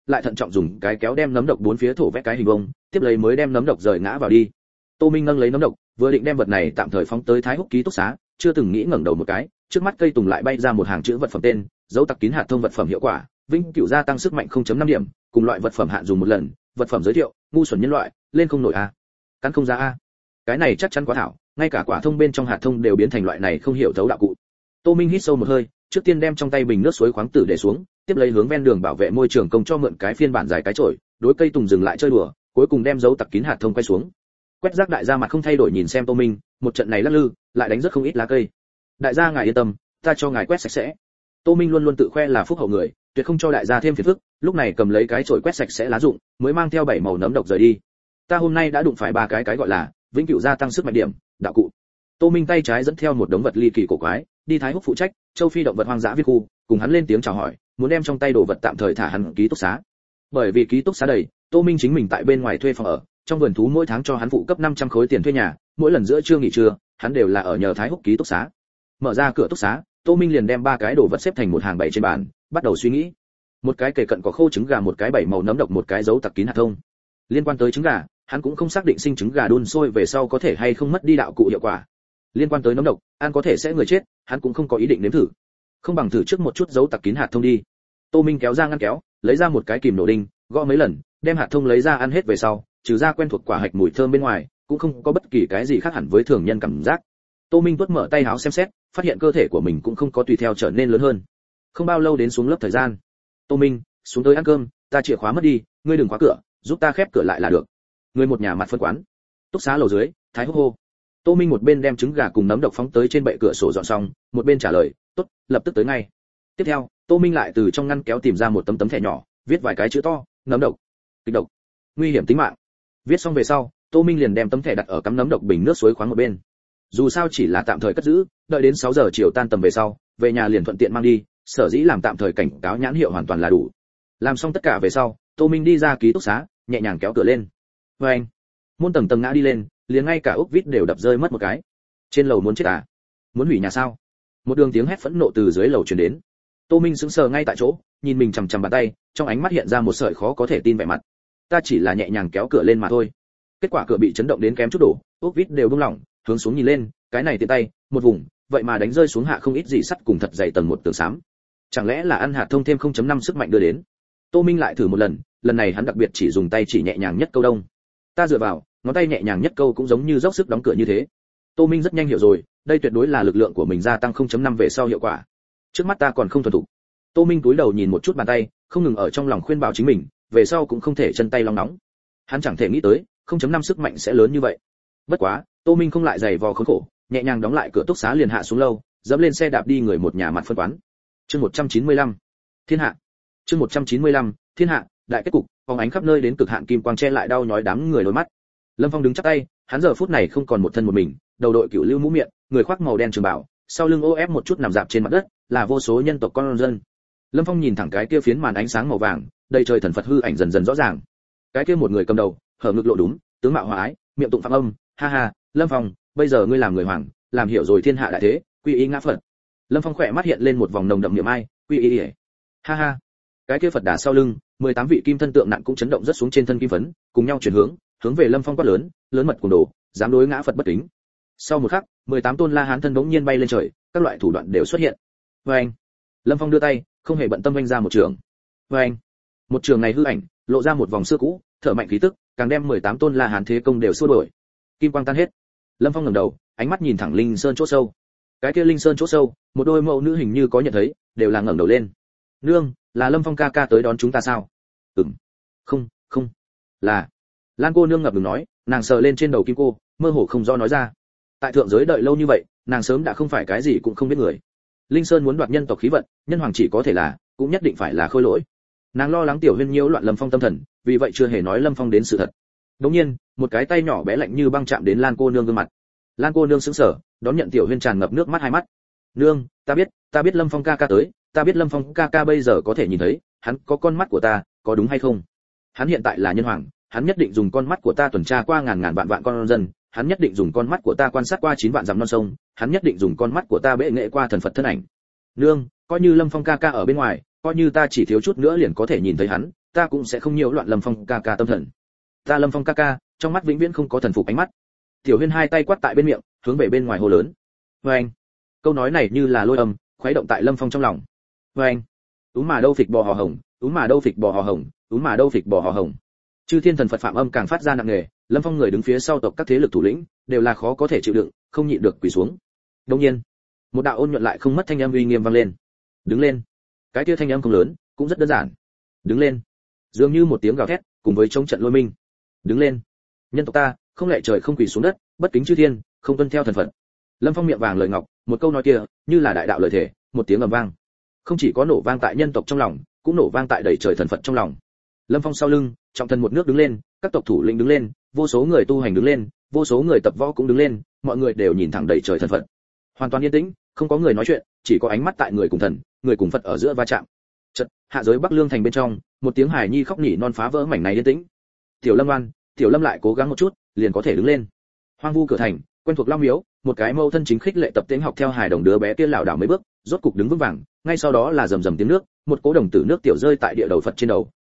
S1: lại thận trọng dùng cái kéo đem nấm độc bốn phía thổ vẽ cái hình vông, tiếp lấy mới đem nấm độc rời ngã vào đi. Tô Minh nâng lấy nấm độc, vừa định đem vật này tạm thời phóng tới Thái Húc ký túc xá, chưa từng nghĩ ngẩng đầu một cái, trước mắt cây tùng lại bay ra một hàng chữ vật phẩm tên, dấu tặc kín hạt thông vật phẩm hiệu quả, vĩnh cửu gia tăng sức mạnh không chấm năm điểm, cùng loại vật phẩm hạn dùng một lần, vật phẩm giới thiệu, ngu xuẩn nhân loại, lên không nổi a. Cắn không ra a. Cái này chắc chắn quá thảo, ngay cả quả thông bên trong hạt thông đều biến thành loại này không hiểu thấu đạo cụ. Tô Minh hít sâu một hơi, trước tiên đem trong tay bình nước suối khoáng tử để xuống, tiếp lấy hướng ven đường bảo vệ môi trường công cho mượn cái phiên bản dài cái chổi, đối cây tùng dừng lại chơi đùa, cuối cùng đem dấu tặc kín hạt thông quay xuống. Quét rác đại gia mặt không thay đổi nhìn xem Tô Minh, một trận này lắc lư, lại đánh rất không ít lá cây. Đại gia ngài yên tâm, ta cho ngài quét sạch sẽ. Tô Minh luôn luôn tự khoe là phúc hậu người, tuyệt không cho đại gia thêm phiền phức, lúc này cầm lấy cái chổi quét sạch sẽ lá rụng, mới mang theo bảy màu nấm độc rời đi. Ta hôm nay đã đụng phải ba cái cái gọi là vĩnh cửu gia tăng sức mạnh điểm, đạo cụ. Tô Minh tay trái dẫn theo một đống vật ly kỳ cổ quái, đi Thái Húc phụ trách, châu Phi động vật hoang dã viết khu, cùng hắn lên tiếng chào hỏi, muốn đem trong tay đồ vật tạm thời thả hắn ký túc xá. Bởi vì ký túc xá đầy, Tô Minh chính mình tại bên ngoài thuê phòng ở, trong vườn thú mỗi tháng cho hắn phụ cấp năm trăm khối tiền thuê nhà, mỗi lần giữa trưa nghỉ trưa, hắn đều là ở nhờ Thái Húc ký túc xá. Mở ra cửa túc xá, Tô Minh liền đem ba cái đồ vật xếp thành một hàng bảy trên bàn, bắt đầu suy nghĩ. Một cái kề cận có khô trứng gà, một cái bảy màu nấm độc, một cái dấu tặc kín hạt thông. Liên quan tới trứng gà, hắn cũng không xác định sinh trứng gà đun sôi về sau có thể hay không mất đi đạo cụ hiệu quả. Liên quan tới nấm độc, ăn có thể sẽ người chết, hắn cũng không có ý định nếm thử. Không bằng thử trước một chút dấu tặc kín hạt thông đi. Tô Minh kéo ra ngăn kéo, lấy ra một cái kìm nổ đinh, gõ mấy lần, đem hạt thông lấy ra ăn hết về sau, trừ ra quen thuộc quả hạch mùi thơm bên ngoài, cũng không có bất kỳ cái gì khác hẳn với thường nhân cảm giác. Tô Minh tuốt mở tay áo xem xét, phát hiện cơ thể của mình cũng không có tùy theo trở nên lớn hơn. Không bao lâu đến xuống lớp thời gian. Tô Minh, xuống tới ăn cơm, ta chìa khóa mất đi, ngươi đừng khóa cửa, giúp ta khép cửa lại là được. Người một nhà mặt phân quán. Túc xá lầu dưới, Thái Húc hô. Tô Minh một bên đem trứng gà cùng nấm độc phóng tới trên bệ cửa sổ dọn xong, một bên trả lời, "Tốt, lập tức tới ngay." Tiếp theo, Tô Minh lại từ trong ngăn kéo tìm ra một tấm tấm thẻ nhỏ, viết vài cái chữ to, "Nấm độc, kịch độc, nguy hiểm tính mạng." Viết xong về sau, Tô Minh liền đem tấm thẻ đặt ở cắm nấm độc bình nước suối khoáng một bên. Dù sao chỉ là tạm thời cất giữ, đợi đến sáu giờ chiều tan tầm về sau, về nhà liền thuận tiện mang đi, sở dĩ làm tạm thời cảnh cáo nhãn hiệu hoàn toàn là đủ. Làm xong tất cả về sau, Tô Minh đi ra ký túc xá, nhẹ nhàng kéo cửa lên. Và anh, môn tầng tầng ngã đi lên, liền ngay cả ốc vít đều đập rơi mất một cái. Trên lầu muốn chết à? Muốn hủy nhà sao? Một đường tiếng hét phẫn nộ từ dưới lầu truyền đến. Tô Minh sững sờ ngay tại chỗ, nhìn mình chằm chằm bàn tay, trong ánh mắt hiện ra một sợi khó có thể tin vẻ mặt. Ta chỉ là nhẹ nhàng kéo cửa lên mà thôi. Kết quả cửa bị chấn động đến kém chút đổ, ốc vít đều bung lỏng, hướng xuống nhìn lên, cái này tiện tay, một vùng, vậy mà đánh rơi xuống hạ không ít gì sắt cùng thật dày tầng một tường xám. Chẳng lẽ là ăn hạt thông thêm không chấm năm sức mạnh đưa đến? Tô Minh lại thử một lần, lần này hắn đặc biệt chỉ dùng tay chỉ nhẹ nhàng nhất câu đông. Ta dựa vào, ngón tay nhẹ nhàng nhất câu cũng giống như dốc sức đóng cửa như thế. Tô Minh rất nhanh hiểu rồi, đây tuyệt đối là lực lượng của mình gia tăng không chấm năm về sau hiệu quả. Trước mắt ta còn không thuần thục. Tô Minh cúi đầu nhìn một chút bàn tay, không ngừng ở trong lòng khuyên bảo chính mình, về sau cũng không thể chân tay long nóng. Hắn chẳng thể nghĩ tới, không chấm năm sức mạnh sẽ lớn như vậy. Bất quá, Tô Minh không lại giày vò khốn khổ, nhẹ nhàng đóng lại cửa túc xá liền hạ xuống lâu, dẫm lên xe đạp đi người một nhà mặt phân quán. Chương một trăm chín mươi lăm, Thiên hạ. Chương một trăm chín mươi lăm, Thiên hạ, đại kết cục, phóng ánh khắp nơi đến cực hạn kim quang che lại đau nhói đám người đôi mắt. Lâm Phong đứng chắp tay, hắn giờ phút này không còn một thân một mình, đầu đội cửu lưu mũ miệng, người khoác màu đen trường bào, sau lưng ô ép một chút nằm dạp trên mặt đất, là vô số nhân tộc con dân. Lâm Phong nhìn thẳng cái kia phiến màn ánh sáng màu vàng, đầy trời thần Phật hư ảnh dần dần rõ ràng. Cái kia một người cầm đầu, hở ngực lộ đúng, tướng mạo hòa ái, miệng tụng phạm âm, ha ha, Lâm Phong, bây giờ ngươi làm người hoàng, làm hiểu rồi thiên hạ đại thế, quy y ngã Phật. Lâm Phong khỏe mắt hiện lên một vòng nồng đậm niệm ai, quy y. Ha ha. Cái kia Phật đà sau lưng, mười tám vị kim thân tượng nặng cũng chấn động rất xuống trên thân kim phấn, cùng nhau chuyển hướng, hướng về Lâm Phong quát lớn, lớn mật cuồng đồ, dám đối ngã Phật bất kính. Sau một khắc, mười tám tôn La Hán thân bỗng nhiên bay lên trời, các loại thủ đoạn đều xuất hiện. Oeng! Lâm Phong đưa tay, không hề bận tâm vung ra một trường. Oeng! Một trường này hư ảnh, lộ ra một vòng xưa cũ, thở mạnh khí tức, càng đem mười tám tôn La Hán thế công đều xua đuổi. Kim quang tan hết. Lâm Phong ngẩng đầu, ánh mắt nhìn thẳng Linh Sơn chỗ sâu. Cái kia Linh Sơn chỗ sâu, một đôi mẫu nữ hình như có nhận thấy, đều là ngẩng đầu lên. Nương, là Lâm Phong ca ca tới đón chúng ta sao? Ừm. Không, không. Là. Lan cô nương ngập ngừng nói, nàng sờ lên trên đầu kim cô, mơ hồ không rõ nói ra. Tại thượng giới đợi lâu như vậy, nàng sớm đã không phải cái gì cũng không biết người. Linh Sơn muốn đoạt nhân tộc khí vận, nhân hoàng chỉ có thể là, cũng nhất định phải là khôi lỗi. Nàng lo lắng Tiểu Huyên nhiễu loạn Lâm Phong tâm thần, vì vậy chưa hề nói Lâm Phong đến sự thật. Đống nhiên, một cái tay nhỏ bé lạnh như băng chạm đến Lan cô nương gương mặt. Lan cô nương sững sờ, đón nhận Tiểu Huyên tràn ngập nước mắt hai mắt. Nương, ta biết, ta biết Lâm Phong ca ca tới, ta biết Lâm Phong ca ca bây giờ có thể nhìn thấy, hắn có con mắt của ta, có đúng hay không? Hắn hiện tại là nhân hoàng, hắn nhất định dùng con mắt của ta tuần tra qua ngàn ngàn vạn vạn con dân, hắn nhất định dùng con mắt của ta quan sát qua chín vạn dặm non sông, hắn nhất định dùng con mắt của ta bệ nghệ qua thần Phật thân ảnh. Nương, coi như Lâm Phong ca ca ở bên ngoài, coi như ta chỉ thiếu chút nữa liền có thể nhìn thấy hắn, ta cũng sẽ không nhiễu loạn Lâm Phong ca ca tâm thần. Ta Lâm Phong ca ca, trong mắt vĩnh viễn không có thần phục ánh mắt. Tiểu Huyên hai tay quát tại bên miệng, hướng về bên ngoài hô lớn. Oeng. Câu nói này như là lôi âm, khuấy động tại Lâm Phong trong lòng. Oeng. Úm mà đâu phịch bò hò hồng, úm mà đâu phịch bò hò hồng, úm mà đâu phịch bò hò hồng. Chư Thiên Thần Phật phạm âm càng phát ra nặng nề, Lâm Phong người đứng phía sau tộc các thế lực thủ lĩnh, đều là khó có thể chịu đựng, không nhịn được quỳ xuống. Đương nhiên, một đạo ôn nhuận lại không mất thanh âm uy nghiêm vang lên. Đứng lên. Cái kia thanh âm không lớn, cũng rất đơn giản. Đứng lên. Dường như một tiếng gào thét, cùng với chống trận lôi minh. Đứng lên. Nhân tộc ta, không lệ trời không quỳ xuống đất, bất kính chư thiên, không tuân theo thần phật. Lâm Phong miệng vàng lời ngọc, một câu nói kia, như là đại đạo lời thể, một tiếng ầm vang. Không chỉ có nổ vang tại nhân tộc trong lòng, cũng nổ vang tại đầy trời thần phật trong lòng. Lâm Phong sau lưng, trọng thần một nước đứng lên, các tộc thủ lĩnh đứng lên, vô số người tu hành đứng lên, vô số người tập võ cũng đứng lên, mọi người đều nhìn thẳng đầy trời thần phật. Hoàn toàn yên tĩnh, không có người nói chuyện, chỉ có ánh mắt tại người cùng thần, người cùng Phật ở giữa va chạm. Chợt, hạ giới Bắc Lương thành bên trong, một tiếng hài nhi khóc nỉ non phá vỡ mảnh này yên tĩnh. Tiểu Lâm Oan, Tiểu Lâm lại cố gắng một chút, liền có thể đứng lên. Hoang vu cửa thành, quen thuộc Long Miếu, một cái mâu thân chính khích lệ tập tễnh học theo hài đồng đứa bé kia lảo đảo mấy bước, rốt cục đứng vững vàng, ngay sau đó là rầm rầm tiếng nước, một cỗ đồng tử nước tiểu rơi tại địa đầu Phật trên đầu,